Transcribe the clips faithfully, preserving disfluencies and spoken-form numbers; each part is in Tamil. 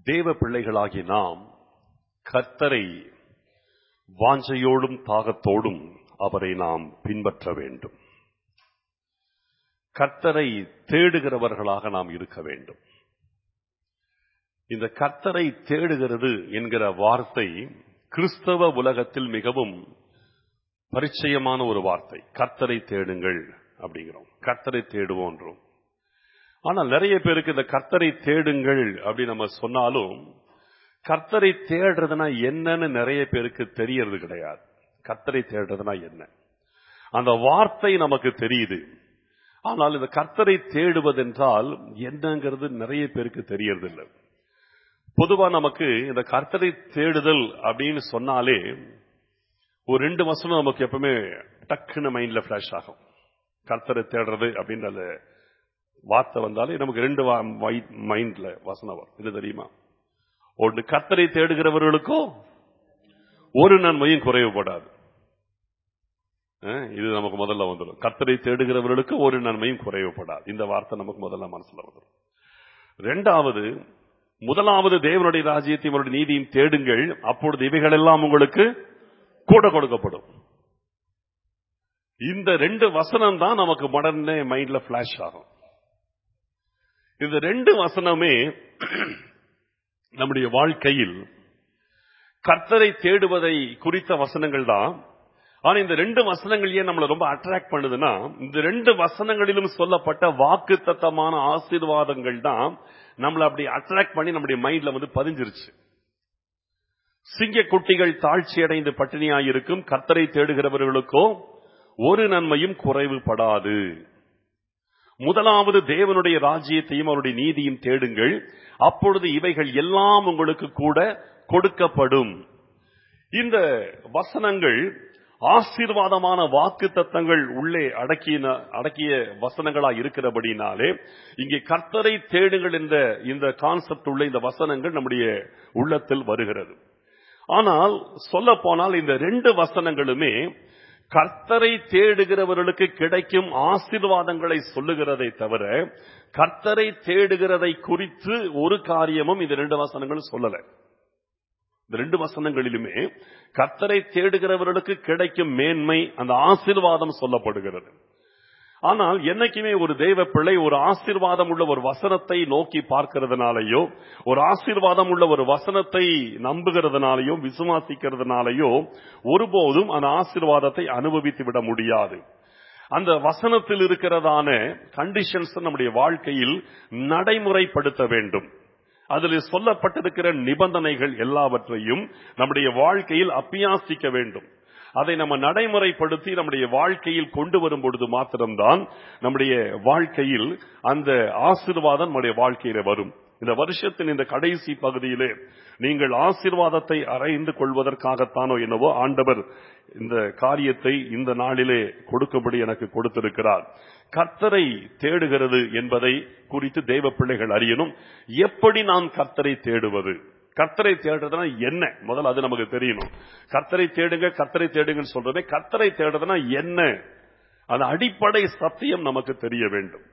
தேவ பிள்ளைகளாகி நாம் கர்த்தரை வாஞ்சையோடும் தாகத்தோடும் அவரை நாம் பின்பற்ற வேண்டும். கர்த்தரை தேடுகிறவர்களாக நாம் இருக்க வேண்டும். இந்த கர்த்தரை தேடுகிறது என்கிற வார்த்தை கிறிஸ்தவ உலகத்தில் மிகவும் பரிச்சயமான ஒரு வார்த்தை. கர்த்தரை தேடுங்கள் அப்படிங்கிறோம், கர்த்தரை தேடுவோன்றோம். ஆனால் நிறைய பேருக்கு இந்த கர்த்தரை தேடுங்கள் அப்படி நம்ம சொன்னாலும் கர்த்தரை தேடுறதுனா என்னன்னு நிறைய பேருக்கு தெரியறது கிடையாது. கர்த்தரை தேடுறதுனா என்ன, அந்த வார்த்தை நமக்கு தெரியுது, ஆனால் இந்த கர்த்தரை தேடுவதென்றால் என்னங்கிறது நிறைய பேருக்கு தெரியறது இல்லை. பொதுவா நமக்கு இந்த கர்த்தரை தேடுதல் அப்படின்னு சொன்னாலே ஒரு ரெண்டு வசனம் நமக்கு எப்பவுமே டக்குன்னு மைண்ட்ல பிளாஷ் ஆகும். கர்த்தரை தேடுறது அப்படின்ற அந்த வார்த்தை வந்தாலே நமக்கு ரெண்டு மைண்ட்ல வசனம் வரும். இது தெரியுமா? ஒன்று, கர்த்தரை தேடுகிறவர்களுக்கோ ஒரு நன்மையும் குறைவுபடாது. இது நமக்கு முதல்ல வந்துடும். கர்த்தரை தேடுகிறவர்களுக்கு ஒரு நன்மையும் குறைவுபடாது. இந்த வார்த்தை நமக்கு முதல்ல மனசுல வந்துடும். ரெண்டாவது, முதலாவது தேவனுடைய ராஜ்யத்தையும் அவருடைய நீதியும் தேடுங்கள், அப்பொழுது இவைகள் எல்லாம் உங்களுக்கு கூட கொடுக்கப்படும். இந்த ரெண்டு வசனம் தான் நமக்கு உடனே மைண்ட்ல பிளாஷ் ஆகும். இந்த ரெண்டு வசனமே நம்முடைய வாழ்க்கையில் கர்த்தரை தேடுவதை குறித்த வசனங்கள் தான். ஆனா இந்த ரெண்டு வசனங்கள் ஏன் நம்மளை ரொம்ப அட்ராக்ட் பண்ணுதுன்னா, இந்த ரெண்டு வசனங்களிலும் சொல்லப்பட்ட வாக்குத்தத்தமான ஆசீர்வாதங்கள் தான் நம்மளை அப்படி அட்ராக்ட் பண்ணி நம்முடைய மைண்ட்ல வந்து பதிஞ்சிருச்சு. சிங்க குட்டிகள் தாழ்ச்சி அடைந்து பட்டினியாயிருக்கும், கர்த்தரை தேடுகிறவர்களுக்கோ ஒரு நன்மையும் குறைவுபடாது. முதலாவது தேவனுடைய ராஜ்யத்தையும் அவருடைய நீதியும் தேடுங்கள், அப்பொழுது இவைகள் எல்லாம் உங்களுக்கு கூட கொடுக்கப்படும். இந்த வசனங்கள் ஆசீர்வாதமான வாக்கு தத்தங்கள் உள்ளே அடக்கிய அடக்கிய வசனங்களா இருக்கிறபடினாலே இங்கே கர்த்தரை தேடுங்கள் என்ற இந்த கான்செப்ட் உள்ள இந்த வசனங்கள் நம்முடைய உள்ளத்தில் வருகிறது. ஆனால் சொல்ல போனால் இந்த ரெண்டு வசனங்களுமே கர்த்தரை தேடுகிறவர்களுக்கு கிடைக்கும் ஆசீர்வாதங்களை சொல்லுகிறதை தவிர கர்த்தரை தேடுகிறதை குறித்து ஒரு காரியமும் இந்த ரெண்டு வசனங்களும் சொல்லல. இந்த ரெண்டு வசனங்களிலுமே கர்த்தரை தேடுகிறவர்களுக்கு கிடைக்கும் மேன்மை, அந்த ஆசீர்வாதம் சொல்லப்படுகிறது. ஆனால் என்னைக்குமே ஒரு தெய்வ பிள்ளை ஒரு ஆசீர்வாதம் உள்ள ஒரு வசனத்தை நோக்கி பார்க்கிறதுனாலயோ, ஒரு ஆசீர்வாதம் உள்ள ஒரு வசனத்தை நம்புகிறதுனாலயோ விசுவாசிக்கிறதுனாலயோ ஒருபோதும் அந்த ஆசீர்வாதத்தை அனுபவித்து விட முடியாது. அந்த வசனத்தில் இருக்கிறதான கண்டிஷன்ஸ் நம்முடைய வாழ்க்கையில் நடைமுறைப்படுத்த வேண்டும். அதில் சொல்லப்பட்டிருக்கிற நிபந்தனைகள் எல்லாவற்றையும் நம்முடைய வாழ்க்கையில் அபியாசிக்க வேண்டும். அதை நம்ம நடைமுறைப்படுத்தி நம்முடைய வாழ்க்கையில் கொண்டு வரும் பொழுது மாத்திரம்தான் நம்முடைய வாழ்க்கையில் அந்த ஆசீர்வாதம் நம்முடைய வாழ்க்கையில வரும். இந்த வருஷத்தின் இந்த கடைசி பகுதியிலே நீங்கள் ஆசீர்வாதத்தை அறைந்து கொள்வதற்காகத்தானோ என்னவோ ஆண்டவர் இந்த காரியத்தை இந்த நாளிலே கொடுக்கும்படி எனக்கு கொடுத்திருக்கிறார். கர்த்தரை தேடுகிறது என்பதை குறித்து தேவ பிள்ளைகள் அறியணும். எப்படி நாம் கர்த்தரை தேடுவது, கர்த்தரை தேடுறதுனா என்ன, முதல்ல அது நமக்கு தெரியணும். கர்த்தரை தேடுங்க கர்த்தரை தேடுங்கன்னு சொல்றதே, கர்த்தரை தேடுறதுனா என்ன, அந்த அடிப்படை சத்தியம் நமக்கு தெரிய வேண்டும்.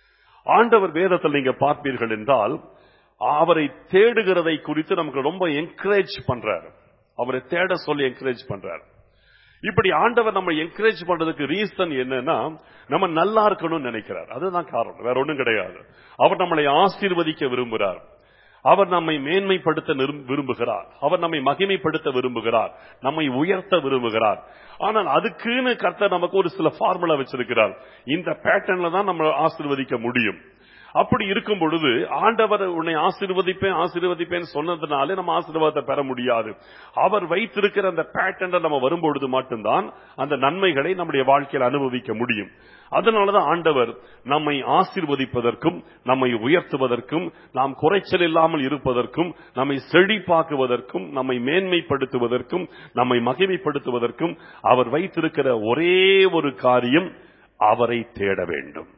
ஆண்டவர் வேதத்தில் நீங்க பார்ப்பீர்கள் என்றால் அவரை தேடுகிறதை குறித்து நமக்கு ரொம்ப என்கரேஜ் பண்றாரு. அவரை தேட சொல்லி என்கரேஜ் பண்றாரு. இப்படி ஆண்டவர் நம்ம என்கரேஜ் பண்றதுக்கு ரீசன் என்னன்னா, நம்ம நல்லா இருக்கணும்னு நினைக்கிறார். அதுதான் காரணம், வேற ஒண்ணும் கிடையாது. அவர் நம்மளை ஆசீர்வதிக்க விரும்புகிறார். அவர் நம்மை மேன்மைப்படுத்த விரும்புகிறார். அவர் நம்மை மகிமைப்படுத்த விரும்புகிறார். நம்மை உயர்த்த விரும்புகிறார். ஆனால் அதுக்குன்னு கர்த்தர் நமக்கு ஒரு சில ஃபார்முலா வச்சிருக்கிறார். இந்த பேட்டர்ன்ல தான் நம்ம ஆசீர்வதிக்க முடியும். அப்படி இருக்கும் பொழுது ஆண்டவர் உன்னை ஆசீர்வதிப்பேன் ஆசீர்வதிப்பேன் சொன்னதுனாலே நம்ம ஆசீர்வாதத்தை பெற முடியாது. அவர் வைத்திருக்கிற அந்த பேட்டர்ன் நம்ம வரும்பொழுது மட்டும்தான் அந்த நன்மைகளை நம்முடைய வாழ்க்கையில் அனுபவிக்க முடியும். அதனாலதான் ஆண்டவர் நம்மை ஆசீர்வதிப்பதற்கும் நம்மை உயர்த்துவதற்கும் நாம் குறைச்சல் இல்லாமல் இருப்பதற்கும் நம்மை செழிப்பாக்குவதற்கும் நம்மை மேன்மைப்படுத்துவதற்கும் நம்மை மகிமைப்படுத்துவதற்கும் அவர் வைத்திருக்கிற ஒரே ஒரு காரியம், அவரை தேட வேண்டும்.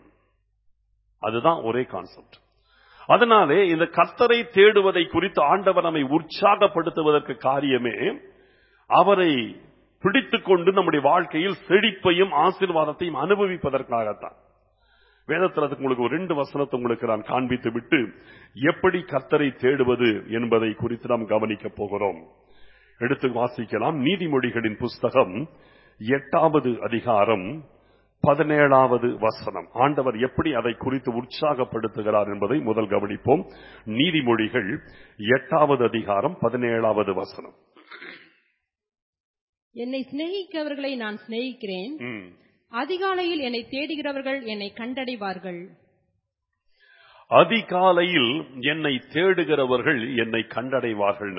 அதுதான் ஒரே கான்செப்ட். அதனாலே இந்த கர்த்தரை தேடுவதை குறித்து ஆண்டவர் நம்மை உற்சாகப்படுத்துவதற்கு காரியமே அவரை பிடித்துக் கொண்டு நம்முடைய வாழ்க்கையில் செழிப்பையும் ஆசீர்வாதத்தையும் அனுபவிப்பதற்காகத்தான். வேதத்தில் அதுக்கு உங்களுக்கு ஒரு ரெண்டு வசனத்தை உங்களுக்கு நான் காண்பித்து விட்டு எப்படி கர்த்தரை தேடுவது என்பதை குறித்து நாம் கவனிக்க போகிறோம். எடுத்து வாசிக்கலாம். நீதிமொழிகளின் புஸ்தகம் எட்டாவது அதிகாரம் பதினேழாவது வசனம். ஆண்டவர் எப்படி அதை குறித்து உற்சாகப்படுத்துகிறார் என்பதை முதல் கவனிப்போம். நீதிமொழிகள் எட்டாவது அதிகாரம் பதினேழாவது வசனம். என்னை சிநேகிக்கிறவர்களை நான் சிநேகிக்கிறேன், அதிகாலையில் என்னை தேடுகிறவர்கள் என்னை கண்டடைவார்கள். அதிகாலையில் என்னை தேடுகிறவர்கள் என்னை கண்டடைவார்கள்.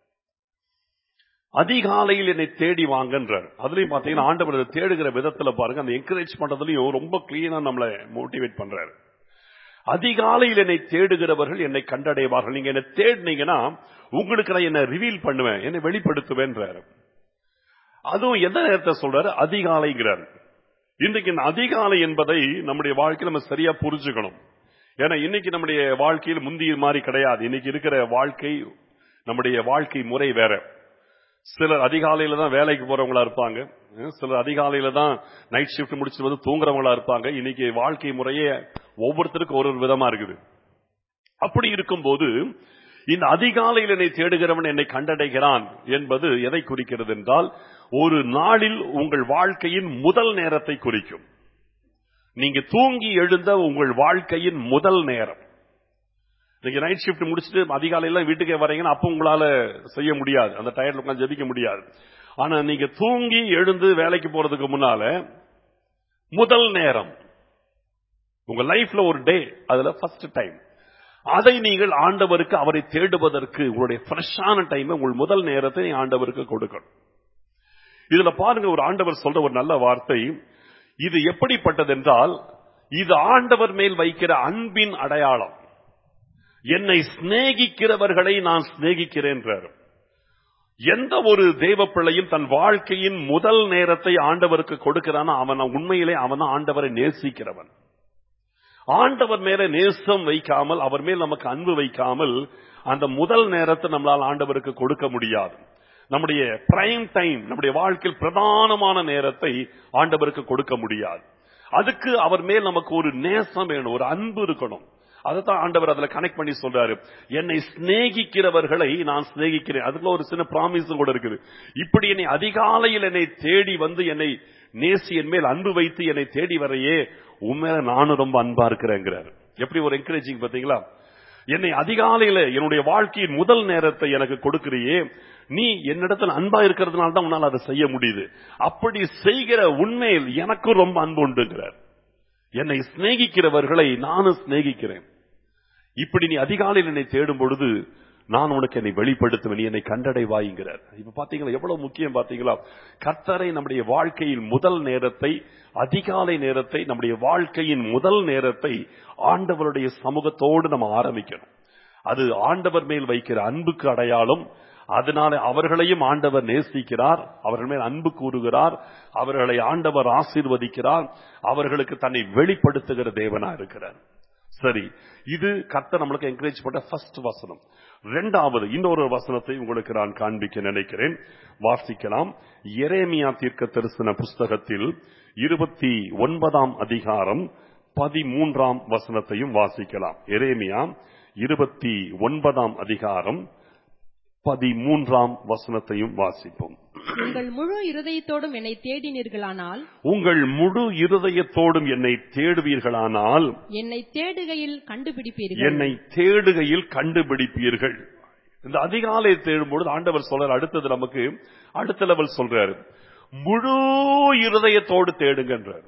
அதிகாலையில் என்னை தேடி வாங்கன்றார். அதுலயும் பாத்தீங்கன்னா ஆண்டவர் தேடுகிற விதத்துல பாருங்க, அந்த என்கரேஜ் பண்றதுலயும் ரொம்ப கிளீனா நம்மளை மோட்டிவேட் பண்றாரு. அதிகாலையில் என்னை தேடுகிறவர்கள் என்னை கண்டடைவார்கள். நீங்க என்ன தேடினீங்கன்னா உங்களுக்கு நான் என்ன ரிவீல் பண்ணுவேன், என்னை வெளிப்படுத்துவேன்றாரு. அதுவும் எந்த நேரத்தை சொல்றாரு? அதிகாலைங்கிறார். இன்றைக்கு இந்த அதிகாலை என்பதை நம்முடைய வாழ்க்கையில் நம்ம சரியா புரிஞ்சுக்கணும். ஏன்னா இன்னைக்கு நம்முடைய வாழ்க்கையில் முந்திய மாதிரி கிடையாது. இன்னைக்கு இருக்கிற வாழ்க்கை, நம்முடைய வாழ்க்கை முறை வேற. சிலர் அதிகாலையில தான் வேலைக்கு போறவங்களா இருப்பாங்க, சிலர் அதிகாலையில தான் நைட் ஷிப்ட் முடிச்சுட்டு வந்து தூங்குறவங்களா இருப்பாங்க. இன்னைக்கு வாழ்க்கை முறையே ஒவ்வொருத்தருக்கும் ஒரு ஒரு விதமா இருக்குது. அப்படி இருக்கும்போது இந்த அதிகாலையில் என்னை தேடுகிறவன் என்னை கண்டடைகிறான் என்பது எதை குறிக்கிறது என்றால், ஒரு நாளில் உங்கள் வாழ்க்கையின் முதல் நேரத்தை குறிக்கும். நீங்க தூங்கி எழுந்த உங்கள் வாழ்க்கையின் முதல் நேரம். நீங்க நைட் ஷிப்ட் முடிச்சுட்டு அதிகாலையில வீட்டுக்கே வரீங்கன்னா அப்ப உங்களால செய்ய முடியாது, அந்த டயர்ல உட்கார்ந்து ஜெபிக்க முடியாது. ஆனா நீங்க தூங்கி எழுந்து வேலைக்கு போறதுக்கு முன்னால முதல் நேரம் உங்க லைஃப்ல ஒரு டே, அதுல ஃபர்ஸ்ட் டைம், அதை நீங்கள் ஆண்டவருக்கு அவரை தேடுவதற்கு உங்களுடைய ஃப்ரெஷ்ஷான டைம், உங்கள் முதல் நேரத்தை ஆண்டவருக்கு கொடுக்கணும். இதுல பாருங்க, ஒரு ஆண்டவர் சொல்ற ஒரு நல்ல வார்த்தை. இது எப்படிப்பட்டது என்றால், இது ஆண்டவர் மேல் வைக்கிற அன்பின் அடையாளம். என்னை சிநேகிக்கிறவர்களை நான் சிநேகிக்கிறேன். எந்த ஒரு தேவ பிள்ளையும் தன் வாழ்க்கையின் முதல் நேரத்தை ஆண்டவருக்கு கொடுக்கிறான், அவன் உண்மையிலே அவன் ஆண்டவரை நேசிக்கிறவன். ஆண்டவர் மேல நேசம் வைக்காமல், அவர் மேல் நமக்கு அன்பு வைக்காமல் அந்த முதல் நேரத்தை நம்மளால் ஆண்டவருக்கு கொடுக்க முடியாது. நம்முடைய பிரைம் டைம், நம்முடைய வாழ்க்கையில் பிரதானமான நேரத்தை ஆண்டவருக்கு கொடுக்க முடியாது. அதுக்கு அவர் மேல் நமக்கு ஒரு நேசம் வேணும், ஒரு அன்பு இருக்கணும். அதைத்தான் ஆண்டவர் அதுல கனெக்ட் பண்ணி சொல்றாரு. என்னை சிநேகிக்கிறவர்களை நான் சிநேகிக்கிறேன். அதுக்குள்ள ஒரு சின்ன ப்ராமிஸும் கூட இருக்குது. இப்படி என்னை அதிகாலையில் என்னை தேடி வந்து என்னை நேசி, என் மேல் அன்பு வைத்து என்னை தேடி வரையே உண்மையில நானும் ரொம்ப அன்பா இருக்கிறேங்கிறார். எப்படி ஒரு என்கரேஜிங் பாத்தீங்களா? என்னை அதிகாலையில என்னுடைய வாழ்க்கையின் முதல் நேரத்தை எனக்கு கொடுக்கிறியே, நீ என்னிடத்தில் அன்பா இருக்கிறதுனால தான் உன்னால் அதை செய்ய முடியுது. அப்படி செய்கிற உண்மையில் எனக்கும் ரொம்ப அன்பு உண்டுங்கிறார். என்னை சிநேகிக்கிறவர்களை நானும் சிநேகிக்கிறேன். இப்படி நீ அதிகாலையில் என்னை தேடும் பொழுது நான் உனக்கு என்னை வெளிப்படுத்துவேன், நீ என்னை கண்டடைவாய்கிறார். இப்ப பாத்தீங்களா எவ்வளவு முக்கியம் பாத்தீங்களா? கர்த்தரை நம்முடைய வாழ்க்கையின் முதல் நேரத்தை, அதிகாலை நேரத்தை, நம்முடைய வாழ்க்கையின் முதல் நேரத்தை ஆண்டவருடைய சமூகத்தோடு நம்ம ஆரம்பிக்கணும். அது ஆண்டவர் மேல் வைக்கிற அன்புக்கு அடையாளம். அதனால அவர்களையும் ஆண்டவர் நேசிக்கிறார், அவர்கள் மேல் அன்பு கூறுகிறார், அவர்களை ஆண்டவர் ஆசீர்வதிக்கிறார், அவர்களுக்கு தன்னை வெளிப்படுத்துகிற தேவனா இருக்கிறார். சரி, இது கர்த்தர் நம்மளுக்கு என்கரேஜ் பண்ண ஃபர்ஸ்ட் வசனம். இரண்டாவது இன்னொரு வசனத்தை உங்களுக்கு நான் காண்பிக்க நினைக்கிறேன். வாசிக்கலாம். எரேமியா தீர்க்க தரிசன புஸ்தகத்தில் இருபத்தி ஒன்பதாம் அதிகாரம் பதிமூன்றாம் வசனத்தையும் வாசிக்கலாம். எரேமியா இருபத்தி ஒன்பதாம் அதிகாரம் பதிமூன்றாம் வசனத்தையும் வாசிப்போம். உங்கள் முழு இருதயத்தோடும் என்னை தேடினீர்களானால், உங்கள் முழு இருதயத்தோடும் என்னை தேடுவீர்களானால் என்னை தேடுகையில் கண்டுபிடிப்பீர்கள். என்னை தேடுகையில் கண்டுபிடிப்பீர்கள். இந்த அதிகாலை தேடும்போது ஆண்டவர் சொல்றார், அடுத்தது நமக்கு அடுத்த லெவல் சொல்றாரு, முழு இருதயத்தோடு தேடுங்கன்றார்.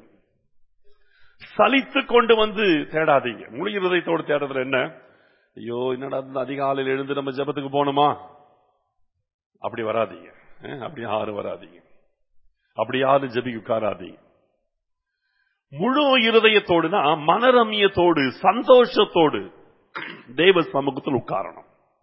சலித்து கொண்டு வந்து தேடாதீங்க. முழு இருதயத்தோடு தேடுறதுல என்ன? ஐயோ என்னடா அதிகாலையில் எழுந்து நம்ம ஜெபத்துக்கு போகணுமா, அப்படி வராதீங்க. அப்படி யாரும் வராதீங்க, அப்படி யாரும் ஜெபிக்க உட்காராதீங்க. முழு இருதயத்தோடுனா மனரமியத்தோடு, சந்தோஷத்தோடு தேவ சமூகத்தில் உட்காரணும்.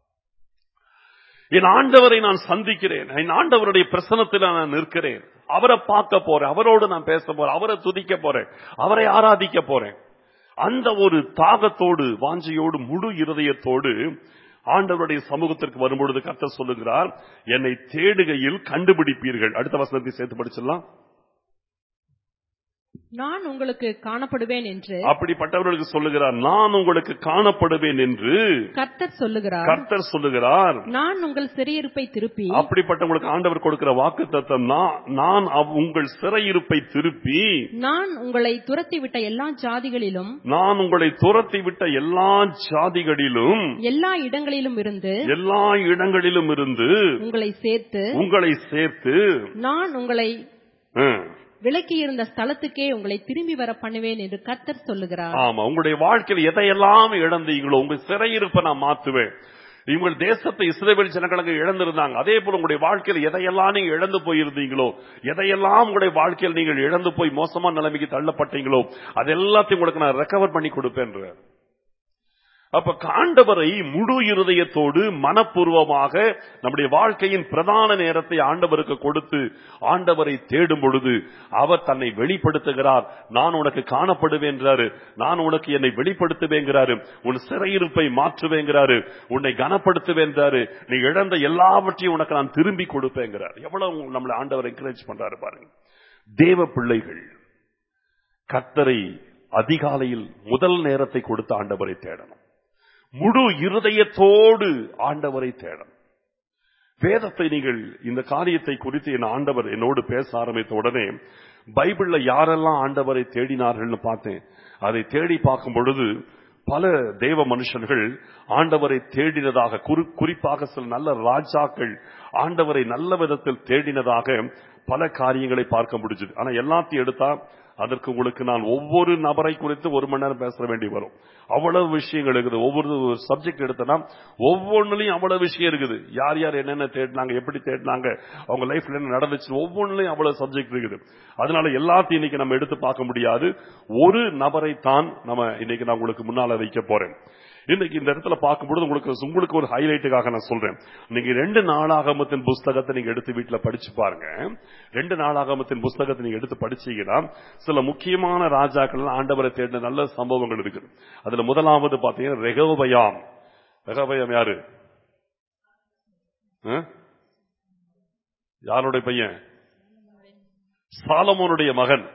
என் ஆண்டவரை நான் சந்திக்கிறேன், என் ஆண்டவருடைய பிரசன்னத்தில் நான் நிற்கிறேன், அவரை பார்க்க போறேன், அவரோடு நான் பேச போறேன், அவரை துதிக்க போறேன், அவரை ஆராதிக்க போறேன். அந்த ஒரு தாகத்தோடு, வாஞ்சையோடு, முழு இருதயத்தோடு ஆண்டவருடைய சமூகத்திற்கு வரும்பொழுது கர்த்தர் சொல்லுகிறார், என்னை தேடுகையில் கண்டுபிடிப்பீர்கள். அடுத்த வசனத்தை சேர்த்து படிச்சிடலாம். நான் உங்களுக்கு காணப்படுவேன் என்று அப்படிப்பட்டவர்களுக்கு சொல்லுகிறார், நான் உங்களுக்கு காணப்படுவேன் என்று கர்த்தர் சொல்லுகிறார். கர்த்தர் சொல்லுகிறார். நான் உங்கள் சிறையிருப்பை திருப்பி அப்படிப்பட்டவங்களுக்கு ஆண்டவர் கொடுக்கிற வாக்குத்தத்தம், நான் உங்கள் சிறையிருப்பை திருப்பி நான் உங்களை துரத்திவிட்ட எல்லா ஜாதிகளிலும் நான் உங்களை துரத்திவிட்ட எல்லா ஜாதிகளிலும் எல்லா இடங்களிலும் இருந்து எல்லா இடங்களிலும் இருந்து உங்களை சேர்த்து உங்களை சேர்த்து நான் உங்களை விலக்கி இருந்த ஸ்தலத்துக்கே உங்களை திரும்பி வர பண்ணுவேன் என்று கர்த்தர் சொல்லுகிறார். ஆமா, உங்களுடைய வாழ்க்கையில் எதையெல்லாம் இழந்தீங்களோ உங்க சிறையிருப்பை நான் மாத்துவேன். உங்கள் தேசத்தை இஸ்ரவேல் ஜனங்களுக்கு இழந்திருந்தாங்க, அதே போல உங்களுடைய வாழ்க்கையில் எதையெல்லாம் நீங்க இழந்து போயிருந்தீங்களோ, எதையெல்லாம் உங்களுடைய வாழ்க்கையில் நீங்கள் இழந்து போய் மோசமான நிலைமைக்கு தள்ளப்பட்டீங்களோ, அது எல்லாத்தையும் உங்களுக்கு நான் ரெக்கவர் பண்ணி கொடுப்பேன். அப்ப ஆண்டவரை முழு இருதயத்தோடு மனப்பூர்வமாக நம்முடைய வாழ்க்கையின் பிரதான நேரத்தை ஆண்டவருக்கு கொடுத்து ஆண்டவரை தேடும் பொழுது அவர் தன்னை வெளிப்படுத்துகிறார். நான் உனக்கு காணப்படுவேன்றாரு, நான் உனக்கு என்னை வெளிப்படுத்துவேங்கிறாரு, உன் சிறையிருப்பை மாற்றுவேங்கிறாரு, உன்னை கனப்படுத்துவேன்றாரு, நீ இழந்த எல்லாவற்றையும் உனக்கு நான் திரும்பி கொடுப்பேங்கிறார். எவ்வளவு நம்மளை ஆண்டவர் என்கரேஜ் பண்றாரு பாருங்க. தேவ பிள்ளைகள் கர்த்தரை அதிகாலையில் முதல் நேரத்தை கொடுத்து ஆண்டவரை தேடணும். முழு இருதயத்தோடு ஆண்டவரை தேடணும். வேதத்தை நீங்கள் இந்த காரியத்தை குறித்து என் ஆண்டவர் என்னோடு பேச ஆரம்பித்த உடனே பைபிள்ல யாரெல்லாம் ஆண்டவரை தேடினார்கள்னு பார்த்தேன். அதை தேடி பார்க்கும் பொழுது பல தேவ மனுஷர்கள் ஆண்டவரை தேடினதாக, குறிப்பாக சில நல்ல ராஜாக்கள் ஆண்டவரை நல்ல விதத்தில் தேடினதாக பல காரியங்களை பார்க்க முடிஞ்சது. ஆனா எல்லாத்தையும் எடுத்தா அதற்கு உங்களுக்கு நான் ஒவ்வொரு நபரை குறித்து ஒரு மணி நேரம் பேச வேண்டி வரும். அவ்வளவு விஷயங்கள் இருக்குது. ஒவ்வொரு சப்ஜெக்ட் எடுத்தனா ஒவ்வொன்றுலயும் அவ்வளவு விஷயம் இருக்குது. யார் யார் என்னென்ன தேடினாங்க, எப்படி தேடினாங்க, அவங்க லைஃப்ல என்ன நடந்துச்சு, ஒவ்வொன்றுலயும் அவ்வளவு சப்ஜெக்ட் இருக்குது. அதனால எல்லாத்தையும் இன்னைக்கு நம்ம எடுத்து பார்க்க முடியாது. ஒரு நபரை தான் நம்ம இன்னைக்கு நான் உங்களுக்கு முன்னால வைக்க போறேன். இன்னைக்கு இந்த இடத்துல பார்க்கும்போது உங்களுக்கு உங்களுக்கு ஒரு ஹைலைட்டுக்காக நான் சொல்றேன். நீங்க ரெண்டு நாளாகமத்தின் புஸ்தகத்தை நீங்க எடுத்து வீட்டுல படிச்சு பாருங்க. ரெண்டு நாளாகமத்தின் புஸ்தகத்தை நீங்க எடுத்து படிச்சீங்கன்னா சில முக்கியமான ராஜாக்கள் ஆண்டவரை தேடின நல்ல சம்பவங்கள் இருக்குது. அதுல முதலாவது பாத்தீங்கன்னா ரெகோபயாம். ரெகோபயாம் யாரு? யாருடைய பையன்? சாலமோனுடைய மகன்.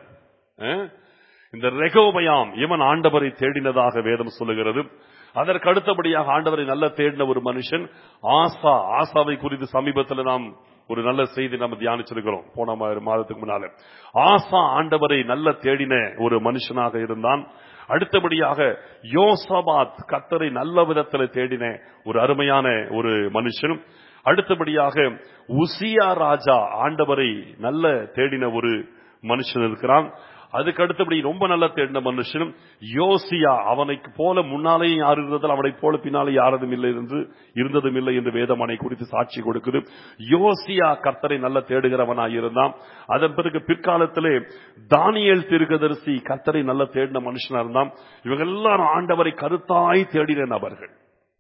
இந்த ரெகோபயாம் இவன் ஆண்டவரை தேடினதாக வேதம் சொல்லுகிறது. அதற்கு அடுத்தபடியாக ஆண்டவரை நல்ல தேடின ஒரு மனுஷன் ஆசா. ஆசாவை குறித்து சமீபத்தில் நாம் ஒரு நல்ல செய்தி நம்ம தியானிச்சிருக்கிறோம் போன மாதத்துக்கு முன்னால. ஆசா ஆண்டவரை நல்ல தேடின ஒரு மனுஷனாக இருந்தான். அடுத்தபடியாக யோசபாத் கர்த்தரை நல்ல விதத்தில் தேடின ஒரு அருமையான ஒரு மனுஷன். அடுத்தபடியாக உசியா ராஜா ஆண்டவரை நல்ல தேடின ஒரு மனுஷன் இருக்கிறான். அதுக்கு அடுத்தபடி ரொம்ப நல்ல தேடின மனுஷனும் யோசியா. அவனைக்கு போல முன்னாலேயும் யார் இருந்ததால் அவனை போல பின்னாலே யாரதும் இல்லை என்று இருந்ததும் இல்லை என்று வேதம் அவனை குறித்து சாட்சி கொடுக்குது. யோசியா கர்த்தரை நல்ல தேடுகிறவனாய் இருந்தான். அதன் பிறகு பிற்காலத்திலே தானியேல் தீர்க்கதரிசி கர்த்தரை நல்ல தேடின மனுஷனா இருந்தான். இவங்க எல்லாரும் ஆண்டவரை கருத்தாய் தேடின நபர்கள்.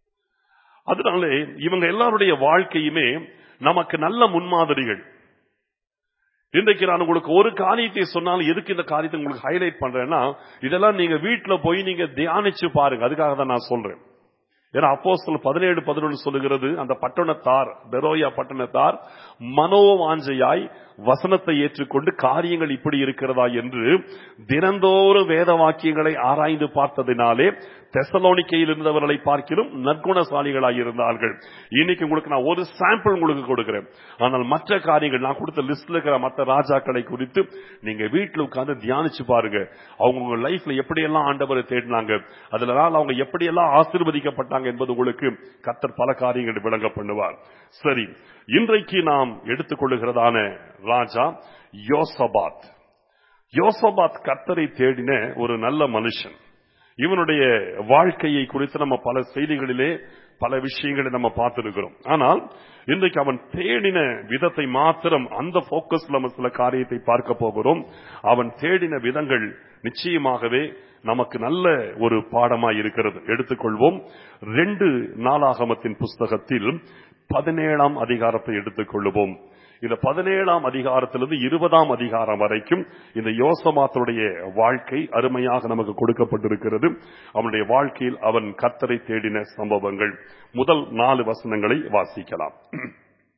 அதனாலே இவங்க எல்லாருடைய வாழ்க்கையுமே நமக்கு நல்ல முன்மாதிரிகள். இன்றைக்கு நான் உங்களுக்கு ஒரு காரியத்தை சொன்னாலும் எதுக்கு இந்த காரியத்தை உங்களுக்கு ஹைலைட் பண்றேன்னா, இதெல்லாம் நீங்க வீட்டுல போய் நீங்க தியானிச்சு பாருங்க. அதுக்காக தான் நான் சொல்றேன். ஏன்னா அப்போஸ்தலர் பதினேழு பதினொன்று சொல்லுகிறது, அந்த பட்டணத்தார், பெரோயா பட்டணத்தார் மனோவாஞ்சையாய் வசனத்தை ஏற்றுக்கொண்டு காரியங்கள் இப்படி இருக்கிறதா என்று தினந்தோறும் வேத வாக்கியங்களை ஆராய்ந்து பார்த்ததினாலே தெசலோனிக்கையில் இருந்தவர்களை பார்க்கிலும் நற்குணசாலிகளாய் இருந்தார்கள். இன்னைக்கு உங்களுக்கு நான் ஒரு சாம்பிள் உங்களுக்கு கொடுக்கிறேன். ஆனால் மற்ற காரியங்கள் நான் கொடுத்த லிஸ்ட்ல இருக்கிற மற்ற ராஜாக்களை குறித்து நீங்க வீட்டில் உட்கார்ந்து தியானிச்சு பாருங்க. அவங்க உங்க லைஃப்ல எப்படியெல்லாம் ஆண்டவரை தேடினாங்க, அதனால அவங்க எப்படியெல்லாம் ஆசீர்வதிக்கப்பட்டாங்க என்பது உங்களுக்கு கர்த்தர் பல காரியங்களை விளங்க பண்ணுவார். சரி, இன்றைக்கு நாம் எடுத்துக்கொள்ளுகிறதான ராஜா யோசபாத். யோசபாத் கர்த்தரை தேடின ஒரு நல்ல மனுஷன். இவனுடைய வாழ்க்கையை குறித்து நம்ம பல செய்திகளிலே பல விஷயங்களை நம்ம பார்த்திருக்கிறோம். ஆனால் இன்றைக்கு அவன் தேடின விதத்தை மாத்திரம் அந்த போக்கஸ்ல நம்ம சில காரியத்தை பார்க்க போகிறோம். அவன் தேடின விதங்கள் நிச்சயமாகவே நமக்கு நல்ல ஒரு பாடமாய் இருக்கிறது. எடுத்துக்கொள்வோம். ரெண்டு நாளாகமத்தின் புஸ்தகத்தில் பதினேழாம் அதிகாரத்தை எடுத்துக்கொள்வோம். இந்த பதினேழாம் அதிகாரத்திலிருந்து இருபதாம் அதிகாரம் வரைக்கும் இந்த யோசபாத்துடைய வாழ்க்கை அருமையாக நமக்கு கொடுக்கப்பட்டிருக்கிறது. அவனுடைய வாழ்க்கையில் அவன் கர்த்தரை தேடின சம்பவங்கள். முதல் நாலு வசனங்களை வாசிக்கலாம்.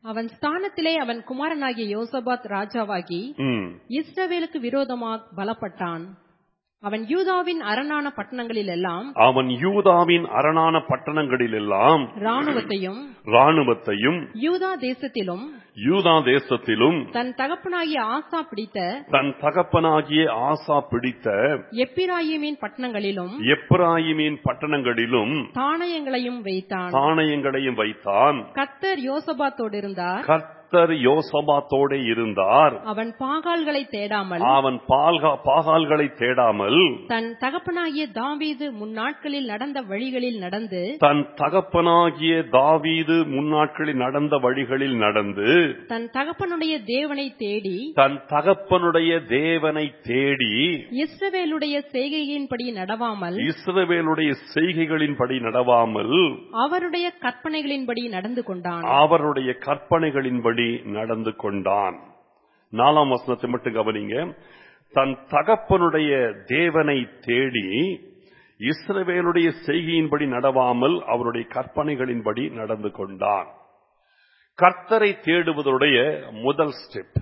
அவன் ஸ்தானத்திலே அவன் குமாரனாகிய யோசபாத் ராஜாவாகி ம். இஸ்ரவேலுக்கு விரோதமாக பலப்பட்டான். அவன் யூதாவின் அரணான பட்டணங்களில் எல்லாம் அவன் யூதாவின் அரணான பட்டணங்களில் எல்லாம் ராணுவத்தையும் ராணுவத்தையும் யூதா தேசத்திலும் யூதா தேசத்திலும் தன் தகப்பனாகிய ஆசா பிடித்த தன் தகப்பனாகிய ஆசா பிடித்த எப்பிராயிமின் பட்டணங்களிலும் எப்பிராயிமின் பட்டணங்களிலும் தானயங்களையும் வைத்தான். தானயங்களையும் வைத்தான். கர்த்தர் யோசபாத்தோடு இருந்தார். கர்த்தர் யோசபாத்தோடு இருந்தார். அவன் பாகால்களை தேடாமல் அவன் பால்கா- பாகால்களை தேடாமல் தன் தகப்பனாகிய தாவீது முன்னாட்களில் நடந்த வழிகளில் நடந்து தன் தகப்பனாகிய தாவீது முன்னாட்களில் நடந்த வழிகளில் நடந்து தன் தகப்பனுடைய தேவனை தேடி தன் தகப்பனுடைய தேவனை தேடி இஸ்ரவேலுடைய செய்கையின்படி நடவாமல் இஸ்ரவேலுடைய செய்கைகளின்படி நடவாமல் அவருடைய கற்பனைகளின்படி நடந்து கொண்டான். அவருடைய கற்பனைகளின்படி நடந்து கொண்டான். நாலாம் வசனத்தை மட்டும் கவனிங்க. தன் தகப்பனுடைய தேவனை தேடி இஸ்ரவேலுடைய செய்கையின்படி நடவாமல் அவருடைய கற்பனைகளின்படி நடந்து கொண்டான். கர்த்தரை தேடுவதுடைய முதல் ஸ்டெப்.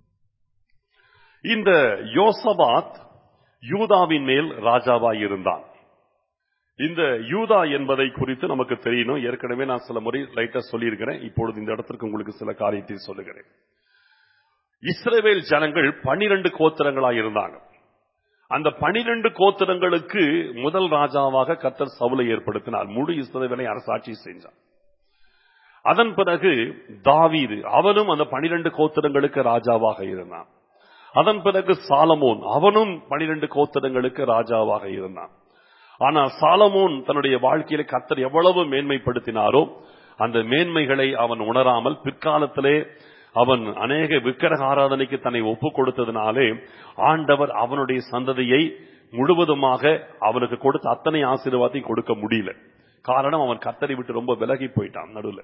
இந்த யோசபாத் யூதாவின் மேல் ராஜாவாய் இருந்தான். இந்த யூதா என்பதை குறித்து நமக்கு தெரியணும். ஏற்கனவே நான் சில முறை லைட்டா சொல்லியிருக்கிறேன். இப்பொழுது இந்த இடத்திற்கு உங்களுக்கு சில காரியத்தை சொல்லுகிறேன். இஸ்ரவேல் ஜனங்கள் பனிரெண்டு கோத்திரங்களாய் இருந்தாங்க. அந்த பனிரெண்டு கோத்திரங்களுக்கு முதல் ராஜாவாக கர்த்தர் சவுலை ஏற்படுத்தினார். முழு இஸ்ரவேலை அரசாட்சி செஞ்சார். அதன் பிறகு தாவீது, அவனும் அந்த பனிரெண்டு கோத்திரங்களுக்கு ராஜாவாக இருந்தான். அதன் பிறகு சாலமோன், அவனும் பனிரெண்டு கோத்திரங்களுக்கு ராஜாவாக இருந்தான். ஆனால் சாலமோன் தன்னுடைய வாழ்க்கையில கர்த்தர் எவ்வளவு மேன்மைப்படுத்தினாரோ அந்த மேன்மைகளை அவன் உணராமல் பிற்காலத்திலே அவன் அநேக விக்கிரக ஆராதனைக்கு தன்னை ஒப்புக் கொடுத்ததினாலே ஆண்டவர் அவனுடைய சந்ததியை முழுவதுமாக அவனுக்கு கொடுத்த அத்தனை ஆசீர்வாதத்தையும் கொடுக்க முடியல. காரணம், அவன் கர்த்தரை விட்டு ரொம்ப விலகி போயிட்டான் நடுவில்.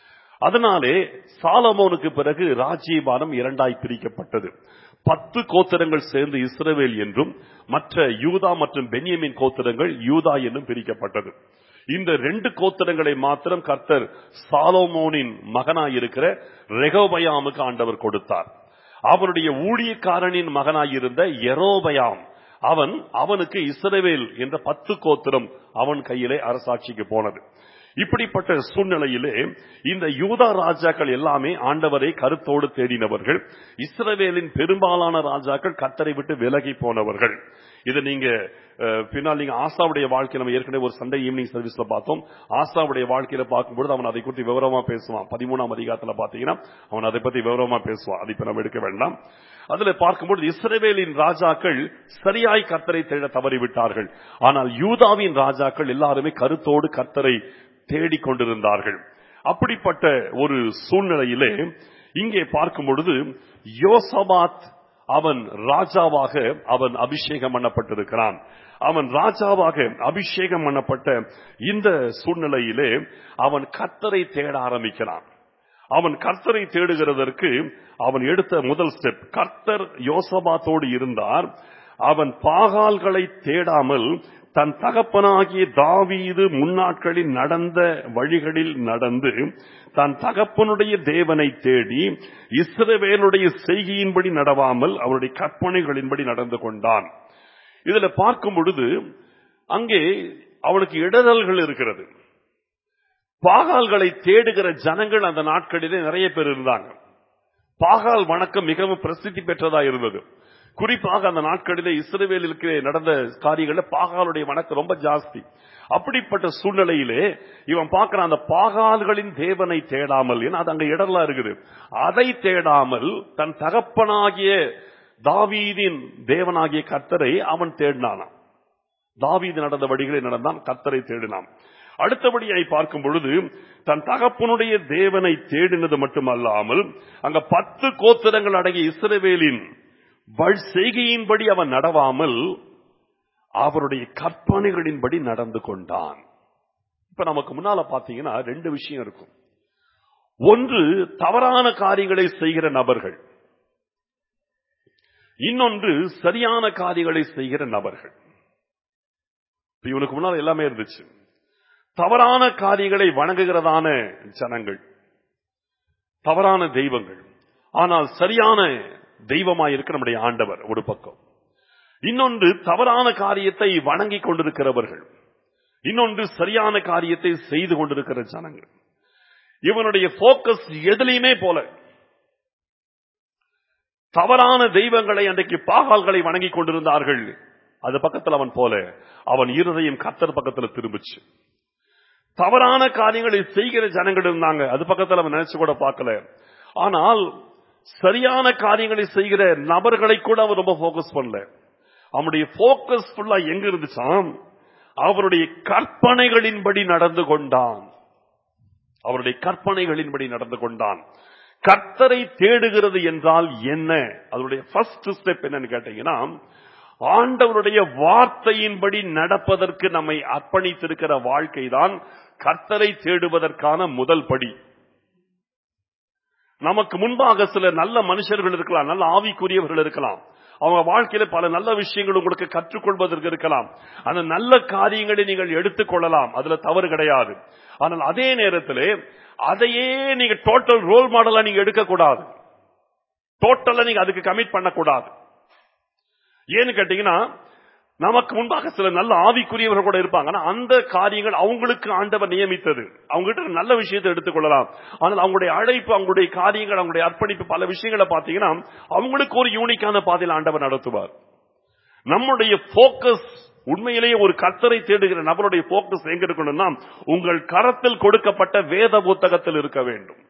அதனாலே சாலமோனுக்கு பிறகு ராஜ்யபாரம் இரண்டாய் பிரிக்கப்பட்டது. பத்து கோத்திரங்கள் சேர்ந்து இஸ்ரவேல் என்றும் மற்ற யூதா மற்றும் பென்யமீன் கோத்திரங்கள் யூதா என்றும் பிரிக்கப்பட்டது. இந்த ரெண்டு கோத்திரங்களை மாத்திரம் கர்த்தர் சாலமோனின் மகனாய் இருக்கிற ரெகோபயாமுக்கு ஆண்டவர் கொடுத்தார். அவனுடைய ஊழியக்காரனின் மகனாயிருந்த யெரொபெயாம், அவன் அவனுக்கு இஸ்ரவேல் என்ற பத்து கோத்திரம் அவன் கையிலே அரசாட்சிக்கு போனது. இப்படிப்பட்ட சூழ்நிலையிலே இந்த யூதா ராஜாக்கள் எல்லாமே ஆண்டவரை கருத்தோடு தேடினவர்கள். இஸ்ரவேலின் பெரும்பாலான ராஜாக்கள் கர்த்தரை விட்டு விலகி போனவர்கள். இதை நீங்க பின்னால் நீங்க ஆசாவுடைய வாழ்க்கை, நம்ம ஏற்கனவே ஒரு சண்டே ஈவினிங் சர்வீஸ்ல பார்த்தோம். ஆசாவுடைய வாழ்க்கையில பார்க்கும்போது அவன் அதை குறித்து விவரமா பேசுவான். பதிமூணாம் அதிகாரத்துல பாத்தீங்கன்னா அவன் அதை பத்தி விவரமா பேசுவான். அதை இப்ப நம்ம எடுக்க வேண்டாம். அதுல பார்க்கும்போது இஸ்ரவேலின் ராஜாக்கள் சரியாய் கர்த்தரை தேட தவறிவிட்டார்கள். ஆனால் யூதாவின் ராஜாக்கள் எல்லாருமே கருத்தோடு கர்த்தரை தேடிக்கொண்டிருந்தார்கள். அப்படிப்பட்ட ஒரு சூழ்நிலையிலே இங்கே பார்க்கும் பொழுது யோசபாத் அவன் ராஜாவாக அவன் அபிஷேகம் பண்ணப்பட்டிருக்கிறான். அவன் ராஜாவாக அபிஷேகம் பண்ணப்பட்ட இந்த சூழ்நிலையிலே அவன் கர்த்தரை தேட ஆரம்பிக்கிறான். அவன் கர்த்தரை தேடுகிறதற்கு அவன் எடுத்த முதல் ஸ்டெப், கர்த்தர் யோசபாத்தோடு இருந்தார். அவன் பாகால்களை தேடாமல் தன் தகப்பனாகிய தாவீது முன்னாட்களில் நடந்த வழிகளில் நடந்து தன் தகப்பனுடைய தேவனை தேடி இஸ்ரவேலுடைய செய்கையின்படி நடவாமல் அவருடைய கற்பனைகளின்படி நடந்து கொண்டான். இதுல பார்க்கும் பொழுது அங்கே அவனுக்கு இடரல்கள் இருக்கிறது. பாகால்களை தேடுகிற ஜனங்கள் அந்த நாட்களிலே நிறைய பேர் இருந்தாங்க. பாகால் வணக்கம் மிகவும் பிரசித்தி பெற்றதா இருந்தது. குறிப்பாக அந்த நாட்களிலே இஸ்ரவேலுக்கு நடந்த காரியங்கள்ல பாகாலுடைய வணக்கம் ரொம்ப ஜாஸ்தி. அப்படிப்பட்ட சூழ்நிலையிலே இவன் பார்க்கிறான், அந்த பாகால்களின் தேவனை தேடாமல், ஏன்னா அது அங்க இடர்லா இருக்குது, அதை தேடாமல் தன் தகப்பனாகிய தாவீதின் தேவனாகிய கர்த்தரை அவன் தேடினான். தாவீது நடந்த வழிகளை நடந்தான், கர்த்தரை தேடினான். அடுத்தபடியாய் பார்க்கும் பொழுது தன் தகப்பனுடைய தேவனை தேடினது மட்டுமல்லாமல் அங்க பத்து கோத்திரங்கள் அடங்கிய இஸ்ரவேலின் செய்கையின்படி அவன் நடவாமல் அவருடைய கற்பனைகளின்படி நடந்து கொண்டான். இப்ப நமக்கு முன்னால பாத்தீங்கன்னா ரெண்டு விஷயம் இருக்கும். ஒன்று தவறான காரியங்களை செய்கிற நபர்கள், இன்னொன்று சரியான காரியங்களை செய்கிற நபர்கள். இவனுக்கு முன்னால் எல்லாமே இருந்துச்சு. தவறான காரியங்களை வணங்குகிறதான ஜனங்கள், தவறான தெய்வங்கள். ஆனால் சரியான தெய்வமாய் இருக்க நம்முடைய ஆண்டவர் ஒரு பக்கம். இன்னொன்று தவறான காரியத்தை வணங்கி கொண்டிருக்கிறவர்கள், இன்னொன்று சரியான காரியத்தை செய்து கொண்டிருக்கிற ஜனங்கள். இவனுடைய போக்கஸ் எதிலையுமே போல. தவறான தெய்வங்களை அன்றைக்கு பாகால்களை வணங்கி கொண்டிருந்தார்கள், அது பக்கத்தில் அவன் போல அவன் இருதயம் கர்த்தர் பக்கத்தில் திரும்பிச்சு. தவறான காரியங்களை செய்கிற ஜனங்கள் இருந்தாங்க, அது பக்கத்தில் அவன் நினைச்சு கூட பார்க்கல. ஆனால் சரியான காரியங்களை செய்கிற நபர்களை கூட அவன் ரொம்ப போக்கஸ் பண்ணல. அவனுடைய போக்கஸ் ஃபுல்லா எங்க இருந்துச்சாம்? அவருடைய கற்பனைகளின்படி நடந்து கொண்டான். அவருடைய கற்பனைகளின்படி நடந்து கொண்டான். கர்த்தரை தேடுகிறது என்றால் என்ன? அதனுடைய ஃபர்ஸ்ட் ஸ்டெப் என்னன்னு கேட்டீங்கன்னா, ஆண்டவருடைய வார்த்தையின்படி நடப்பதற்கு நம்மை அர்ப்பணித்திருக்கிற வாழ்க்கை தான் கர்த்தரை தேடுவதற்கான முதல் படி. நமக்கு முன்பாக சில நல்ல மனுஷர்கள் இருக்கலாம், நல்ல ஆவிக்குரியவர்கள் இருக்கலாம், அவங்க வாழ்க்கையில பல நல்ல விஷயங்கள் உங்களுக்கு கற்றுக்கொள்வதற்கு இருக்கலாம். அந்த நல்ல காரியங்களை நீங்கள் எடுத்துக்கொள்ளலாம், அதுல தவறு கிடையாது. ஆனால் அதே நேரத்தில் அதையே நீங்க டோட்டல் ரோல் மாடலா நீங்க எடுக்க கூடாது, டோட்டலா நீங்க அதுக்கு கமிட் பண்ணக்கூடாது. ஏன்னு கேட்டீங்கன்னா, நமக்கு முன்பாக சில நல்ல ஆவிக்குரியவர்கள் கூட இருப்பாங்க. அந்த காரியங்கள் அவங்களுக்கு ஆண்டவர் நியமித்தது, அவங்க கிட்ட நல்ல விஷயத்தை எடுத்துக்கொள்ளலாம். ஆனால் அவங்களுடைய அழைப்பு, அவங்களுடைய காரியங்கள், அவங்களுடைய அர்ப்பணிப்பு, பல விஷயங்களை பார்த்தீங்கன்னா அவங்களுக்கு ஒரு யூனிக்கான பாதையில் ஆண்டவர் நடத்துவார். நம்முடைய போக்கஸ் உண்மையிலேயே ஒரு கர்த்தரை தேடுகிற நபருடைய போக்கஸ் எங்க இருக்கணும்னா, உங்கள் கரத்தில் கொடுக்கப்பட்ட வேத புத்தகத்தில் இருக்க வேண்டும்.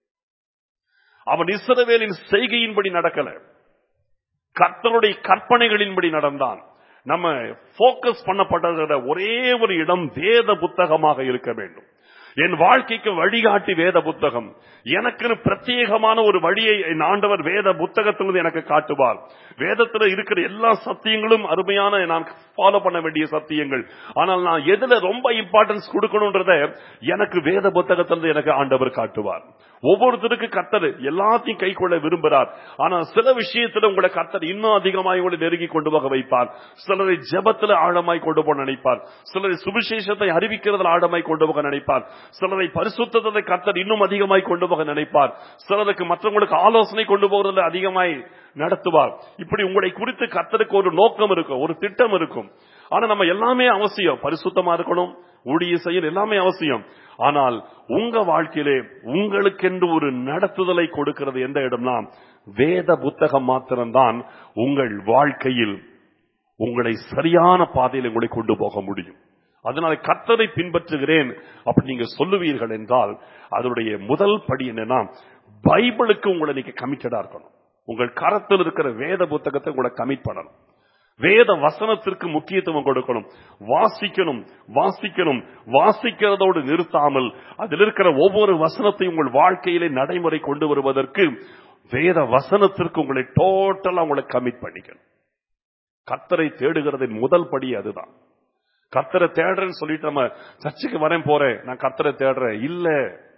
அவன் இஸ்ரவேலின் செய்கையின்படி நடக்கல, கர்த்தருடைய கற்பனைகளின்படி நடந்தான். நம்ம போக்கஸ் பண்ணப்பட்ட ஒரே ஒரு இடம் வேத புத்தகமாக இருக்க வேண்டும். என் வாழ்க்கைக்கு வழிகாட்டி வேத புத்தகம். எனக்கு பிரத்யேகமான ஒரு வழியை என் ஆண்டவர் வேத புத்தகத்திலிருந்து எனக்கு காட்டுவார். வேதத்தில் இருக்கிற எல்லா சத்தியங்களும் அருமையான, நான் ஃபாலோ பண்ண வேண்டிய சத்தியங்கள். ஆனால் நான் எதுல ரொம்ப இம்பார்ட்டன்ஸ் கொடுக்கணும்ன்றத எனக்கு வேத புத்தகத்திலிருந்து எனக்கு ஆண்டவர் காட்டுவார். ஒவ்வொருத்தருக்கு கர்த்தர் எல்லாத்தையும் கை கொள்ள விரும்புகிறார். ஆனால் சில விஷயத்தில் உங்களை கர்த்தர் இன்னும் அதிகமாய் உங்களை நெருங்கி கொண்டு போக வைப்பார். சிலரை ஜெபத்தில் ஆழமாய் கொண்டு போக நினைப்பார், சிலரை சுவிசேஷத்தை அறிவிக்கிறதில் ஆழமாய் கொண்டு போக நினைப்பார், சிலரை பரிசுத்தத்தை கர்த்தர் இன்னும் அதிகமாய் கொண்டு போக நினைப்பார், சிலருக்கு மற்றவங்களுக்கு ஆலோசனை கொண்டு போவதில் அதிகமாய் நடத்துவார். இப்படி உங்களை குறித்து கர்த்தருக்கு ஒரு நோக்கம் இருக்கும், ஒரு திட்டம் இருக்கும். ஆனா நம்ம எல்லாமே அவசியம், பரிசுத்தமா இருக்கணும், ஊழிய செய்ய எல்லாமே அவசியம். ஆனால் உங்க வாழ்க்கையிலே உங்களுக்கென்று ஒரு நடத்துதலை கொடுக்கிறது எந்த இடம்னா வேத புத்தகம் மாத்திரம்தான் உங்கள் வாழ்க்கையில் உங்களை சரியான பாதையில் உங்களை கொண்டு போக முடியும். அதனால கர்த்தரை பின்பற்றுகிறேன் அப்படி நீங்க சொல்லுவீர்கள் என்றால் அதனுடைய முதல் படி என்னன்னா, பைபிளுக்கு உங்களை நீங்க கமிட்டடா இருக்கணும். உங்கள் கரத்தில் இருக்கிற வேத புத்தகத்தை உங்களை கமிட் பண்ணணும். வேத வசனத்திற்கு முக்கியத்துவம் கொடுக்கணும். வாசிக்கணும் வாசிக்கணும் வாசிக்கிறதோடு நிறுத்தாமல் அதில் இருக்கிற ஒவ்வொரு வசனத்தையும் உங்கள் வாழ்க்கையிலே நடைமுறை கொண்டு வருவதற்கு வேத வசனத்திற்கு உங்களை டோட்டலா உங்களை கமிட் பண்ணிக்கணும். கர்த்தரை தேடுகிறதின் முதல் படி அதுதான். கர்த்தரை தேடுறேன்னு சொல்லிட்டு நம்ம சர்ச்சுக்கு வரேன் போறேன், நான் கர்த்தரை தேடுறேன் இல்ல,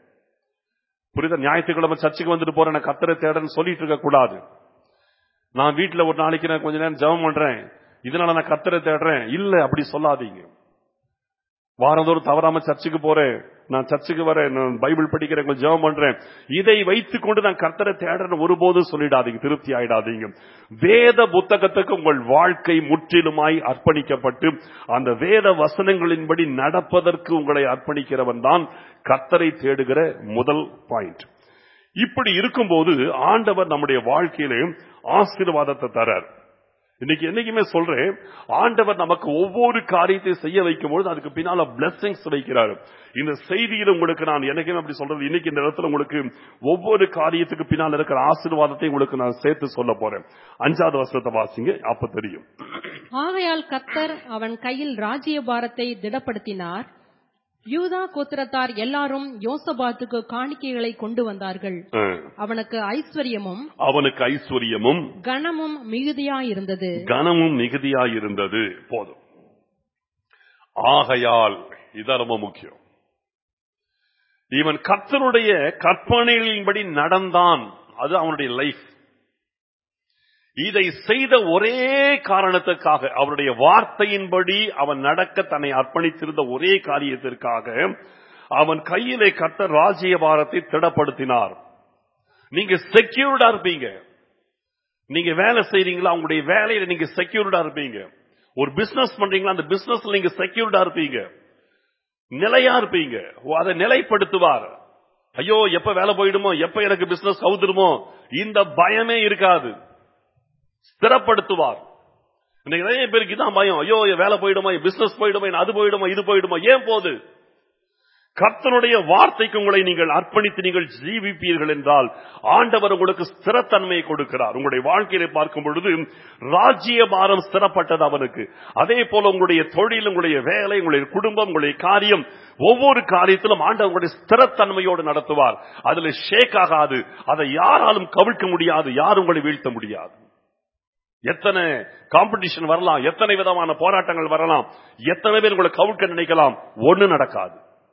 புரியுதா? ஞாயிற்றுக்கிழமை சர்ச்சுக்கு வந்துட்டு போறேன், நான் கர்த்தரை தேடுறேன்னு சொல்லிட்டு இருக்க கூடாது. நான் வீட்டுல ஒரு நாளைக்கு நான் கொஞ்ச நேரம் ஜெபம் பண்றேன், இதனால நான் கர்த்தரை தேடுறேன் இல்ல, அப்படி சொல்லாதீங்க. வாரந்தோறும் தவறாம சர்ச்சுக்கு போறேன், நான் சர்ச்சுக்கு வரேன், நான் பைபிள் படிக்கிறேன், கொஞ்சம் ஜெபம் பண்றேன், இதை வைத்துக் கொண்டு நான் கர்த்தரை தேடுறேன் ஒருபோதும் சொல்லிடாதீங்க, திருப்தி ஆயிடாதீங்க. வேத புத்தகத்துக்கு உங்கள் வாழ்க்கை முற்றிலுமாய் அர்ப்பணிக்கப்பட்டு அந்த வேத வசனங்களின்படி நடப்பதற்கு உங்களை அர்ப்பணிக்கிறவன் தான் கர்த்தரை தேடுகிற முதல் பாயிண்ட். இப்படி இருக்கும்போது ஆண்டவர் நம்முடைய வாழ்க்கையிலே ஆசீர்வாதத்தை தரார். இன்னைக்கு என்னைக்குமே சொல்றேன், ஆண்டவர் நமக்கு ஒவ்வொரு காரியத்தை செய்ய வைக்கும் பொழுது அதுக்கு பின்னால பிளெஸிங்ஸ் வைக்கிறார். இந்த செய்தியில உங்களுக்கு நான் என்னைக்குமே அப்படி சொல்றது, இன்னைக்கு இந்த இடத்துல உங்களுக்கு ஒவ்வொரு காரியத்துக்கு பின்னால் இருக்கிற ஆசீர்வாதத்தை உங்களுக்கு நான் சேர்த்து சொல்ல போறேன். அஞ்சாவது வசனத்தை வாசிங்க, அப்ப தெரியும். ஆகையால் கர்த்தர் அவன் கையில் ராஜ்யபாரத்தை திடப்படுத்தினார். யூதா கோத்திரத்தார் எல்லாரும் யோசபாத்துக்கு காணிக்கைகளை கொண்டு வந்தார்கள். அவனுக்கு ஐஸ்வர்யமும் அவனுக்கு ஐஸ்வர்யமும் கனமும் மிகுதியாயிருந்தது கனமும் மிகுதியாயிருந்தது போதும். ஆகையால் இதான் ரொம்ப முக்கியம். இவன் கர்த்தருடைய கற்பனைகளின்படி நடந்தான், அது அவனுடைய லைஃப். இதை செய்த ஒரே காரணத்துக்காக, அவருடைய வார்த்தையின்படி அவன் நடக்க தன்னை அர்ப்பணித்திருந்த ஒரே காரியத்திற்காக அவன் கையிலே கர்த்தர் ராஜ்யபாரத்தை திடப்படுத்தினார். நீங்க செக்யூர்டா இருப்பீங்க. நீங்க வேலை செய்றீங்களா, உங்களுடைய வேலையில நீங்க செக்யூர்டா இருப்பீங்க. ஒரு பிசினஸ் பண்றீங்களா, அந்த பிசினஸ்ல நீங்க செக்யூர்டா இருப்பீங்க, நிலையா இருப்பீங்க. அதை நிலைப்படுத்துவார். ஐயோ எப்ப வேலை போயிடுமோ, எப்ப எனக்கு பிசினஸ் கவுத்துருமோ, இந்த பயமே இருக்காது. ஸ்திரப்படுத்துவார். நிறைய பேருக்கு இதான் பயம். ஐயோ வேலை போயிடுமா, பிசினஸ் போயிடுமா, அது போயிடுமா, இது போயிடுமா. ஏன் போது? கர்த்தருடைய வார்த்தைக்கு உங்களை நீங்கள் அர்ப்பணித்து நீங்கள் ஜீவிப்பீர்கள் என்றால் ஆண்டவர் உங்களுக்கு ஸ்திரத்தன்மையை கொடுக்கிறார். உங்களுடைய வாழ்க்கையில பார்க்கும் பொழுது ராஜ்ய பாரம் ஸ்திரப்பட்டது அவனுக்கு. அதே போல உங்களுடைய தொழில், உங்களுடைய வேலை, உங்களுடைய குடும்பம், உங்களுடைய காரியம், ஒவ்வொரு காரியத்திலும் ஆண்டவர் உங்களுடைய ஸ்திரத்தன்மையோடு நடத்துவார். அதுல ஷேக் ஆகாது. அதை யாராலும் கவிழ்க்க முடியாது, யாரும் உங்களை வீழ்த்த முடியாது. எத்தனை காம்படிஷன் வரலாம், எத்தனை விதமான போராட்டங்கள் வரலாம், எத்தனை பேர் உங்களை கவிழ்க்க நினைக்கலாம், ஒண்ணு நடக்காது.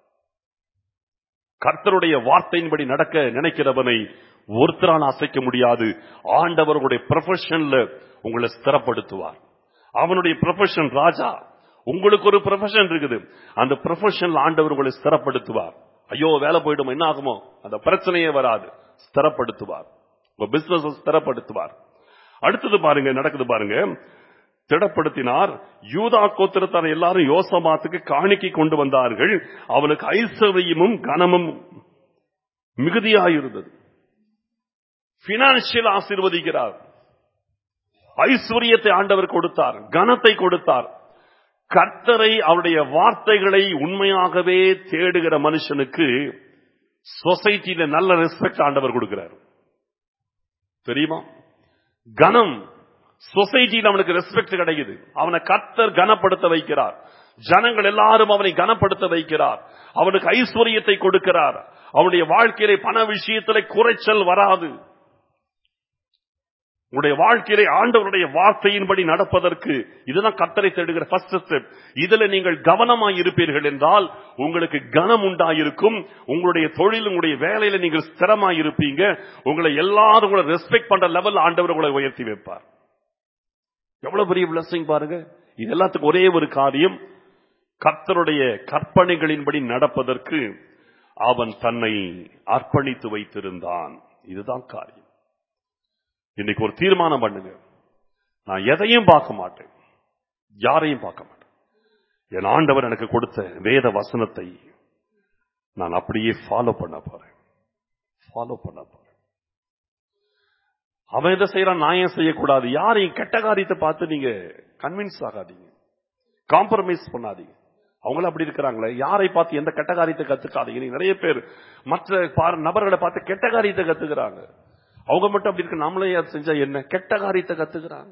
கர்த்தருடைய வார்த்தையின்படி நடக்க நினைக்கிறவனை ஒருத்தரால் அசைக்க முடியாது. ஆண்டவர் உங்களுடைய ப்ரொஃபஷன்ல உங்களை ஸ்திரப்படுத்துவார். அவனுடைய ப்ரொஃபஷன் ராஜா, உங்களுக்கு ஒரு ப்ரொஃபஷன் இருக்குது, அந்த ப்ரொஃபஷன்ல ஆண்டவர் உங்களை ஸ்திரப்படுத்துவார். ஐயோ வேலை போயிடும் என்ன ஆகுமோ, அந்த பிரச்சனையே வராது. ஸ்திரப்படுத்துவார், உங்க பிசினஸ் ஸ்திரப்படுத்துவார். அடுத்தது பாருங்க, நடக்குது பாருங்க. திடப்படுத்தினார். யூதா கோத்திரத்தார் எல்லாரும் யோசபாத்துக்கு காணிக்கை கொண்டு வந்தார்கள். அவனுக்கு ஐஸ்வர்யமும் கனமும் மிகுதியாயிருந்தது. பினான்சியல் ஆசீர்வதிக்கிறார். ஐஸ்வர்யத்தை ஆண்டவர் கொடுத்தார், கனத்தை கொடுத்தார். கர்த்தரை, அவருடைய வார்த்தைகளை உண்மையாகவே தேடுகிற மனுஷனுக்கு சொசைட்டியில நல்ல ரெஸ்பெக்ட் ஆண்டவர் கொடுக்கிறார். தெரியுமா? கனம் சொசைட்டியில் அவனுக்கு ரெஸ்பெக்ட் கிடைக்குது. அவனை கர்த்தர் கனப்படுத்த வைக்கிறார். ஜனங்கள் எல்லாரும் அவனை கனப்படுத்த வைக்கிறார். அவனுக்கு ஐஸ்வர்யத்தை கொடுக்கிறார். அவனுடைய வாழ்க்கையிலே பண விஷயத்திலே குறைச்சல் வராது. உங்களுடைய வாழ்க்கையிலே ஆண்டவருடைய வார்த்தையின்படி நடப்பதற்கு இதுதான் கர்த்தரை தேடுகிற ஃபர்ஸ்ட் ஸ்டெப். இதுல நீங்கள் கவனமாய் இருப்பீர்கள் என்றால் உங்களுக்கு கனம் உண்டாயிருக்கும். உங்களுடைய தொழில், உங்களுடைய வேலையில நீங்கள் ஸ்திரமாய் இருப்பீங்க. உங்களை எல்லாரும் உங்களை ரெஸ்பெக்ட் பண்ற லெவல் ஆண்டவர் உங்களை உயர்த்தி வைப்பார். எவ்வளவு பெரிய பிளஸிங் பாருங்க. இது எல்லாத்துக்கும் ஒரே ஒரு காரியம், கர்த்தருடைய கற்பனைகளின்படி நடப்பதற்கு அவன் தன்னை அர்ப்பணித்து வைத்திருந்தான். இதுதான் காரியம். இன்னைக்கு ஒரு தீர்மானம் பண்ணுங்க, நான் எதையும் பார்க்க மாட்டேன், யாரையும் பார்க்க மாட்டேன். என் ஆண்டவர் எனக்கு கொடுத்த வேத வசனத்தை நான் அப்படியே ஃபாலோ பண்ண போறேன். ஃபாலோ பண்ண போறேன். அவன் எதை செய்யறான், நான் ஏன் செய்யக்கூடாது? யாரையும் கெட்ட காரியத்தை பார்த்து நீங்க கன்வின்ஸ் ஆகாதீங்க, காம்ப்ரமைஸ் பண்ணாதீங்க. அவங்களும் அப்படி இருக்கிறாங்களே, யாரை பார்த்து எந்த கெட்ட காரியத்தை கத்துக்காதீங்க. நிறைய பேர் மற்ற நபர்களை பார்த்து கெட்ட காரியத்தை கத்துக்கிறாங்க. அவங்க மட்டும் அப்படி இருக்கு, நம்மளே செஞ்சா என்ன, கெட்ட காரியத்தை கத்துக்கிறாங்க.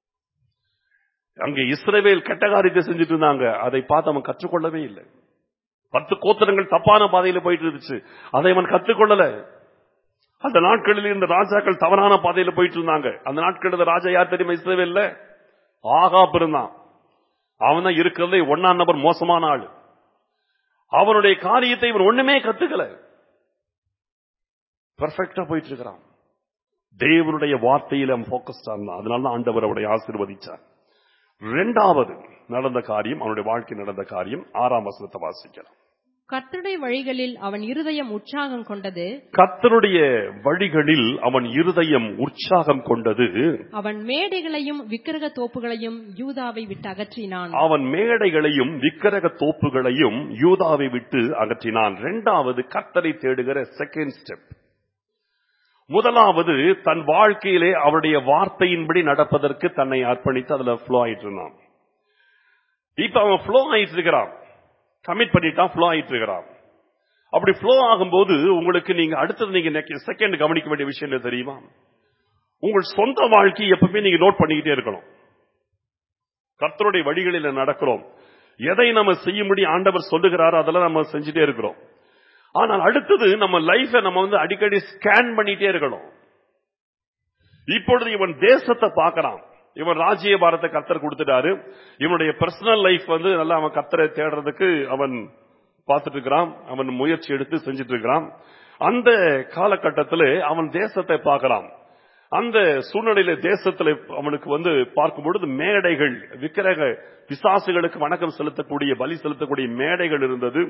அங்கே இஸ்ரவேல் கெட்ட காரியத்தை செஞ்சுட்டு இருந்தாங்க, அதை பார்த்து அவன் கற்றுக்கொள்ளவே இல்லை. பத்து கோத்திரங்கள் தப்பான பாதையில போயிட்டு இருந்துச்சு, அதை அவன் கற்றுக்கொள்ளல. அந்த நாட்களில் இந்த ராஜாக்கள் தவறான பாதையில போயிட்டு இருந்தாங்க. அந்த நாட்களில் ராஜா யார் தெரியுமா? இஸ்ரவேல்ல ஆகாப் இருந்தான். அவன் தான் இருக்கிறதே ஒன்னாம் நபர் மோசமான ஆளு. அவனுடைய காரியத்தை இவன் ஒண்ணுமே கத்துக்கல, பெர்ஃபெக்ட்டா போயிட்டு இருக்கிறான். தேவனுடைய வார்த்தையில அவன் போக்கஸ்டா இருந்தான். அதனால ஆண்டவர் அவரை ஆசீர்வதிச்சார். இரண்டாவது நடந்த காரியம், அவனுடைய வாழ்க்கை நடந்த காரியம், ஆறாம் வசனத்தை வாசிக்கலாம். கர்த்தருடைய வழிகளில் அவன் இருதயம் உற்சாகம் கொண்டது. கர்த்தருடைய வழிகளில் அவன் இருதயம் உற்சாகம் கொண்டது. அவன் மேடைகளையும் விக்கிரக தோப்புகளையும் யூதாவை விட்டு அகற்றினான். அவன் மேடைகளையும் விக்கிரக தோப்புகளையும் யூதாவை விட்டு அகற்றினான். இரண்டாவது கர்த்தரை தேடுகிற செகண்ட் ஸ்டெப். முதலாவது தன் வாழ்க்கையிலே அவருடைய வார்த்தையின்படி நடப்பதற்கு தன்னை அர்ப்பணித்து அதுல ஃப்ளோ ஆயிட்டு இருந்தான். இப்ப அவன் ஃப்ளோ ஆயிட்டு இருக்கிறான், கமிட் பண்ணிட்டான், ஃப்ளோ ஆயிட்டு இருக்கிறான். அப்படி ஃப்ளோ ஆகும்போது உங்களுக்கு நீங்க அடுத்தது நீங்க செகண்ட் கவனிக்க வேண்டிய விஷயம் என்ன தெரியுமா? உங்கள் சொந்த வாழ்க்கையை எப்பவுமே நீங்க நோட் பண்ணிக்கிட்டே இருக்கணும். கர்த்தருடைய வழிகளில் நடக்கிறோம், எதை நம்ம செய்யும்படி ஆண்டவர் சொல்லுகிறாரோ அதெல்லாம் நம்ம செஞ்சுட்டே இருக்கிறோம். ஆனால் அடுத்தது நம்ம லைஃப நம்ம வந்து அடிக்கடி ஸ்கேன் பண்ணிட்டே இருக்கணும். இப்பொழுது இவன் தேசத்தை பார்க்கறான், இவன் ராஜ்ய பாரத்தை கர்த்தர் கொடுத்துட்டாரு. இவனுடைய பர்சனல் லைஃப் வந்து நல்லா அவன் கர்த்தரை தேடுறதுக்கு அவன் பார்த்துட்டு இருக்கிறான், அவன் முயற்சி எடுத்து செஞ்சுட்டு இருக்கிறான். அந்த காலகட்டத்தில் அவன் தேசத்தை பார்க்கிறான். அந்த சூழ்நிலையில தேசத்தில் அவனுக்கு வந்து பார்க்கும் பொழுது மேடைகள், விக்கிரக பிசாசுகளுக்கு வணக்கம் செலுத்தக்கூடிய, பலி செலுத்தக்கூடிய மேடைகள் இருந்தது.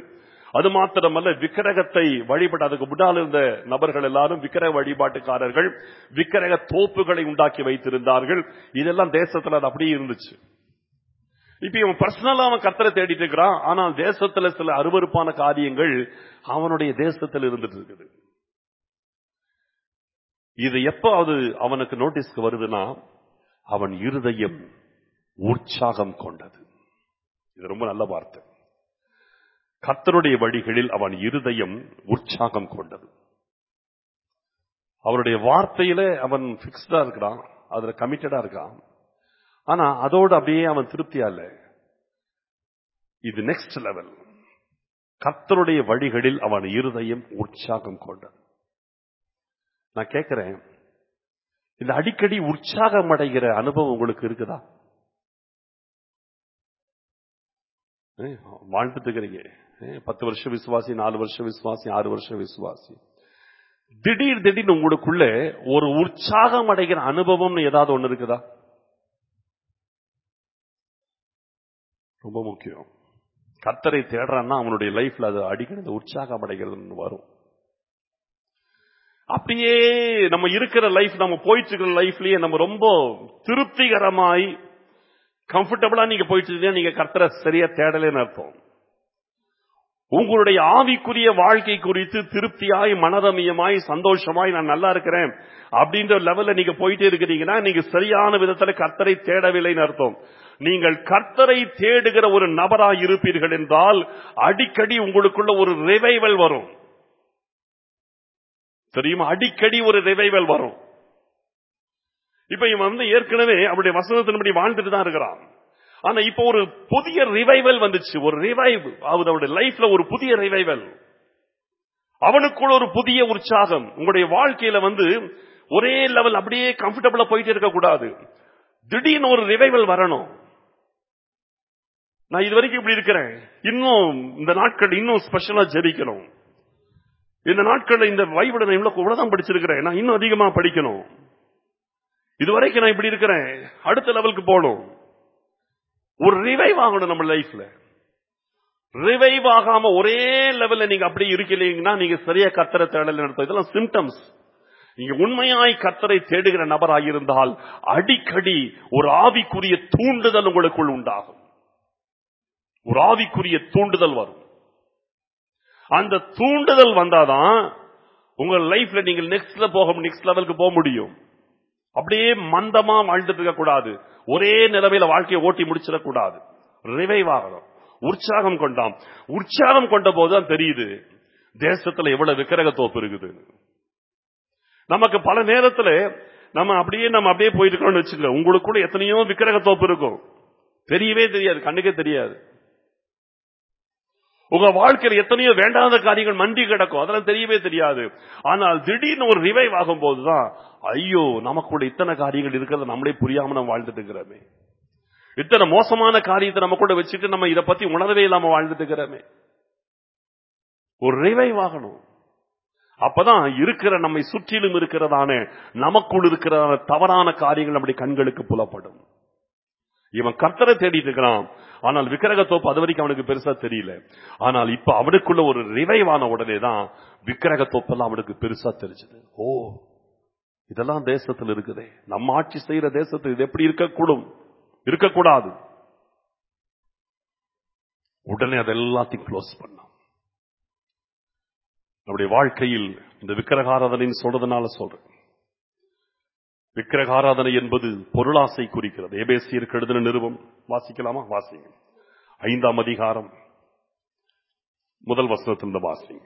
அது மாத்திரமல்ல, விக்கிரகத்தை வழிபட அதுக்கு முன்னால் இருந்த நபர்கள் எல்லாரும் விக்கிரக வழிபாட்டுக்காரர்கள், விக்கிரக தோப்புகளை உண்டாக்கி வைத்திருந்தார்கள். இதெல்லாம் தேசத்துல அது அப்படியே இருந்துச்சு. இப்ப இவன் பர்சனலா அவன் கர்த்தரை தேடிட்டு இருக்கிறான். ஆனால் தேசத்துல சில அருவருப்பான காரியங்கள் அவனுடைய தேசத்தில் இருந்துட்டு இருக்குது. இது எப்ப அது அவனுக்கு நோட்டீஸ்க்கு வருதுன்னா, அவன் இருதயம் உற்சாகம் கொண்டது. இது ரொம்ப நல்ல வார்த்தை. கர்த்தருடைய வழிகளில் அவன் இருதயம் உற்சாகம் கொண்டது. அவருடைய வார்த்தையில அவன் பிக்ஸ்டா இருக்கிறான், அதுல கமிட்டடா இருக்கான். ஆனா அதோடு அப்படியே அவன் திருப்தியா இல்ல. இது நெக்ஸ்ட் லெவல். கர்த்தருடைய வழிகளில் அவன் இருதயம் உற்சாகம் கொண்டது. நான் கேட்கிறேன், இந்த அடிக்கடி உற்சாகம் அடைகிற அனுபவம் உங்களுக்கு இருக்குதா? வாழ்ந்துட்டு இருக்கிறீங்க, பத்து வருஷம் விசுவாசி, நாலு வருஷம் விசுவாசி, ஆறு வருஷம் விசுவாசி. திடீர் திடீர்னு உங்களுக்குள்ள ஒரு உற்சாகம் அடைகிற அனுபவம் ஏதாவது ஒண்ணு இருக்குதா? ரொம்ப முக்கியம். கர்த்தரை தேடுறான்னா அவனுடைய லைஃப்ல அது அடிக்கடி உற்சாகம் அடைகிறது வரும். அப்படியே நம்ம இருக்கிற லைஃப், நம்ம போயிட்டு இருக்கிற லைஃப்லயே நம்ம ரொம்ப திருப்திகரமாய் கம்ஃபர்டபுளா நீங்க போயிட்டு இருக்கீங்க, நீங்க கர்த்தரை சரியா தேடலேன்னு அர்த்தம். உங்களுடைய ஆவிக்குரிய வாழ்க்கை குறித்து திருப்தியாய், மனரமியமாய், சந்தோஷமாய் நான் நல்லா இருக்கிறேன் அப்படின்ற லெவல்ல நீங்க போயிட்டே இருக்கிறீங்கன்னா நீங்க சரியான விதத்துல கர்த்தரை தேடவில்லைன்னு அர்த்தம். நீங்கள் கர்த்தரை தேடுகிற ஒரு நபராய் இருப்பீர்கள் என்றால் அடிக்கடி உங்களுக்குள்ள ஒரு ரிவைவல் வரும். தெரியுமா? அடிக்கடி ஒரு ரிவைவல் வரும். இப்ப இவன் வந்து ஏற்கனவே அவருடைய வசனத்தின்படி வாழ்ந்துட்டு தான் இருக்கிறான். ஆனா இப்ப ஒரு புதிய ரிவைவல் வந்துச்சு. ஒரு ரிவைவ் அவருடைய லைஃப்ல ஒரு புதிய ரிவைவல், அவனுக்குள்ள ஒரு புதிய உற்சாகம். உங்களுடைய வாழ்க்கையில வந்து ஒரே லெவல் அப்படியே கம்ஃபர்டபுளா போயிட்டு இருக்க கூடாது. திடீர்னு ஒரு ரிவைவல் வரணும். நான் இது வரைக்கும் இப்படி இருக்கிறேன், இன்னும் இந்த நாட்கள் இன்னும் ஸ்பெஷலா ஜெபிக்கணும். இந்த நாட்கள்ல இந்த பைபிளை நான் இவ்வளவுதான் படிச்சிருக்கிறேன், நான் இன்னும் அதிகமா படிக்கணும். இதுவரைக்கும் நான் இப்படி இருக்கிறேன், அடுத்த லெவலுக்கு போகணும். ஒரு ரிவைவ் ஆகணும் நம்ம லைஃப்ல. ரிவைவ் ஆகாம ஒரே லெவல்ல நீங்க அப்படியே இருக்கீங்கன்னா நீங்க சரியா கர்த்தரை தேடல நடத்தும். இதெல்லாம் சிம்டம்ஸ். நீங்க உண்மையாய் கர்த்தரை தேடுகிற நபராயிருந்தால் அடிக்கடி ஒரு ஆவிக்குரிய தூண்டுதல் உங்களுக்குள் உண்டாகும். ஒரு ஆவிக்குரிய தூண்டுதல் வரும். அந்த தூண்டுதல் வந்தாதான் உங்க லைஃப்ல நீங்க நெக்ஸ்ட்ல போக நெக்ஸ்ட் லெவலுக்கு போக முடியும். அப்படியே மந்தமா வாழ்ந்துட்டு இருக்க கூடாது, ஒரே நிலைமையில வாழ்க்கையை ஓட்டி முடிச்சிடக்கூடாது. ரிவைவ் ஆகணும், உற்சாகம் கொண்டாம். உற்சாகம் கொண்ட போதுதான் தெரியுது தேசத்துல எவ்வளவு விக்கிரக தோப்பு இருக்குது. நமக்கு பல நேரத்துல நம்ம அப்படியே நம்ம அப்படியே போயிட்டு இருக்கோம்னு வச்சுக்கல, உங்களுக்குள்ள எத்தனையோ விக்கிரக தோப்பு இருக்கும், தெரியவே தெரியாது, கண்ணுக்கே தெரியாது. உங்க வாழ்க்கையில் எத்தனையோ வேண்டாத காரியங்கள் மண்டி கிடக்கும், அதெல்லாம் தெரியவே தெரியாது. ஆனால் திடீர்னு ஒரு ரிவைவ் ஆகும் போதுதான் ஐயோ நமக்குள்ள இத்தனை காரியங்கள் இருக்கிறத நம்மளே புரியாம நம்ம வாழ்ந்துட்டு இருக்கிறோமே, இத்தனை மோசமான காரியத்தை நம்ம கூட வச்சுட்டு நம்ம இதை பத்தி உணரவே இல்லாம வாழ்ந்துட்டு இருக்கிறோமே. ஒரு ரிவைவ் ஆகணும். அப்பதான் இருக்கிற நம்மை சுற்றிலும் இருக்கிறதான நமக்குள் இருக்கிறதான தவறான காரியங்கள் நம்முடைய கண்களுக்கு புலப்படும். இவன் கர்த்தரை தேடிட்டு இருக்கிறான், ஆனால் விக்கிரக தோப்பு அது வரைக்கும் அவனுக்கு பெருசா தெரியல. ஆனால் இப்ப அவனுக்குள்ள ஒரு ரிவைவான உடனே தான் விக்கிரக தோப்பெல்லாம் அவனுக்கு பெருசா தெரிஞ்சது. ஓ, இதெல்லாம் தேசத்தில் இருக்குதே, நம்ம ஆட்சி செய்யற தேசத்தில் இது எப்படி இருக்கக்கூடும், இருக்கக்கூடாது. உடனே அதெல்லாத்தையும் க்ளோஸ் பண்ணான். நம்முடைய வாழ்க்கையில் இந்த விக்கிரகாராதனைன்னு சொல்றதுனால சொல்றேன். விக்கிரகாராதனை என்பது பொருளாசை குறிக்கிறது. எபேசியருக்கு எழுதின நிருபம் வாசிக்கலாமா? வாசிங்க. ஐந்தாம் அதிகாரம் முதல் வசனத்திலிருந்து வாசிங்க.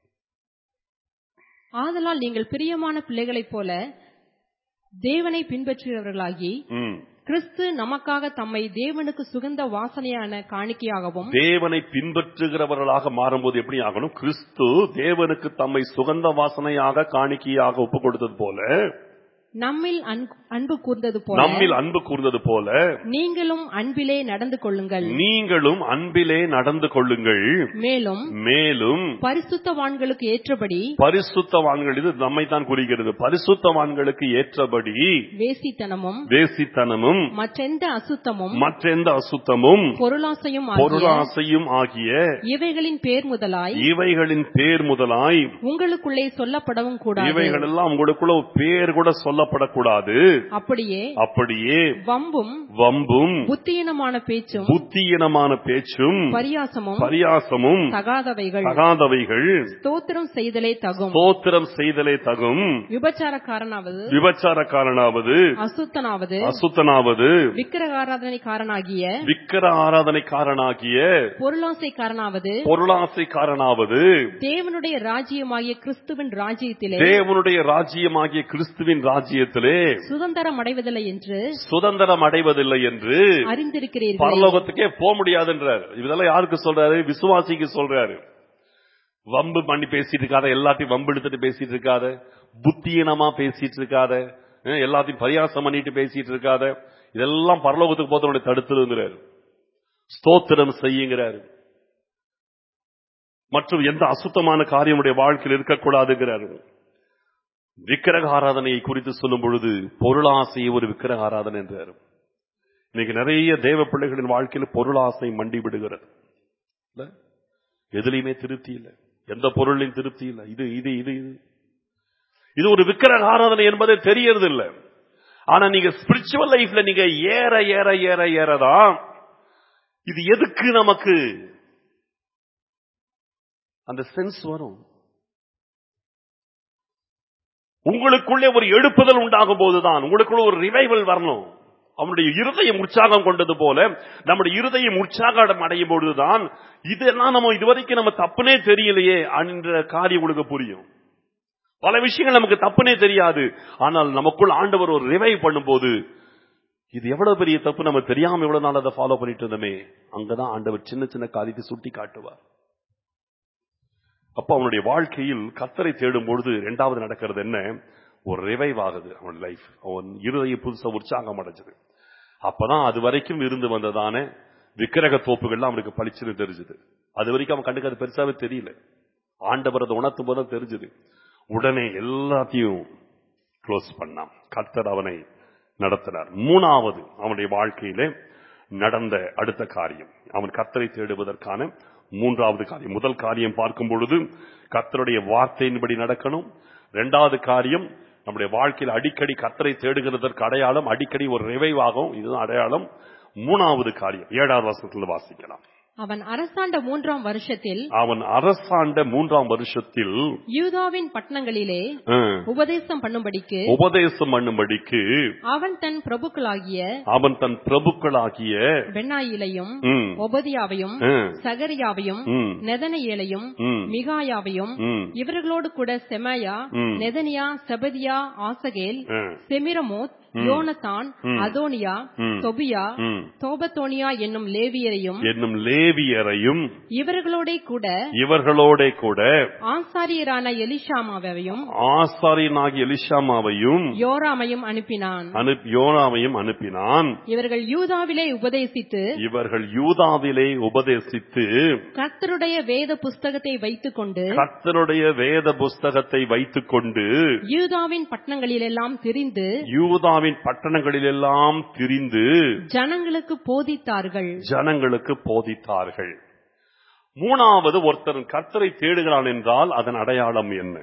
ஆதலால் நீங்கள் பிரியமான பிள்ளைகளைப் போல தேவனை பின்பற்றுகிறவர்களாகி கிறிஸ்து நமக்காக தம்மை தேவனுக்கு சுகந்த வாசனையான காணிக்கையாகவும், தேவனை பின்பற்றுகிறவர்களாக மாறும்போது எப்படி ஆகணும்? கிறிஸ்து தேவனுக்கு தம்மை சுகந்த வாசனையாக காணிக்கையாக ஒப்புக் கொடுத்தது போல நம்மில் அன்பு- அன்பு கூர்ந்தது போல நம்மில் அன்பு கூர்ந்தது போல நீங்களும் அன்பிலே நடந்து கொள்ளுங்கள். நீங்களும் அன்பிலே நடந்து கொள்ளுங்கள். மேலும் மேலும் பரிசுத்தவான்களுக்கு ஏற்றபடி பரிசுத்தவான்கள், இது நம்மை தான் குறிக்கிறது, பரிசுத்தவான்களுக்கு ஏற்றபடி வேசித்தனமும் வேசித்தனமும் மற்றெந்த அசுத்தமும் மற்றெந்த அசுத்தமும் பொருளாசையும் ஆகிய பொருளாசையும் ஆகிய இவைகளின் பேர் முதலாய் இவைகளின் பேர் முதலாய் உங்களுக்குள்ளே சொல்லப்படவும் கூடாது. இவைகள் எல்லாம் உங்களுக்குள்ள பேர் கூட சொல்லப்படக்கூடாது. அப்படியே அப்படியே வம்பும் வம்பும் புத்தியீனமான பேச்சும் புத்தியீனமான பேச்சும் பரியாசமும் பரியாசமும் தகாதவைகள் தகாதவைகள் ஸ்தோத்திரம் செய்தலே தகும். ஸ்தோத்திரம் செய்தலே தகும். விபச்சாரக்காரனாவது விபச்சாரக்காரனாவது அசுத்தனாவது அசுத்தனாவது விக்கிரகாராதனைக்காரனாகிய விக்கிர ஆராதனைக்காரனாகிய பொருளாசைக்காரனாவது பொருளாசைக்காரனாவது தேவனுடைய ராஜ்யமாகிய கிறிஸ்துவின் ராஜ்யத்திலே தேவனுடைய ராஜ்யமாகிய கிறிஸ்துவின் ராஜ்யத்திலே சுதந்திரம் அடைவதில்லை என்று சுதந்திரம் அடைவதில்லை என்று அறிந்திருக்கிறீர்கள். பரலோகத்துக்கே போக முடியாதுன்றார். இதெல்லாம் யாருக்கு சொல்றாரு? விசுவாசிக்கு சொல்றாரு. வம்பு பண்ணி பேசிட்டு இருக்காத, எல்லாத்தையும் வம்பு எடுத்துட்டு பேசிட்டு இருக்காத, புத்தியீனமா பேசிட்டு இருக்காத, அஹ் எல்லாத்தையும் பரியாசம் பண்ணிட்டு பேசிட்டு இருக்காத, இதெல்லாம் பரலோகத்துக்கு போதவனை தடுத்துருங்கிறாரு. ஸ்தோத்திரம் செய்யுங்கிறாரு. மற்றும் எந்த அசுத்தமான காரியம் உடைய வாழ்க்கையில் இருக்கக்கூடாதுங்கிறாரு. விக்கிரக ஆராதனையை குறித்து சொல்லும் பொழுது பொருளாசையை ஒரு விக்கிரக ஆராதனை என்றார். இன்னைக்கு நிறைய தேவ பிள்ளைகளின் வாழ்க்கையில் பொருளாசை மண்டி விடுகிறது. எதுலையுமே திருப்தி இல்லை, எந்த பொருளையும் திருப்தி இல்லை. இது இது இது இது இது ஒரு விக்கிரக ஆராதனை என்பதே தெரியறது இல்லை. ஆனா நீங்க ஸ்பிரிச்சுவல் லைஃப்ல நீங்க ஏற ஏற ஏற ஏறதான் இது எதுக்கு நமக்கு அந்த சென்ஸ் வரும். உங்களுக்குள்ளே ஒரு எழுப்புதல் உண்டாகும் போதுதான் உங்களுக்குள்ள ஒரு ரிவைவல் வரணும். அவனுடைய இருதயம் உற்சாகம் கொண்டது போல நம்முடைய இருதயம் உற்சாகம் அடையும் பொழுதுதான் இதெல்லாம் நம்ம இதுவரைக்கும் நம்ம தப்புனே தெரியலையே என்ற காரியம் உங்களுக்கு புரியும். பல விஷயங்கள் நமக்கு தப்புனே தெரியாது, ஆனால் நமக்குள் ஆண்டவர் ஒரு ரிவைவ் பண்ணும் போது இது எவ்வளவு பெரிய தப்பு, நம்ம தெரியாம எவ்வளவு நாள் அதை ஃபாலோ பண்ணிட்டு இருந்தோமே, அங்கதான் ஆண்டவர் சின்ன சின்ன காரியத்தை சுட்டி காட்டுவார். அப்ப அவனுடைய வாழ்க்கையில் கர்த்தரை தேடும் பொழுது இரண்டாவது நடக்கிறது என்ன? ஒரு ரிவைவ் ஆகுது. அவன் லைஃப், அவன் இருதயம் புதுசா உற்சாகம் அடைஞ்சது. அப்பதான் அது வரைக்கும் இருந்து வந்ததான விக்கிரக தோப்புகள்லாம் அவனுக்கு பளிச்சுன்னு தெரிஞ்சது. அது வரைக்கும் அவன் கண்டுக்கு அது பெருசாவே தெரியல. ஆண்டவர் அதை உணர்த்தும் போது தெரிஞ்சது. உடனே எல்லாத்தையும் க்ளோஸ் பண்ணான். கர்த்தர் அவனை நடத்தினார். மூணாவது அவனுடைய வாழ்க்கையிலே நடந்த அடுத்த காரியம், அவன் கர்த்தரை தேடுவதற்கான மூன்றாவது காரியம். முதல் காரியம் பார்க்கும் பொழுது கர்த்தருடைய வார்த்தையின்படி நடக்கணும். இரண்டாவது காரியம், நம்முடைய வாழ்க்கையில் அடிக்கடி கர்த்தரை தேடுகிறதற்கு அடையாளம் அடிக்கடி ஒரு ரிவைவ் ஆகும், இதுதான் அடையாளம். மூணாவது காரியம் ஏழாவது வசனத்தில் வாசிக்கலாம். அவன் அரசாண்ட மூன்றாம் வருஷத்தில் அவன் அரசாண்ட மூன்றாம் வருஷத்தில் யூதாவின் பட்டணங்களிலே உபதேசம் பண்ணும்படிக்கு உபதேசம் பண்ணும்படிக்கு அவன் தன் பிரபுக்களாகிய அவன் தன் பிரபுக்களாகிய பென்னாயிலையும் ஒபதியாவையும் சகரியாவையும் நெதனேயேலையும் மிகாயாவையும் இவர்களோடு கூட செமாயா, நெதனியா, செபதியா, ஆசகேல், செமிரமோத், யோனத்தான், அதோனியா, தொபியா, தோபத்தோனியா என்னும் லேவியரையும் என்னும் லேவியரையும் இவர்களோட கூட இவர்களோட கூட ஆசாரியரான எலிஷாமாவையும் ஆசாரியனாகிய எலிஷாமாவையும் யோராமையும் அனுப்பினான் யோராமையும் அனுப்பினான். இவர்கள் யூதாவிலே உபதேசித்து இவர்கள் யூதாவிலே உபதேசித்து கர்த்தருடைய வேத புஸ்தகத்தை வைத்துக் கொண்டு கர்த்தருடைய வேத புஸ்தகத்தை வைத்துக் கொண்டு யூதாவின் பட்டணங்களிலெல்லாம் திரிந்து யூதாவின் பட்டணங்களிலெல்லாம் திரிந்து ஜனங்களுக்கு போதித்தார்கள் ஜனங்களுக்கு போதித்தார்கள். மூணாவது, ஒருத்தன் கர்த்தரை தேடுகிறான் என்றால் அதன் அடையாளம் என்ன?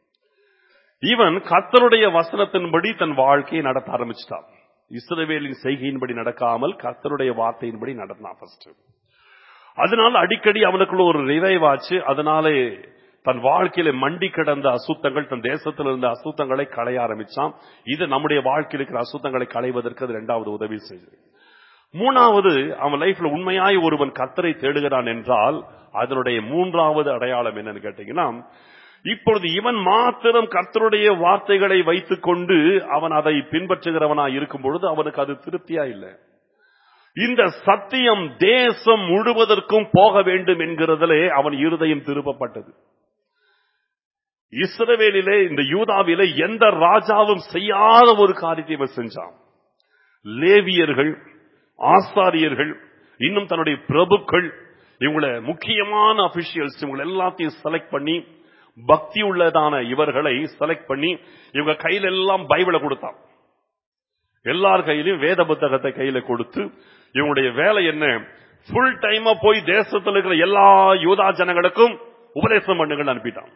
இவன் கர்த்தருடைய வசனத்தின்படி தன் வாழ்க்கையை நடத்த ஆரம்பிச்சிட்டான். இஸ்ரவேலின் செய்கையின்படி நடக்காமல் கர்த்தருடைய வார்த்தையின்படி நடந்தான் ஃபர்ஸ்ட். அதனால அடிக்கடி அவனுக்குள்ள ஒரு ரிவைவ் ஆச்சு. அதனாலே தன் வாழ்க்கையில மண்டி கிடந்த அசுத்தங்கள், தன் தேசத்தில் இருந்த அசுத்தங்களை களைய ஆரம்பிச்சான். இது நம்முடைய வாழ்க்கையில் இருக்கிற அசுத்தங்களை களைவதற்கு அது இரண்டாவது உதவி செய்யுது. மூணாவது, அவன் லைஃப்ல உண்மையாய் ஒருவன் கர்த்தரை தேடுகிறான் என்றால் அதனுடைய மூன்றாவது அடையாளம் என்னன்னு கேட்டீங்கன்னா, இப்பொழுது இவன் மாத்திரம் கர்த்தருடைய வார்த்தைகளை வைத்துக் கொண்டு அவன் அதை பின்பற்றுகிறவனா இருக்கும் பொழுது அவனுக்கு அது திருப்தியா இல்லை. இந்த சத்தியம் தேசம் முழுவதற்கும் போக வேண்டும் என்கிறதிலே அவன் இருதயம் திருப்பப்பட்டது. இஸ்ரவேலிலே இந்த யூதாவிலே எந்த ராஜாவும் செய்யாத ஒரு காரியத்தை இவன் செஞ்சான். லேவியர்கள், ஆசாரியர்கள், இன்னும் தன்னுடைய பிரபுக்கள், இவங்கள முக்கியமான அபிஷியல்ஸ் இவங்க எல்லாத்தையும் செலக்ட் பண்ணி, பக்தி உள்ளதான இவர்களை செலக்ட் பண்ணி இவங்க கையில எல்லாம் பைபிளை கொடுத்தான். எல்லார் கையிலும் வேத புத்தகத்தை கையில கொடுத்து இவங்களுடைய வேலை என்ன, ஃபுல் டைமா போய் தேசத்தில் இருக்கிற எல்லா யூதா ஜனங்களுக்கும் உபதேசம் பண்ணுங்கள் அனுப்பிட்டான்.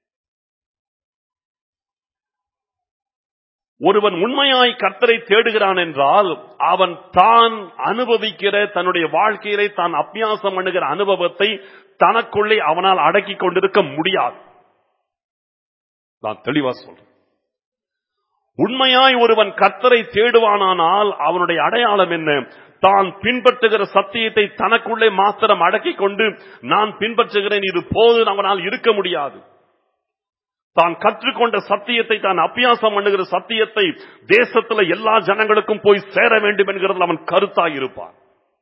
ஒருவன் உண்மையாய் கர்த்தரை தேடுகிறான் என்றால் அவன் தான் அனுபவிக்கிற தன்னுடைய வாழ்க்கையிலே தான் அபியாசம் பண்ணுகிற அனுபவத்தை தனக்குள்ளே அவனால் அடக்கிக் கொண்டிருக்க முடியாது. நான் தெளிவா சொல்றேன். உண்மையாய் ஒருவன் கர்த்தரை தேடுவானானால் அவனுடைய அடையாளம் என்ன, தான் பின்பற்றுகிற சத்தியத்தை தனக்குள்ளே மாத்திரம் அடக்கிக் கொண்டு நான் பின்பற்றுகிறேன் இது போதும் அவனால் இருக்க முடியாது. தான் கற்றுக்கொண்ட சத்தியத்தை, தான் அபியாசம் பண்ணுகிற சத்தியத்தை தேசத்துல எல்லா ஜனங்களுக்கும் போய் சேர வேண்டும் என்கிறதுல அவன் கருத்தாய் இருப்பான்.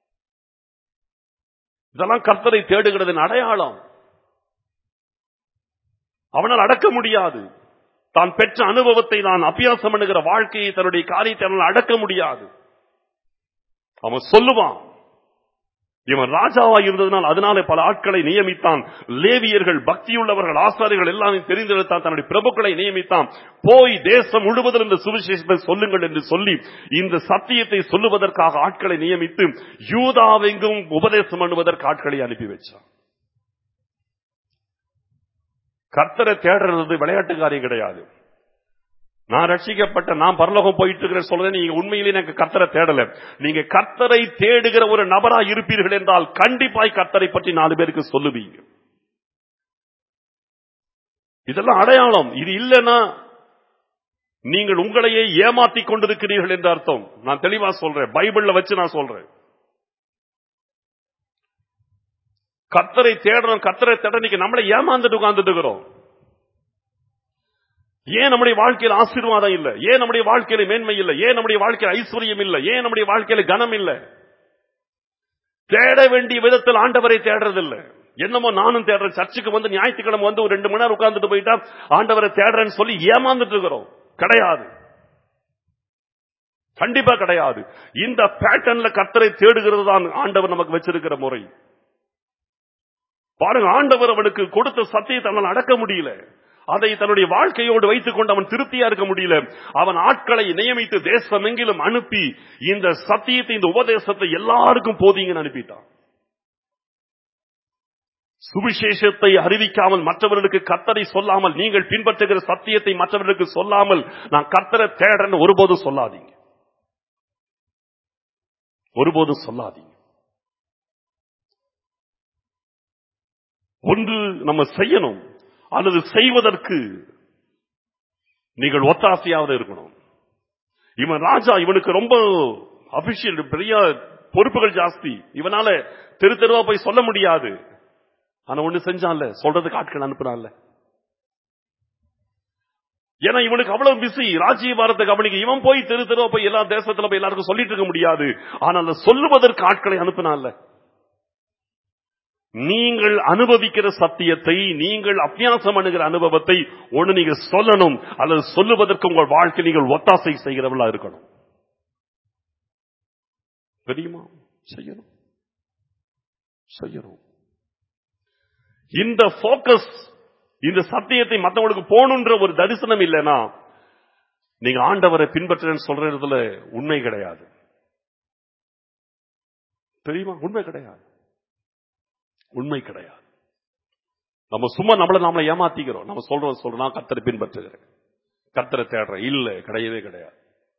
இதெல்லாம் கர்த்தரை தேடுகிறதின் அடையாளம். அவனால் அடக்க முடியாது. தான் பெற்ற அனுபவத்தை, நான் அபியாசம் பண்ணுகிற வாழ்க்கையை, தன்னுடைய காரியத்தை அவனால் அடக்க முடியாது. அவன் சொல்லுவான். இவன் ராஜாவா இருந்ததனால் அதனாலே பல ஆட்களை நியமித்தான். லேவியர்கள், பக்தியுள்ளவர்கள், ஆசாரியர்கள் எல்லாரும் தெரிந்தெடுத்தான். தன்னுடைய பிரபுக்களை நியமித்தான். போய் தேசம் முழுவதும் இந்த சுவிசேஷத்தை சொல்லுங்கள் என்று சொல்லி இந்த சத்தியத்தை சொல்லுவதற்காக ஆட்களை நியமித்து யூதாவெங்கும் உபதேசம் பண்ணுவதற்கு ஆட்களை அனுப்பி வச்சான். கர்த்தரை தேடுறது விளையாட்டு காரியம் கிடையாது. நான் ரட்சிக்கப்பட்ட, நான் பரலோகம் போயிட்டு இருக்கிறேன் சொல்றேன், நீங்க உண்மையிலே எனக்கு கர்த்தரை தேடல. நீங்க கர்த்தரை தேடுகிற ஒரு நபரா இருப்பீர்கள் என்றால் கண்டிப்பாய் கர்த்தரை பற்றி நாலு பேருக்கு சொல்லுவீங்க. இதெல்லாம் அடையாளம். இது இல்லைன்னா நீங்கள் உங்களையே ஏமாற்றிக் கொண்டிருக்கிறீர்கள் என்று அர்த்தம். நான் தெளிவா சொல்றேன், பைபிள்ல வச்சு நான் சொல்றேன். கர்த்தரை தேடணும், கர்த்தரை தேட நீங்க நம்மளை ஏமாந்துட்டு உட்கார்ந்துட்டு இருக்கிறோம். ஏன் நம்முடைய வாழ்க்கையில் ஆசீர்வாதம் இல்லை? ஏன் நம்முடைய வாழ்க்கையில மேன்மை இல்லை? ஏன் நம்முடைய வாழ்க்கையில் ஐஸ்வர்யம் இல்லை? ஏன் நம்முடைய வாழ்க்கையில கனம் இல்லை? தேட வேண்டிய விதத்தில் ஆண்டவரை தேடுறதில்லை. என்னமோ நானும் தேடுறேன், சர்ச்சுக்கு வந்து ஞாயிற்றுக்கிழமை வந்து ஒரு ரெண்டு மணி நேரம் உட்கார்ந்துட்டு போயிட்டா ஆண்டவரை தேடுறேன்னு சொல்லி ஏமாந்துட்டு இருக்கிறோம். கிடையாது, கண்டிப்பா கிடையாது. இந்த பேட்டர்ன்ல கர்த்தரை தேடுகிறது தான் ஆண்டவர் நமக்கு வச்சிருக்கிற முறை. பாருங்க, ஆண்டவர் அவனுக்கு கொடுத்த சத்தியத்தை அவனால் அடக்க முடியல. அதை தன்னுடைய வாழ்க்கையோடு வைத்துக் கொண்டு அவன் திருப்தியா இருக்க முடியல. அவன் ஆட்களை நியமித்து தேசம் எங்கிலும் அனுப்பி இந்த சத்தியத்தை, இந்த உபதேசத்தை எல்லாருக்கும் போதீங்கன்னு அனுப்பிட்டான். சுவிசேஷத்தை அறிவிக்காமல், மற்றவர்களுக்கு கர்த்தரை சொல்லாமல், நீங்கள் பின்பற்றுகிற சத்தியத்தை மற்றவர்களுக்கு சொல்லாமல் நான் கர்த்தரை தேடுறேன்னு ஒருபோதும் சொல்லாதீங்க. ஒருபோதும் சொல்லாதீங்க. ஒன்று நம்ம செய்யணும், அல்லது செய்வதற்கு நீங்கள் ஒத்தாசையாவது இருக்கணும். இவன் ராஜா, இவனுக்கு ரொம்ப அபிஷியல், பெரிய பொறுப்புகள் ஜாஸ்தி. இவனால தெரு தெருவா போய் சொல்ல முடியாது. ஆனா ஒண்ணு செஞ்சான்ல, சொல்றதுக்கு ஆட்கள் அனுப்புறான்ல. ஏன்னா இவனுக்கு அவ்வளவு பிஸி, ராஜ்யபாரத்தை கவனிக்க. இவன் போய் தெரு தெருவா போய் எல்லா தேசத்துல போய் எல்லாருக்கும் சொல்லிட்டு இருக்க முடியாது. ஆனால் சொல்லுவதற்கு ஆட்களை அனுப்பினான்ல. நீங்கள் அனுபவிக்கிற சத்தியத்தை, நீங்கள் அபியாசம் பண்ணுகிற அனுபவத்தை ஒன்று நீங்க சொல்லணும், அல்லது சொல்லுவதற்கு உங்கள் வாழ்க்கை நீங்கள் ஒத்தாசை செய்கிறவர்களா இருக்கணும். தெரியுமா? செய்யணும், செய்யணும். இந்த போக்கஸ், இந்த சத்தியத்தை மற்றவங்களுக்கு போகணுன்ற ஒரு தரிசனம் இல்லைன்னா நீங்க ஆண்டவரை பின்பற்றுறேன்னு சொல்றதுல உண்மை கிடையாது. தெரியுமா? உண்மை கிடையாது, உண்மை கிடையாது. நம்ம சும்மா நம்மள நாமளை ஏமாத்திக்கிறோம். நம்ம சொல்றோம் சொல்றோம் நான் கர்த்தரை பின்பற்றுகிறேன், கர்த்தரை தேடுறேன். இல்ல, கிடையவே கிடையாது.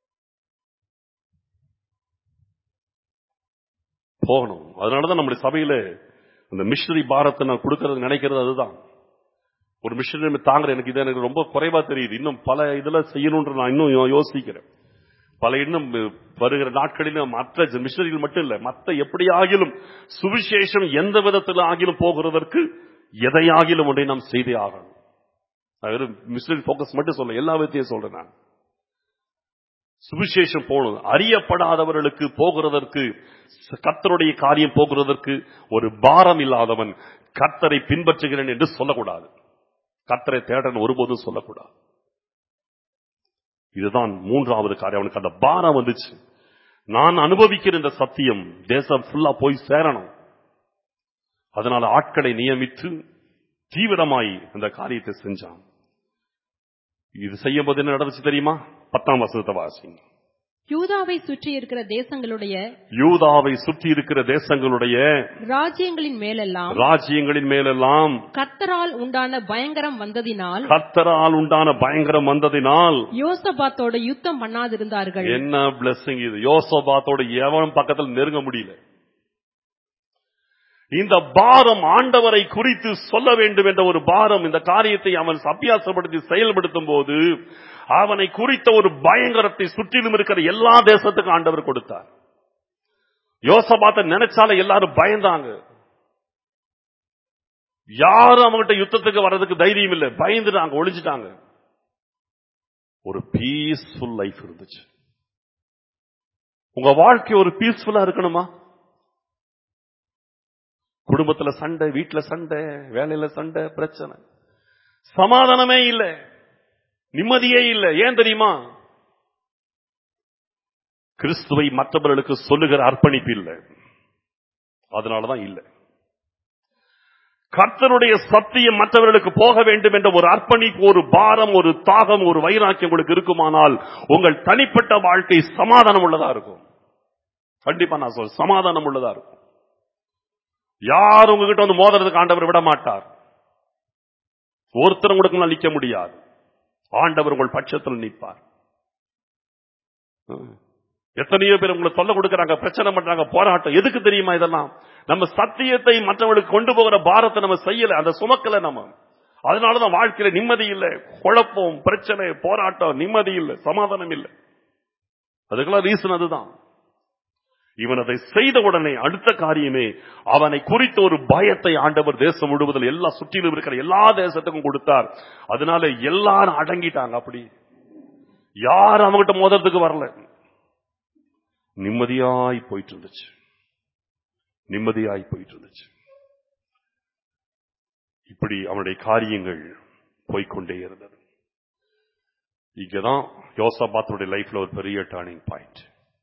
போகணும். அதனாலதான் நம்முடைய சபையில அந்த மிஷனரி பாரத்தை நான் கொடுக்கறது நினைக்கிறது அதுதான். ஒரு மிஷனரி தாங்குற எனக்கு இது எனக்கு ரொம்ப குறைவா தெரியுது. இன்னும் பல இதுல செய்யணும்ன்ற நான் இன்னும் யோசிக்கிறேன். பல இன்னும் வருகிற நாட்களில் மற்ற மிஷனரிகள் மட்டும் இல்ல, மற்ற எப்படி ஆகிலும் சுவிசேஷம் எந்த விதத்தில் ஆகிலும் போகிறதற்கு எதையாகிலும் ஒன்றை நாம் செய்தே ஆகணும். மிஷனரி போக்கஸ் மட்டும் சொல்ல, எல்லா விதத்தையும் சொல்றேன் நான். சுவிசேஷம் போகணும். அறியப்படாதவர்களுக்கு போகிறதற்கு, கர்த்தருடைய காரியம் போகிறதற்கு ஒரு பாரம் இல்லாதவன் கர்த்தரை பின்பற்றுகிறேன் என்று சொல்லக்கூடாது. கர்த்தரை தேடன்னு ஒருபோதும் சொல்லக்கூடாது. இதுதான் மூன்றாவது காரியம். அவனுக்கு அந்த பாரம் வந்துச்சு. நான் அனுபவிக்கிற இந்த சத்தியம் தேசம் ஃபுல்லா போய் சேரணும். அதனால ஆட்களை நியமித்து தீவிரமாய் அந்த காரியத்தை செஞ்சான். இது செய்யும் போது என்ன நடந்துச்சு தெரியுமா? பத்தாம் வசனத்தை வாசிங்க. யூதாவை சுற்றி இருக்கிற தேசங்களுடைய யூதாவை சுற்றி இருக்கிற தேசங்களுடைய ராஜ்யங்களின் மேலெல்லாம் ராஜ்யங்களின் மேலெல்லாம் கர்த்தரால் உண்டான பயங்கரம் வந்ததினால் கர்த்தரால் உண்டான பயங்கரம் வந்ததினால் யோசபாத்தோட யுத்தம் பண்ணாதிருந்தார்கள். என்ன பிளஸிங் இது! யோசபாத்தோட எவன் பக்கத்தில் நெருங்க முடியல. இந்த பாரம் ஆண்டவரை குறித்து சொல்ல வேண்டும் என்ற ஒரு பாரம், இந்த காரியத்தை அவன் அபியாசப்படுத்தி செயல்படுத்தும் போது அவனை குறித்த ஒரு பயங்கரத்தை சுற்றிலும் இருக்கிற எல்லா தேசத்துக்கும் ஆண்டவர் கொடுத்தார். யோசபாத்தை நினைச்சால எல்லாரும் பயந்தாங்க. யாரும் அவங்ககிட்ட யுத்தத்துக்கு வர்றதுக்கு தைரியம் இல்லை, பயந்துட்டாங்க, ஒளிஞ்சிட்டாங்க. ஒரு பீஸ்ஃபுல் லைஃப் இருந்துச்சு. உங்க வாழ்க்கை ஒரு பீஸ்ஃபுல்லா இருக்கணுமா? குடும்பத்துல சண்டை, வீட்டுல சண்டை, வேலையில சண்டை, பிரச்சனை, சமாதானமே இல்லை, நிம்மதியே இல்லை. ஏன் தெரியுமா? கிறிஸ்துவை மற்றவர்களுக்கு சொல்லுகிற அர்ப்பணிப்பு இல்லை. அதனாலதான் இல்லை. கர்த்தருடைய சத்தியம் மற்றவர்களுக்கு போக வேண்டும் என்ற ஒரு அர்ப்பணிப்பு, ஒரு பாரம், ஒரு தாகம், ஒரு வைராக்கியம் உங்களுக்கு இருக்குமானால் உங்கள் தனிப்பட்ட வாழ்க்கை சமாதானம் உள்ளதா இருக்கும். கண்டிப்பா நான் சொல்ல, சமாதானம் உள்ளதா இருக்கும். யார் உங்ககிட்ட வந்து மோதுறதுக்கு ஆண்டவர் விட மாட்டார். ஒருத்தர் உங்களுக்கு நிற்க முடியாது. ஆண்டவர் உங்கள் பட்சத்தில் நிற்பார். எத்தனையோ பேர் உங்களுக்கு சொல்ல கொடுக்கறாங்க, பிரச்சனை பண்றாங்க, போராட்டம். எதுக்கு தெரியுமா? இதெல்லாம் நம்ம சத்தியத்தை மற்றவர்களுக்கு கொண்டு போகிற பாரத்தை நம்ம செய்யல, அந்த சுமக்கல நம்ம. அதனாலதான் வாழ்க்கையில நிம்மதி இல்லை, குழப்பம், பிரச்சனை, போராட்டம், நிம்மதி இல்லை, சமாதானம் இல்லை. அதுக்கெல்லாம் ரீசன் அதுதான். இவன் அதை செய்த உடனே அடுத்த காரியமே அவனை குறித்த ஒரு பயத்தை ஆண்டவர் தேசம் முழுவதில் எல்லா சுற்றிலும் இருக்கிற எல்லா தேசத்துக்கும் கொடுத்தார். அதனால எல்லாரும் அடங்கிட்டாங்க. அப்படி யாரும் அவங்கிட்ட மோதுறதுக்கு வரல. நிம்மதியாய் போயிட்டு இருந்துச்சு, நிம்மதியாய் போயிட்டு இருந்துச்சு. இப்படி அவனுடைய காரியங்கள் போய்கொண்டே இருந்தது. இங்கதான் யோசபாத்துடைய லைஃப்ல ஒரு பெரிய டர்னிங் பாயிண்ட்.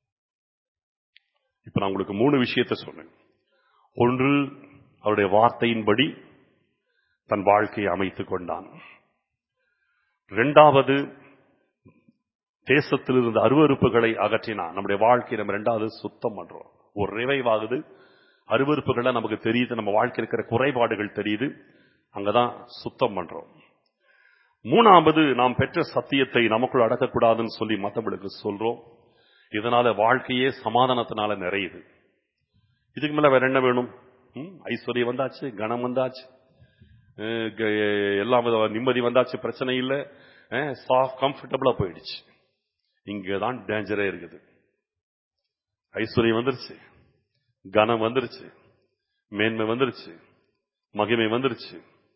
இப்ப நான் உங்களுக்கு மூணு விஷயத்தை சொன்னேன். ஒன்று, அவருடைய வார்த்தையின்படி தன் வாழ்க்கையை அமைத்துக் கொண்டான். இரண்டாவது, தேசத்தில் இருந்த அருவருப்புகளை அகற்றினான். நம்முடைய வாழ்க்கையை நம்ம இரண்டாவது சுத்தம் பண்றோம். ஒரு ரிவைவாகுது, அருவருப்புகளை நமக்கு தெரியுது, நம்ம வாழ்க்கையில் இருக்கிற குறைபாடுகள் தெரியுது, அங்கதான் சுத்தம் பண்றோம். மூணாவது, நாம் பெற்ற சத்தியத்தை நமக்குள் அடக்கக்கூடாதுன்னு சொல்லி மற்றவர்களுக்கு சொல்றோம். இதனால வாழ்க்கையே சமாதானத்தினால நிறையுது. இதுக்கு மேல வேற என்ன வேணும்? ஐஸ்வர்யம் வந்தாச்சு, கனம் வந்தாச்சு, எல்லாம் நிம்மதி வந்தாச்சு, பிரச்சனை இல்லை, கம்ஃபர்டபுளா போயிடுச்சு. இங்கதான் டேஞ்சரே இருக்குது. ஐஸ்வர்யம் வந்துருச்சு, கனம் வந்துருச்சு, மேன்மை வந்துருச்சு, மகிமை வந்துருச்சு,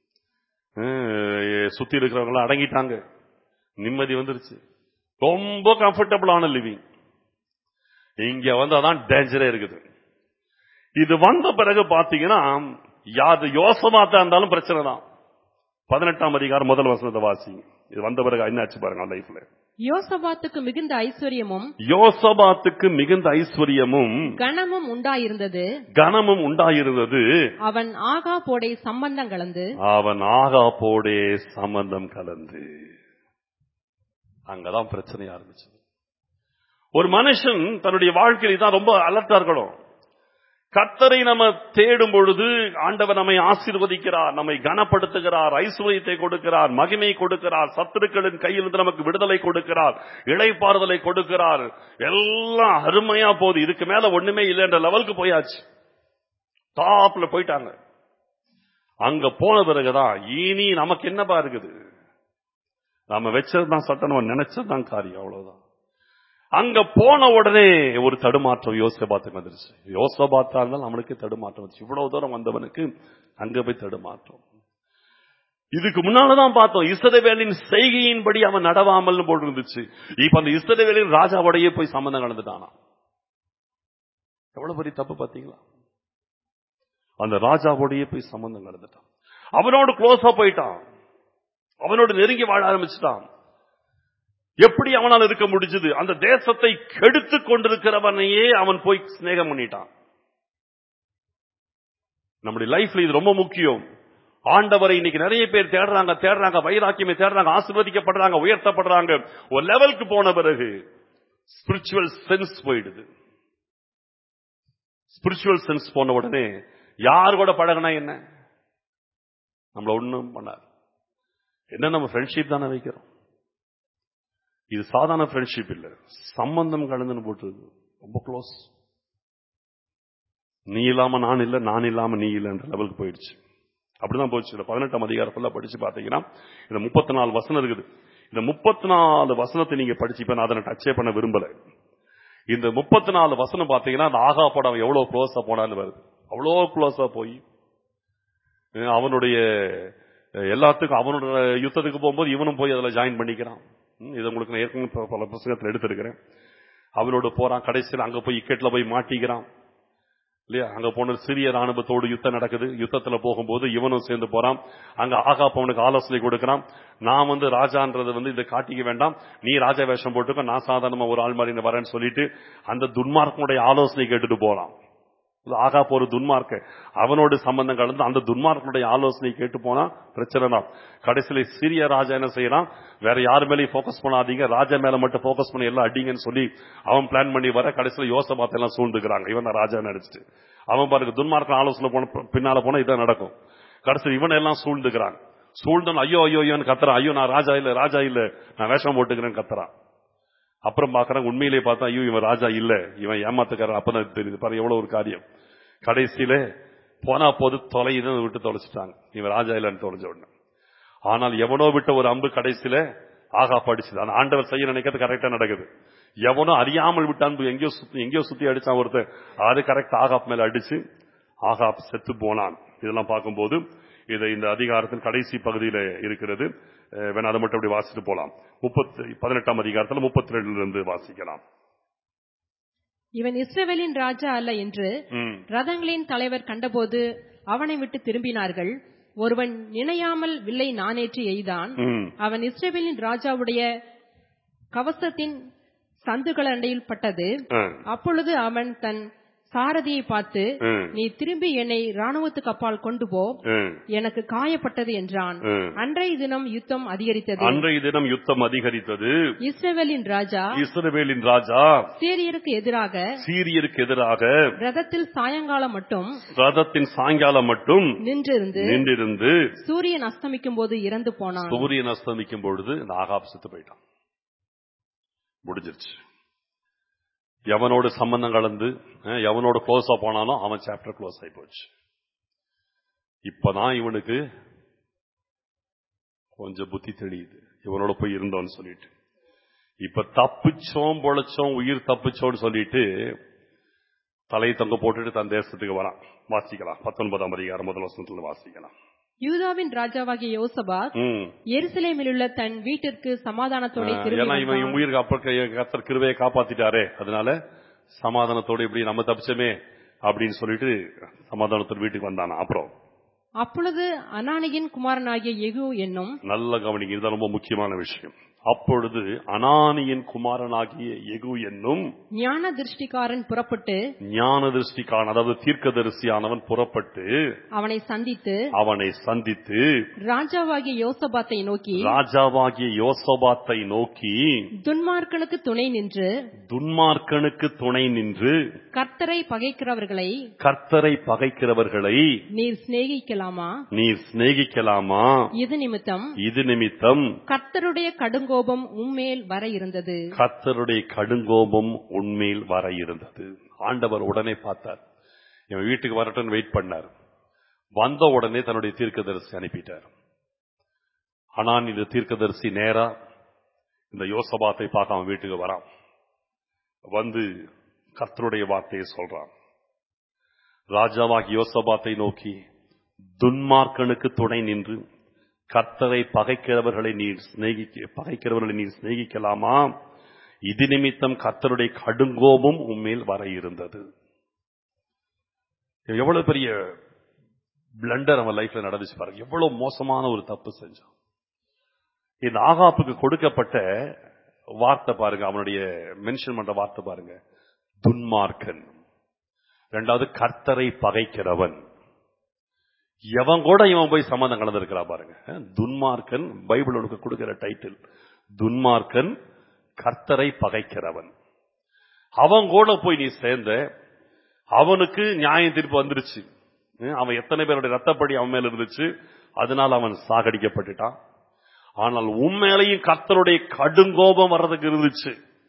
சுத்தி இருக்கிறவங்க அடங்கிட்டாங்க, நிம்மதி வந்துருச்சு, ரொம்ப கம்ஃபர்டபுளான லிவிங். இங்க வந்து அதான் டேஞ்சரே இருக்குது. இது வந்த பிறகு பாத்தீங்கன்னா யாது யோசபாத்தா இருந்தாலும் பிரச்சனை தான். பதினெட்டாம் அதிகாரம் முதல் வசனத்தை வாசிங்க. இது வந்த பிறகு என்னாச்சு பாருங்க லைஃப்ல. யோசபாத்துக்கு மிகுந்த ஐஸ்வர்யமும் யோசபாத்துக்கு மிகுந்த ஐஸ்வர்யமும் கனமும் உண்டாயிருந்தது கனமும் உண்டாயிருந்தது அவன் ஆகாபோடே சம்பந்தம் கலந்து அவன் ஆகாபோடே சம்பந்தம் கலந்து அங்கதான் பிரச்சனையா இருந்துச்சு. ஒரு மனுஷன் தன்னுடைய வாழ்க்கையில் தான் ரொம்ப அலர்ட்டா இருக்கணும். கர்த்தரை நம்ம தேடும் பொழுது ஆண்டவர் நம்மை ஆசீர்வதிக்கிறார், நம்மை கனப்படுத்துகிறார், ஐஸ்வர்யத்தை கொடுக்கிறார், மகிமை கொடுக்கிறார், சத்துருக்களின் கையிலிருந்து நமக்கு விடுதலை கொடுக்கிறார், இளைப்பாறுதலை கொடுக்கிறார். எல்லாம் அருமையா போகுது. இதுக்கு மேல ஒண்ணுமே இல்லை என்ற லெவலுக்கு போயாச்சு, டாப்ல போயிட்டாங்க. அங்க போன பிறகுதான் இனி நமக்கு என்னப்பா இருக்குது? நாம வச்சதுதான் சட்டம், நம்ம நினைச்சதுதான் காரியம், அவ்வளவுதான். அங்க போன உடனே ஒரு தடுமாற்றம் யோசபாத்துக்கு வந்துருச்சு. யோசபாத்தா இருந்தாலும் நம்மளுக்கு தடுமாற்றம் வந்துச்சு. இவ்வளவு தூரம் வந்தவனுக்கு அங்க போய் தடுமாற்றம். இதுக்கு முன்னாலதான் பார்த்தோம், இஸ்ரவேலின் செய்கையின்படி அவன் நடவாமல் போட்டு இருந்துச்சு. இப்ப அந்த இஸ்ரவேலின் ராஜாவோடையே போய் சம்பந்தம் கலந்துட்டானா. எவ்வளவு பெரிய தப்பு பாத்தீங்களா? அந்த ராஜாவோடையே போய் சம்பந்தம் கலந்துட்டான், அவனோடு க்ளோஸா போயிட்டான். அவனோடு நெருங்கி வாழ ஆரம்பிச்சுட்டான். எப்படி அவனால் இருக்க முடிஞ்சது? அந்த தேசத்தை கெடுத்து கொண்டிருக்கிறவனையே அவன் போய் சிநேகம் பண்ணிட்டான். நம்முடைய லைஃப்ல இது ரொம்ப முக்கியம். ஆண்டவரை இன்னைக்கு நிறைய பேர் தேடுறாங்க தேடுறாங்க வைராக்கியமே தேடுறாங்க, ஆசீர்வதிக்கப்படுறாங்க, உயர்த்தப்படுறாங்க. ஒரு லெவலுக்கு போன பிறகு ஸ்பிரிச்சுவல் சென்ஸ் போயிடுது. ஸ்பிரிச்சுவல் சென்ஸ் போன உடனே யார் கூட பழகினா என்ன, நம்மள ஒண்ணும் பண்ணார். என்ன, நம்ம ஃப்ரெண்ட்ஷிப் தானே வைக்கிறோம். இது சாதாரண ஃப்ரெண்ட்ஷிப் இல்ல, சம்பந்தம் கலந்துன்னு போட்டு ரொம்ப க்ளோஸ். நீ இல்லாம நான் இல்ல, நான் இல்லாம நீ இல்லைன்ற லெவலுக்கு போயிடுச்சு. அப்படிதான் போச்சு. பதினெட்டாம் அதிகாரத்துல படிச்சு பாத்தீங்கன்னா இந்த முப்பத்தி நாலு வசனம் இருக்குது. இந்த முப்பத்தி நாலு வசனத்தை நீங்க படிச்சு, நான் அதனை டச்சே பண்ண விரும்பல. இந்த முப்பத்தி நாலு வசனம் பாத்தீங்கன்னா அந்த ஆகா படம் எவ்வளவு க்ளோஸா போனான்னு வருது. அவ்வளோ க்ளோஸா போய் அவனுடைய எல்லாத்துக்கும் அவனோட யுத்தத்துக்கு போகும்போது இவனும் போய் அதுல ஜாயின் பண்ணிக்கிறான். இது உங்களுக்கு நான் ஏற்கனவே பல புத்தகத்தில் எடுத்திருக்கிறேன். அவனோட போறான், கடைசியில் அங்க போய் இக்கெட்ல போய் மாட்டிக்கிறான் இல்லையா. அங்க போன சிறிய ராணுவத்தோடு யுத்தம் நடக்குது. யுத்தத்துல போகும்போது இவனும் சேர்ந்து போறான். அங்க ஆகாப் அவனுக்கு ஆலோசனை கொடுக்கிறான். நான் வந்து ராஜான்றது வந்து இதை காட்டிக்க வேண்டாம், நீ ராஜா வேஷம் போட்டுக்க, நான் சாதாரணமா ஒரு ஆள் மாதிரி வரேன்னு சொல்லிட்டு அந்த துன்மார்க்கனுடைய ஆலோசனை கேட்டுட்டு போறான். ஆகாப் ஒரு துன்மார்க்க, அவனோட சம்பந்தம் கலந்து அந்த துன்மார்க்கனுடைய ஆலோசனை கேட்டு போனா பிரச்சனை தான். கடைசியில சிறிய ராஜா என்ன செய்யறான், வேற யாரு மேலேயும் போக்கஸ் பண்ணாதீங்க, ராஜா மேல மட்டும் போக்கஸ் பண்ணி எல்லாம் அடிங்கன்னு சொல்லி அவன் பிளான் பண்ணி வர, கடைசியில யோசபாத்தை எல்லாம் சூழ்ந்துக்கிறாங்க. இவன் தான் ராஜா நினைச்சிட்டு அவன் பாருங்க துன்மார்க்க ஆலோசனை போன பின்னால போனா இதான் நடக்கும். கடைசியில் இவன் எல்லாம் சூழ்ந்துக்கிறான். சூழ்ந்தன் ஐயோ ஐயோ ஐயோன்னு கத்துறான். ஐயோ நான் ராஜா இல்ல, ராஜா இல்ல, நான் வேஷம் போட்டுக்கிறேன்னு கத்துறான். அப்புறம் பாக்குறாங்க, உண்மையிலேயே பார்த்தா ஐயோ இவன் ராஜா இல்ல, இவன் ஏமாத்துக்காரன். அப்பதான் தெரியுது பாரு எவ்வளவு ஒரு காரியம். கடைசியில போனா போது தொலைன்னு விட்டு தொலைச்சிட்டாங்க, இவன் ராஜா இல்லன்னு தொலைஞ்ச உடனே. ஆனால் எவனோ விட்ட ஒரு அம்பு கடைசியில ஆகா படிச்சுது. அந்த ஆண்டவர் செய்ய நினைக்கிறது கரெக்டா நடக்குது. எவனோ அறியாமல் விட்ட அன்பு எங்கேயோ சுத்தி எங்கேயோ சுத்தி அடிச்சான் ஒருத்தர், அது கரெக்ட் ஆகாப் மேல அடிச்சு ஆகாப் செத்து போனான். இதெல்லாம் பார்க்கும்போது இது இந்த அதிகாரத்தின் கடைசி பகுதியில இருக்கிறது. வேணா அதை மட்டும் அப்படி வாசிட்டு போலாம். முப்பத்தி பதினெட்டாம் அதிகாரத்துல முப்பத்தி ரெண்டுல இருந்து வாசிக்கலாம். இவன் இஸ்ரவேலின் ராஜா அல்ல என்று ரதங்களின் தலைவர் கண்டபோது அவனை விட்டு திரும்பினார்கள். ஒருவன் நினையாமல் வில்லை நானேற்றி எய்தான். அவன் இஸ்ரவேலின் ராஜாவுடைய கவசத்தின் சந்துகள் அண்டையில் பட்டது. அப்பொழுது அவன் தன் சாரதியை பார்த்து, நீ திரும்பி என்னை ராணுவத்துக்கு அப்பால் கொண்டு போ, எனக்கு காயப்பட்டது என்றான். அன்றைய தினம் யுத்தம் அதிகரித்தது. அன்றைய தினம் யுத்தம் அதிகரித்தது. இஸ்ரவேலின் ராஜா இஸ்ரவேலின் ராஜா சீரியருக்கு எதிராக சீரியருக்கு எதிராக ரதத்தில் சாயங்காலம் மட்டும் ரதத்தின் சாயங்காலம் மட்டும் நின்றிருந்து நின்றிருந்து சூரியன் அஸ்தமிக்கும் போது இறந்து போனான். சூரியன் அஸ்தமிக்கும் பொழுது ஆகாப் செத்து போயிட்டான். முடிஞ்சிருச்சு. எவனோட சம்பந்தம் கலந்து எவனோட க்ளோஸா போனாலும் அவன் சாப்டர் க்ளோஸ் ஆகி போச்சு. இப்பதான் இவனுக்கு கொஞ்சம் புத்தி தெரியுது, இவனோட போய் இருந்தோன்னு சொல்லிட்டு. இப்ப தப்பிச்சோம் பொழைச்சோம் உயிர் தப்பிச்சோன்னு சொல்லிட்டு தலையை தொங்க போட்டுட்டு தன் தேசத்துக்கு வரான். வாசிக்கலாம். பத்தொன்பதாம் அதிகாரம் முதல் வசனத்துல வாசிக்கலாம். யூதாவின் ராஜாவாகிய யோசபாத் எருசலேமில் உள்ள தன் வீட்டிற்கு சமாதானத்தோட இவன் உயிர் கர்த்தர் கிருபையை காப்பாத்திட்டாரே, அதனால சமாதானத்தோட இப்படி நம்ம தப்பிச்சமே அப்படின்னு சொல்லிட்டு சமாதானத்தோட வீட்டுக்கு வந்தானா. அப்புறம் அப்பொழுது அனானியின் குமாரனாகிய யெகூ என்னும், நல்ல கவனிங்க, இதுதான் ரொம்ப முக்கியமான விஷயம். அப்பொழுது அனானியின் குமாரனாகிய யெகூ என்னும் ஞான திருஷ்டிக்காரன் புறப்பட்டு ஞான திருஷ்டிக்காரன் அதாவது தீர்க்கதரிசியானவன் புறப்பட்டு அவனை சந்தித்து அவனை சந்தித்து ராஜாவாகிய யோசபாத்தை நோக்கி ராஜாவாகிய யோசபாத்தை நோக்கி துன்மார்க்கனுக்கு துணை நின்று துன்மார்க்கனுக்கு துணை நின்று கர்த்தரை பகைக்கிறவர்களை கர்த்தரை பகைக்கிறவர்களை நீர் சிநேகிக்கலாமா நீர் சிநேகிக்கலாமா இது நிமித்தம் இது நிமித்தம் கர்த்தருடைய கடுங்கோ கோபம் உன்மேல் வர இருந்தது. கர்த்தருடைய கடுங்கோபம் உன்மேல் வர இருந்தது. ஆண்டவர் உடனே பார்த்தார், இவன் வீட்டுக்கு வரட்டும் வெயிட் பண்ணார். வந்த உடனே தன்னுடைய தீர்க்கதரிசி அனுப்பிட்டார். ஆனால் இந்த தீர்க்கதரிசி நேரா இந்த யோசபாத்தை பார்க்க அவன் வீட்டுக்கு வரான். வந்து கர்த்தருடைய வார்த்தையை சொல்றான். ராஜாவாகி யோசபாத்தை நோக்கி துன்மார்க்கனுக்கு துணை நின்று கர்த்தரை பகைக்கிறவர்களை நீர் சிநேகிக்க பகைக்கிறவர்களை நீர் சிநேகிக்கலாமா இது நிமித்தம் கர்த்தருடைய கடுங்கோபம் உம்மேல் வர இருந்தது. எவ்வளவு பெரிய பிளண்டர் அவன் லைஃப்ல நடந்துச்சு பாருங்க. எவ்வளவு மோசமான ஒரு தப்பு செஞ்சான். இந்த ஆகாப்புக்கு கொடுக்கப்பட்ட வார்த்தை பாருங்க, அவனுடைய மென்ஷன் பண்ற வார்த்தை பாருங்க, துன்மார்க்கன். இரண்டாவது கர்த்தரை பகைக்கிறவன். எவன் கூட இவன் போய் சம்பந்தம் கலந்திருக்கிறா பாருங்க. துன்மார்க்கன் பைபிள் உனக்கு கொடுக்கிற டைட்டில். துன்மார்க்கன் கர்த்தரை பகைக்கிறவன். அவன் கூட போய் நீ சேர்ந்த, அவனுக்கு நியாய தீர்ப்பு வந்துருச்சு. அவன் எத்தனை பேருடைய ரத்தப்படி அவன் மேல இருந்துச்சு, அதனால அவன் சாகடிக்கப்பட்டுட்டான். ஆனால் உண்மையிலையும் கர்த்தருடைய கடுங்கோபம் வர்றதுக்கு இருந்துச்சு.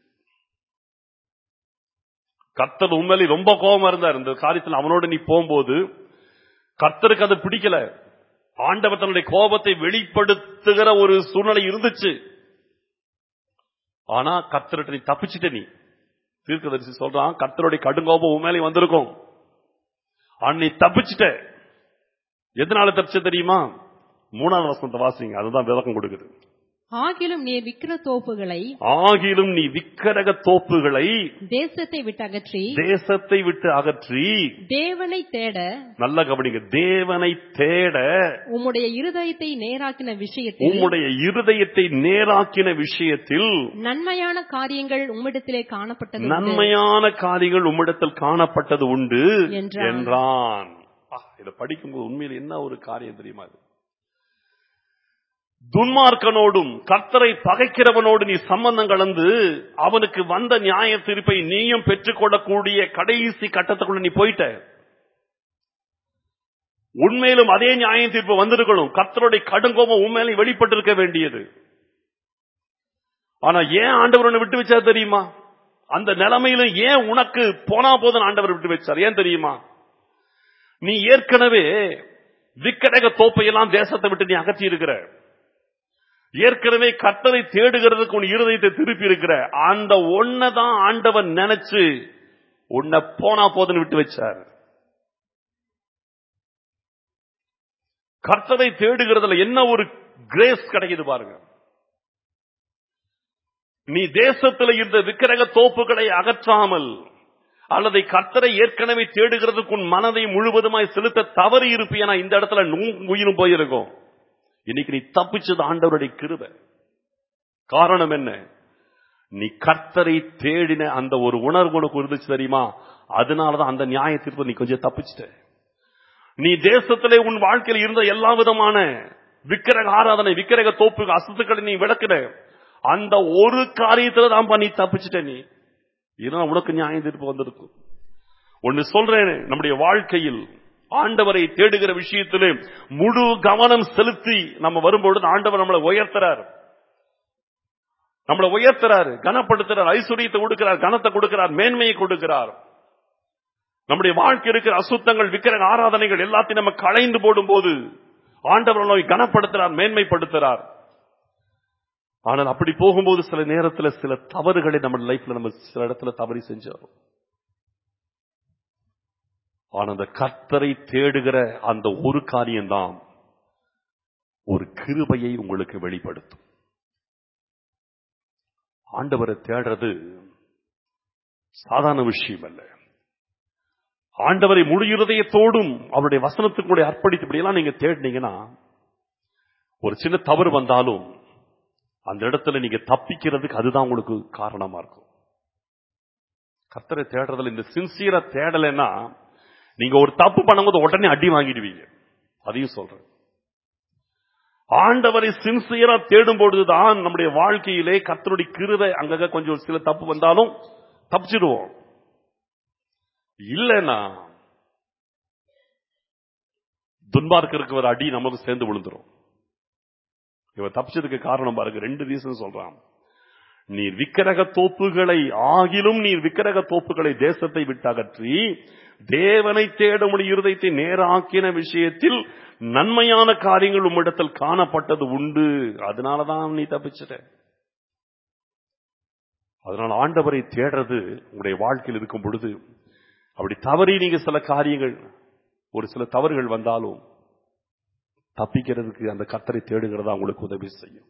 கர்த்தர் உண்மையிலேயே ரொம்ப கோபம் இருந்தார் இந்த காரியத்தில். அவனோட நீ போகும்போது கர்த்தருக்கு அது பிடிக்கல. ஆண்டவர் தன்னுடைய கோபத்தை வெளிப்படுத்துகிற ஒரு சூழ்நிலை இருந்துச்சு. ஆனா கர்த்தர்கிட்ட நீ தப்பிச்சிட்ட. நீ தீர்க்கதரிசி சொல்றான், கர்த்தருடைய கடுங்கோபம் உண்மையிலேயே வந்திருக்கும், ஆனா நீ தப்பிச்சிட்ட. எதனால தப்பிச்ச தெரியுமா? மூணாவது வசனத்தை வாசிங்க, அதுதான் விளக்கம் கொடுக்குது. ஆகிலும் நீ விக்கிர தோப்புகளை ஆகிலும் நீ விக்கிரக தோப்புகளை தேசத்தை விட்டு அகற்றி தேசத்தை விட்டு அகற்றி தேவனை தேட, நல்ல கவனிங்க, தேவனை தேட உம்முடைய இருதயத்தை நேராக்கின விஷயத்தில் உம்முடைய இருதயத்தை நேராக்கின விஷயத்தில் நன்மையான காரியங்கள் உம்மிடத்திலே காணப்பட்டது நன்மையான காரியங்கள் உம்மிடத்தில் காணப்பட்டது உண்டு என்றான். என்றான். இதை படிக்கும்போது உண்மையில் என்ன ஒரு காரியம் தெரியுமா? துன்மார்க்கனோடும் கர்த்தரை பகைக்கிறவனோடு நீ சம்பந்தம் கலந்து அவனுக்கு வந்த நியாய தீர்ப்பை நீயும் பெற்றுக்கொள்ளக்கூடிய கடைசி கட்டத்துக்குள்ள நீ போயிட்ட. உண்மையிலும் அதே நியாய தீர்ப்பு வந்திருக்கணும். கர்த்தருடைய கடுங்கோபம் உண்மையிலும் வெளிப்பட்டிருக்க வேண்டியது. ஆனா ஏன் ஆண்டவர் உன்னை விட்டு வச்சார் தெரியுமா? அந்த நிலைமையில ஏன் உனக்கு போனா போதும் ஆண்டவர் விட்டு வச்சார் ஏன் தெரியுமா? நீ ஏற்கனவே விக்கிரக தோப்பையெல்லாம் தேசத்தை விட்டு நீ அகற்றி இருக்கிற. ஏற்கனவே கர்த்தரை தேடுகிறதுக்கு உன் இருதயத்தை திருப்பி இருக்கிற. அந்த ஒன்னதான் ஆண்டவன் நினைச்சு உன்னை போனா போதுன்னு விட்டு வச்சார். கர்த்தரை தேடுகிறதுல என்ன ஒரு கிரேஸ் கிடைக்குது பாருங்க. நீ தேசத்தில் இருந்த விக்கிரக தோப்புகளை அகற்றாமல் அல்லது கர்த்தரை ஏற்கனவே தேடுகிறதுக்கு உன் மனதை முழுவதுமாய் செலுத்த தவறி இருப்பியா, இந்த இடத்துல உயிரும் போயிருக்கும். இன்னைக்கு நீ தப்பிச்சது ஆண்டவருடைய கிருபை. காரணம் என்ன? நீ கர்த்தரை தேடின அந்த ஒரு உணர்வு உனக்கு இருந்துச்சு தெரியுமா? அதனாலதான் அந்த நியாய தீர்ப்பு நீ கொஞ்சம் தப்பிச்சிட்ட. நீ தேசத்திலே உன் வாழ்க்கையில் இருந்த எல்லா விதமான விக்கிரக ஆராதனை, விக்கிரக தோப்பு அசுத்துக்களை நீ விளக்குற. அந்த ஒரு காரியத்துல தான் நீ தப்பிச்சிட்ட. நீ இதனால் உனக்கு நியாய தீர்ப்பு வந்திருக்கும். ஒன்னு சொல்றேன், நம்முடைய வாழ்க்கையில் ஆண்டவரை தேடுகிற விஷயத்திலே முழு கவனம் செலுத்தி நம்ம வரும்பொழுது ஆண்டவர் நம்மளை உயர்த்துறார். நம்மளை உயர்த்துறாரு, கனப்படுத்துறார், ஐஸ்வர்யத்தை கொடுக்கிறார், கனத்தை கொடுக்கிறார், மேன்மையை கொடுக்கிறார். நம்முடைய வாழ்க்கை இருக்கிற அசுத்தங்கள், விக்கிரக ஆராதனைகள் எல்லாத்தையும் நம்ம களைந்து போடும் போது ஆண்டவர் நம்மை கனப்படுத்துறார், மேன்மைப்படுத்துறார். ஆனால் அப்படி போகும்போது சில நேரத்தில் சில தவறுகளை நம்ம லைஃப்ல நம்ம சில இடத்துல தவறி செஞ்சோம். ஆனா அந்த கர்த்தரை தேடுகிற அந்த ஒரு காரியம்தான் ஒரு கிருபையை உங்களுக்கு வெளிப்படுத்தும். ஆண்டவரை தேடுறது சாதாரண விஷயம் அல்ல. ஆண்டவரை முழு இருதயத்தோடும் அவருடைய வசனத்துக்கு அர்ப்பணித்து இப்படியெல்லாம் நீங்க தேடினீங்கன்னா ஒரு சின்ன தவறு வந்தாலும் அந்த இடத்துல நீங்க தப்பிக்கிறதுக்கு அதுதான் உங்களுக்கு காரணமா இருக்கும். கர்த்தரை தேடுறதுல இந்த சின்சியரா தேடலைன்னா நீங்க ஒரு தப்பு பண்ணும்போது உடனே அடி வாங்கிடுவீங்க. அதையும் சொல்றேன். ஆண்டவரை சின்சியரா தேடும் பொழுதுதான் நம்முடைய வாழ்க்கையிலே கர்த்தருடைய கிருபை அங்கங்க கொஞ்சம் சில தப்பு வந்தாலும் தப்பிச்சிடுவோம். இல்லைன்னா துன்மார்க்கருக்கு ஒரு அடி நமக்கு சேர்ந்து விழுந்துரும். இவன் தப்பிச்சதுக்கு காரணம் பாருங்க, ரெண்டு ரீசன் சொல்றான். நீர் விக்கிரக தோப்புகளை ஆகிலும் நீர் விக்கிரக தோப்புகளை தேசத்தை விட்டு அகற்றி தேவனை தேடும் இருதயத்தை நேராக்கின விஷயத்தில் நன்மையான காரியங்கள் உம்மிடத்தில் காணப்பட்டது உண்டு. அதனாலதான் நீ தப்பிச்சிட்ட. அதனால ஆண்டவரை தேடுறது உங்களுடைய வாழ்க்கையில் இருக்கும் பொழுது அப்படி தவறி நீங்க சில காரியங்கள் ஒரு சில தவறுகள் வந்தாலும் தப்பிக்கிறதுக்கு அந்த கர்த்தரை தேடுகிறதா உங்களுக்கு உதவி செய்யும்.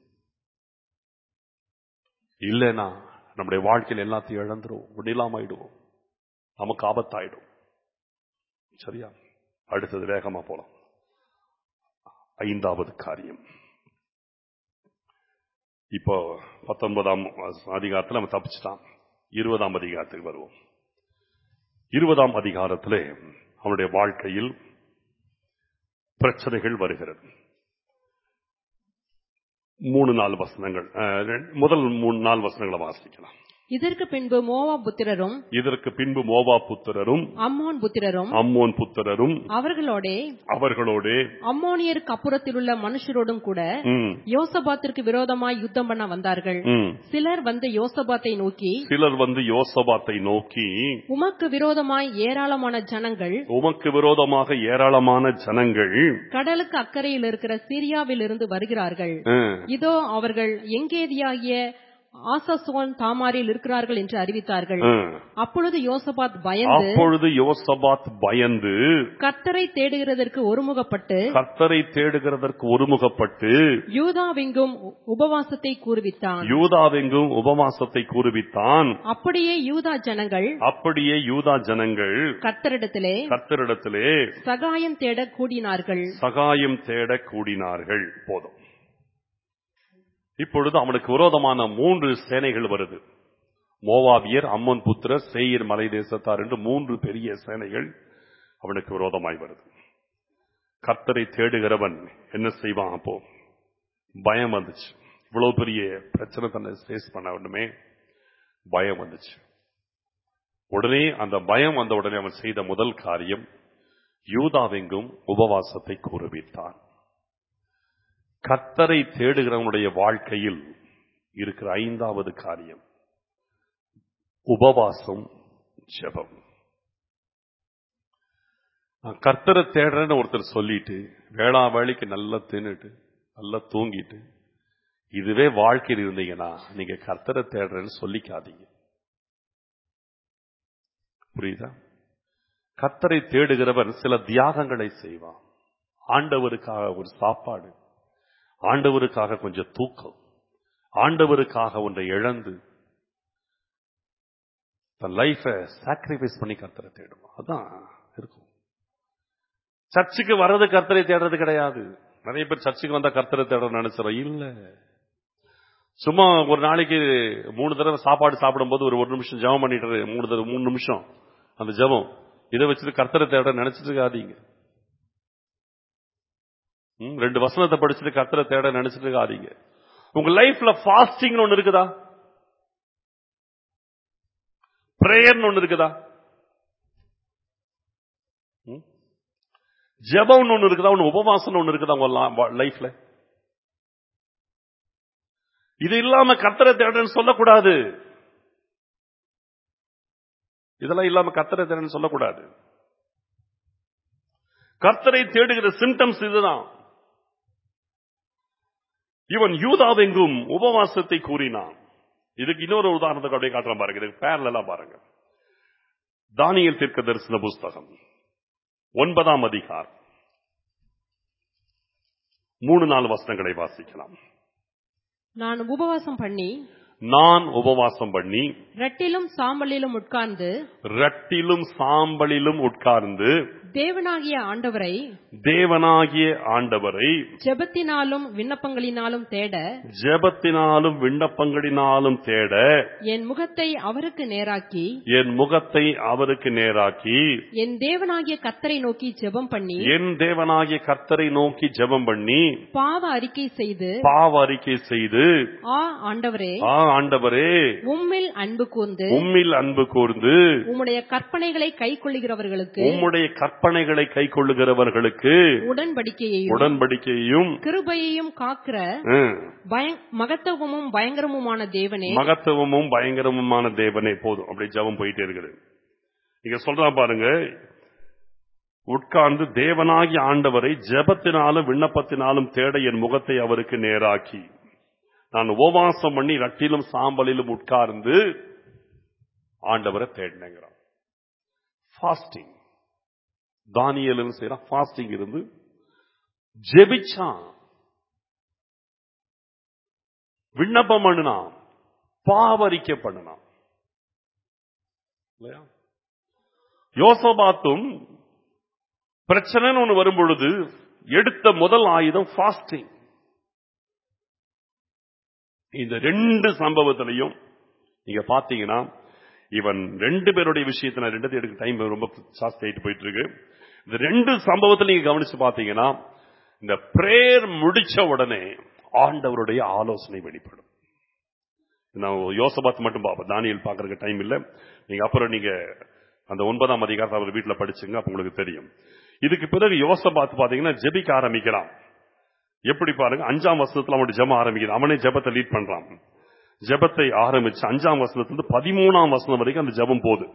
இல்லைன்னா நம்முடைய வாழ்க்கையில் எல்லாத்தையும் இழந்துரும், முடியலாமாயிடுவோம், நமக்கு ஆபத்தாயிடும். சரியா? அடுத்தது வேகமா போலாம். ஐந்தாவது காரியம், இப்போ பத்தொன்பதாம் அதிகாரத்தில் நம்ம தப்பிச்சிட்டான். இருபதாம் அதிகாரத்துக்கு வருவோம். இருபதாம் அதிகாரத்திலே அவனுடைய வாழ்க்கையில் பிரச்சனைகள் வருகிறது. மூணு நாலு வசனங்கள், முதல் மூணு நாலு வசனங்களை வாசிக்கலாம். இதற்கு பின்பு மோவாப் புத்திரரும் இதற்கு பின்பு மோவாப் புத்திரரும் அம்மோன் புத்திரரும் அம்மோன் புத்திரரும் அவர்களோடே அவர்களோடே அம்மோனியருக்கு அப்புறத்தில் உள்ள மனுஷரோடும் கூட யோசபாத்திற்கு விரோதமாய் யுத்தம் பண்ண வந்தார்கள். சிலர் வந்து யோசபாத்தை நோக்கி சிலர் வந்து யோசபாத்தை நோக்கி உமக்கு விரோதமாய் ஏராளமான ஜனங்கள் உமக்கு விரோதமாக ஏராளமான ஜனங்கள் கடலுக்கு அக்கறையில் இருக்கிற சீரியாவில் இருந்து வருகிறார்கள். இதோ அவர்கள் எங்கேதியாகிய ஆசசோன் தாமாரில் இருக்கிறார்கள் என்று அறிவித்தார்கள். அப்பொழுது யோசபாத் பயந்து அப்பொழுது யோசபாத் பயந்து கர்த்தரை தேடுகிறதற்கு ஒருமுகப்பட்டு கர்த்தரை தேடுகிறதற்கு ஒருமுகப்பட்டு யூதாவெங்கும் உபவாசத்தை கூறுவித்தான். யூதாவெங்கும் உபவாசத்தை கூறுவித்தான். அப்படியே யூதா ஜனங்கள் அப்படியே யூதா ஜனங்கள் கர்த்தரிடத்திலே கர்த்தரிடத்திலே சகாயம் தேட கூடினார்கள் சகாயம் தேட கூடினார்கள். போதும். இப்பொழுது அவனுக்கு விரோதமான மூன்று சேனைகள் வருது. மோவாபியர், அம்மோன் புத்திரர், சேயீர் மலை தேசத்தார் என்று மூன்று பெரிய சேனைகள் அவனுக்கு விரோதமாய் வருது. கர்த்தரை தேடுகிறவன் என்ன செய்வான்? அப்போ பயம் வந்துச்சு. இவ்வளவு பெரிய பிரச்சனை தன்னை ஃபேஸ் பண்ண வேண்டுமே, பயம் வந்துச்சு. உடனே அந்த பயம் வந்த உடனே அவன் செய்த முதல் காரியம் யூதாவெங்கும் உபவாசத்தை கூறுவித்தான். கர்த்தரை தேடுகிறவனுடைய வாழ்க்கையில் இருக்கிற ஐந்தாவது காரியம் உபவாசம், ஜெபம். கர்த்தரை தேடுறேன்னு ஒருத்தர் சொல்லிட்டு வேளா வேளைக்கு நல்லா தின்னுட்டு நல்லா தூங்கிட்டு இதுவே வாழ்க்கையில் இருந்தீங்கன்னா நீங்க கர்த்தரை தேடுறேன்னு சொல்லிக்காதீங்க. புரியுதா? கர்த்தரை தேடுகிறவன் சில தியாகங்களை செய்வான். ஆண்டவருக்காக ஒரு சாப்பாடு, ஆண்டவருக்காக கொஞ்சம் தூக்கம், ஆண்டவருக்காக ஒன்றை இழந்து தன் லைஃபை சாக்ரிஃபைஸ் பண்ணி கர்த்தரை தேடுவான். அதான் இருக்கும். சர்ச்சுக்கு வர்றது கர்த்தரை தேடுறது கிடையாது. நிறைய பேர் சர்ச்சுக்கு வந்தா கர்த்தரை தேட நினைச்சிடும். இல்ல, சும்மா ஒரு நாளைக்கு மூணு தடவை சாப்பாடு சாப்பிடும் போது ஒரு ஒரு நிமிஷம் ஜெபம் பண்ணிட்டு மூணு தடவை மூணு நிமிஷம் அந்த ஜெபம் இதை வச்சுட்டு கர்த்தரை தேட நினைச்சிட்டு இருக்காதீங்க. ரெண்டு வசனத்தை படிச்சுட்டு கர்த்தரை தேட நினைச்சிட்டு இருக்காதீங்க. உங்க லைஃப்ல ஃபாஸ்டிங் ஒண்ணு இருக்குதா? பிரேயர் ஒண்ணு இருக்குதா? ஜெபம் ஒண்ணு இருக்குதா? ஒன்னு உபவாசம் ஒண்ணு இருக்குதா உங்க லைஃப்ல? இது இல்லாம கர்த்தரை தேடன்னு சொல்லக்கூடாது. இதெல்லாம் இல்லாம கர்த்தரை தேடன்னு சொல்லக்கூடாது. கர்த்தரை தேடுகிற சிம்டம்ஸ் இதுதான். இவன் யூதாவெங்கும் உபவாசத்தை கூறினான். இதுக்கு இன்னொரு உதாரணத்தை அப்படியே காட்டுறேன் பாருங்க. இதுக்கு பேரலா பாருங்க. தானியேல் தீர்க்க தரிசன புஸ்தகம் ஒன்பதாம் அதிகாரம் மூணு நாலு வசனங்களை வாசிக்கலாம். நான் உபவாசம் பண்ணி நான் உபவாசம் பண்ணி ரட்டிலும் சாம்பலிலும் உட்கார்ந்து ரட்டிலும் சாம்பலிலும் உட்கார்ந்து தேவனாகிய ஆண்டவரை தேவனாகிய ஆண்டவரை ஜெபத்தினாலும் விண்ணப்பங்களினாலும் தேட ஜெபத்தினாலும் விண்ணப்பங்களினாலும் தேட என் முகத்தை அவருக்கு நேராக்கி என் முகத்தை அவருக்கு நேராக்கி என் தேவனாகிய கர்த்தரை நோக்கி ஜெபம் பண்ணி என் தேவனாகிய கர்த்தரை நோக்கி ஜெபம் பண்ணி பாவ அறிக்கை செய்து பாவ அறிக்கை செய்து ஆ ஆண்டவரே ஆ ஆண்டவரே உம்மில் அன்பு கூர்ந்து உம்மில் அன்பு கூர்ந்து உம்முடைய கற்பனைகளை கைக்கொள்ளுகிறவர்களுக்கு உம்முடைய கற்பனைகளை கைக்கொள்ளுகிறவர்களுக்கு உடன்படிக்கையையும் உடன்படிக்கையையும் கிருபையையும் காக்கிற மகத்துவமும் பயங்கரமுமான தேவனே மகத்துவமும் பயங்கரமுமான தேவனே. போதும், அப்படி ஜெபம் போயிட்டே இருக்குது. நீங்க சொல்றா பாருங்க, உட்கார்ந்து தேவனாகிய ஆண்டவரை ஜெபத்தினாலும் விண்ணப்பத்தினாலும் தேட என் முகத்தை அவருக்கு நேராக்கி நான் உபவாசம் பண்ணி ரட்டிலும் சாம்பலிலும் உட்கார்ந்து ஆண்டவரை தேடினேங்கிறான். ஃபாஸ்டிங். தானியேல் செய்யறான், ஃபாஸ்டிங் இருந்து ஜெபிச்சான், விண்ணப்பம் பண்ணினான், பாவரிக்கை பண்ணினான். யோசபாத்தும் பிரச்சனைன்னு ஒண்ணு வரும் பொழுது எடுத்த முதல் ஆயுதம் ஃபாஸ்டிங். இந்த ரெண்டு சம்பவத்திலையும் நீங்க பாத்தீங்கன்னா இவன் ரெண்டு பேருடைய விஷயத்தை ரெண்டு எடுக்க டைம் ரொம்ப ஜாஸ்தி ஆயிட்டு போயிட்டு இருக்கு. இந்த ரெண்டு சம்பவத்தில் நீங்க கவனிச்சு பாத்தீங்கன்னா இந்த பிரேயர் முடிச்ச உடனே ஆண்டவருடைய ஆலோசனை வெளிப்படும். நான் யோசபாத் மட்டும் பாப்பேன், தானியேல் பாக்குறதுக்கு டைம் இல்ல. நீங்க அப்புறம் நீங்க அந்த ஒன்பதாம் அதிகாரத்தை அவர் வீட்டுல படிச்சுங்க, அப்ப உங்களுக்கு தெரியும். இதுக்கு பிறகு யோசபாத் பாத்தீங்கன்னா ஜெபிக்க ஆரம்பிக்கிறான். எப்படி பாருங்க, அஞ்சாம் வசனத்துல அவனுடைய ஜெபம் ஆரம்பிக்கிறான். அவனே ஜெபத்தை லீட் பண்றான். ஜெபத்தை ஆரம்பிச்சு அஞ்சாம் வசனத்துல பதிமூணாம் வசனம் வரைக்கும் அந்த ஜெபம் போகுது.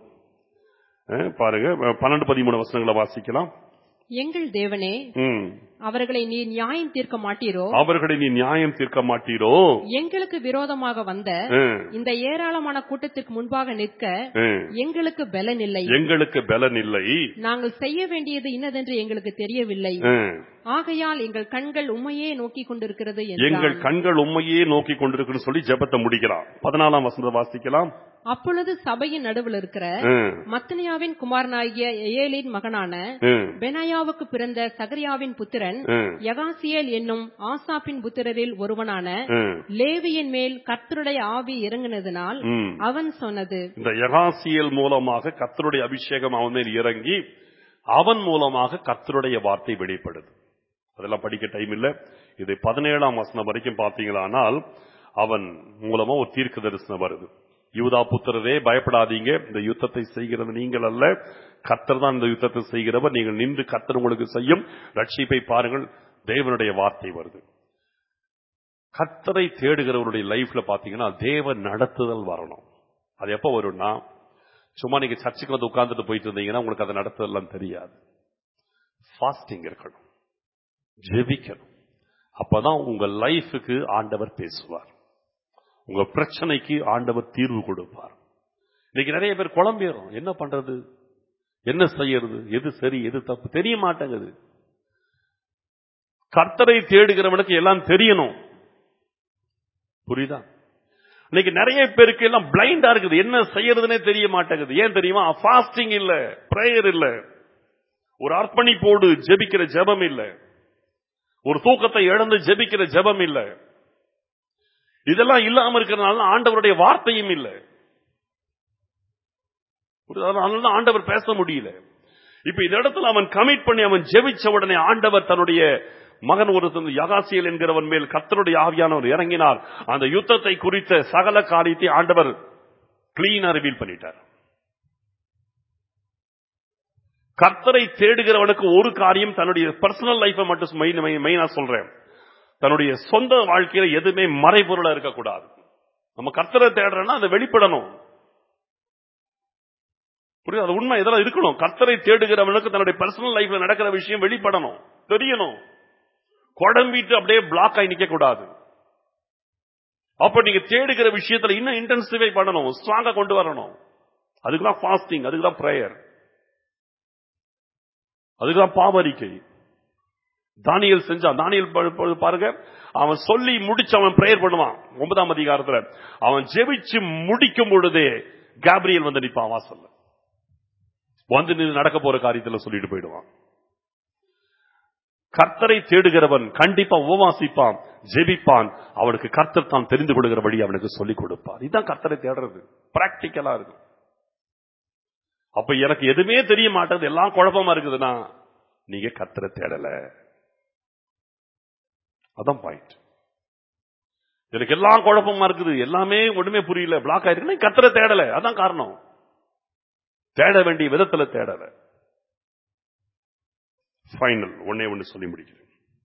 பாருங்க, பன்னெண்டு பதிமூணு வசனங்களை வாசிக்கலாம். எங்கள் தேவனே, அவர்களை நீ நியாயம் தீர்க்க மாட்டீரோ அவர்களை நீ நியாயம் தீர்க்க மாட்டீரோ எங்களுக்கு விரோதமாக வந்த இந்த ஏராளமான கூட்டத்திற்கு முன்பாக நிற்க எங்களுக்கு பலன் இல்லை எங்களுக்கு பலன் இல்லை நாங்கள் செய்ய வேண்டியது இன்னதென்று எங்களுக்கு தெரியவில்லை. ஆகையால் எங்கள் கண்கள் உம்மையே நோக்கி கொண்டிருக்கிறது. எங்கள் கண்கள் உம்மையே நோக்கி கொண்டிருக்கிறது சொல்லி ஜெபத்தை முடிக்கிறான். பதினாலாம் வசனத்தை வாசிக்கலாம். அப்பொழுது சபையின் நடுவில் இருக்கிற மத்தனியாவின் குமாரனாகிய ஏலின் மகனான பெனாயாவுக்கு பிறந்த சகரியாவின் புத்திரன் யகாசியேல் என்னும் ஆசாப்பின் புத்திரரில் ஒருவனான லேவியின் மேல் கர்த்தருடைய ஆவி இறங்கினதினால் அவன் சொன்னது, இந்த யகாசியேல் மூலமாக கர்த்தருடைய அபிஷேகம் அவன் மேல் இறங்கி அவன் மூலமாக கர்த்தருடைய வார்த்தை வெளிப்படுது. அதெல்லாம் படிக்க டைம் இல்ல. இது பதினேழாம் வசனம் வரைக்கும் பாத்தீங்களானால் அவன் மூலமா ஒரு தீர்க்க தரிசனம் வருது. யூதா புத்திரரே பயப்படாதீங்க, இந்த யுத்தத்தை செய்கிறது நீங்கள் அல்ல, கர்த்தர் தான் இந்த யுத்தத்தை செய்கிறவர், நீங்கள் நின்று கர்த்தர் உங்களுக்கு செய்யும் ரட்சிப்பை பாருங்கள். தேவனுடைய வார்த்தை வருது. கர்த்தரை தேடுகிறவருடைய லைஃப்ல பாத்தீங்கன்னா தேவ நடத்துதல் வரணும். அது எப்ப வரும்னா, சும்மா நீங்க சர்ச்சுக்கு வந்து உட்கார்ந்துட்டு போயிட்டு இருந்தீங்கன்னா உங்களுக்கு அதை நடத்துதெல்லாம் தெரியாது. ஃபாஸ்டிங் இருக்கணும், ஜெபிக்கணும். அப்பதான் உங்க லைஃபுக்கு ஆண்டவர் பேசுவார், உங்க பிரச்சனைக்கு ஆண்டவர் தீர்வு கொடுப்பார். இன்னைக்கு நிறைய பேர் குழம்பிடும், என்ன பண்றது, என்ன செய்யறது, எது சரி எது தப்பு தெரிய மாட்டேங்குது. கர்த்தரை தேடுகிறவனுக்கு எல்லாம் தெரியணும், புரியுதா? இன்னைக்கு நிறைய பேருக்கு எல்லாம் பிளைண்டா இருக்குது, என்ன செய்யறதுனே தெரிய மாட்டேங்குது. ஏன் தெரியுமா? ஃபாஸ்டிங் இல்ல, பிரேயர் இல்ல, ஒரு அர்ப்பணிப்போடு ஜெபிக்கிற ஜெபம் இல்ல, ஒரு தூக்கத்தை இழந்து ஜெபிக்கிற ஜெபம் இல்ல. இதெல்லாம் இல்லாம இருக்கிறதுனால ஆண்டவருடைய வார்த்தையும் இல்லை, ஆண்டவர் பேச முடியல. இப்ப இந்த இடத்துல அவன் கமிட் பண்ணி அவன் ஜெபிச்ச உடனே ஆண்டவர் தன்னுடைய மகன் ஒரு யகாசியேல் என்கிறவன் மேல் கர்த்தருடைய ஆவியானவர் இறங்கினார். அந்த யுத்தத்தை குறித்த சகல காரியத்தை ஆண்டவர் கிளீனா ரிவீல் பண்ணிட்டார். கர்த்தரை தேடுகிறவனுக்கு ஒரு காரியம், தன்னுடைய பர்சனல் லைஃபை மட்டும் மெயினா சொல்றேன், தன்னுடைய சொந்த வாழ்க்கையில எதுவுமே மறைபொருளா இருக்கக்கூடாது. நம்ம கர்த்தரை தேடுறோம்னா அதை வெளிப்படணும், புரியுது? அது உண்மை, இதெல்லாம் இருக்கணும். கர்த்தரை தேடுகிறவனுக்கு தன்னுடைய பர்சனல் லைஃப்ல நடக்கிற விஷயம் வெளிப்படணும், தெரியணும். குழம்பிட்டு அப்படியே பிளாக் ஆகி நிக்க கூடாது. அப்ப நீங்க தேடுகிற விஷயத்துல இன்னும் இன்டென்சிஃபை பண்ணணும், ஸ்ட்ராங்கா கொண்டு வரணும். அதுக்குதான் ஃபாஸ்டிங், அதுக்குதான் பிரேயர், அதுக்குதான் பாவரிக்கை. தானியேல் செஞ்சான். தானியேல் பாருங்க, அவன் சொல்லி முடிச்சு அவன் பிரேயர் பண்ணுவான். ஒன்பதாம் அதிகாரத்துல அவன் ஜெபிச்சு முடிக்கும் பொழுதே காபிரியல் வந்து நிப்பான் வாசல்ல, வந்து நின்று நடக்க போற காரியத்துல சொல்லிட்டு போயிடுவான். கர்த்தரை தேடுகிறவன் கண்டிப்பா உபவாசிப்பான், ஜெபிப்பான். அவனுக்கு கர்த்தர் தான் தெரிந்து கொள்கிற வழி அவனுக்கு சொல்லிக் கொடுப்பார். இதுதான் கர்த்தரை தேடுறது, பிராக்டிக்கலா இருக்கும். அப்ப எனக்கு எதுவுமே தெரிய மாட்டேங்குது, எல்லாம் குழப்பமா இருக்குதுன்னா நீங்க கர்த்தரை தேடல, அதான் பாயிண்ட். எனக்கு எல்லாம் குழப்பமா இருக்குது, எல்லாமே ஒண்ணுமே புரியல, பிளாக் ஆயிருக்கு, கர்த்தரை தேடல, அதான் காரணம். தேட வேண்டிய விதத்துல தேடல. ஃபைனல் ஒன்னே ஒன்னு சொல்லி முடிக்கிறேன்.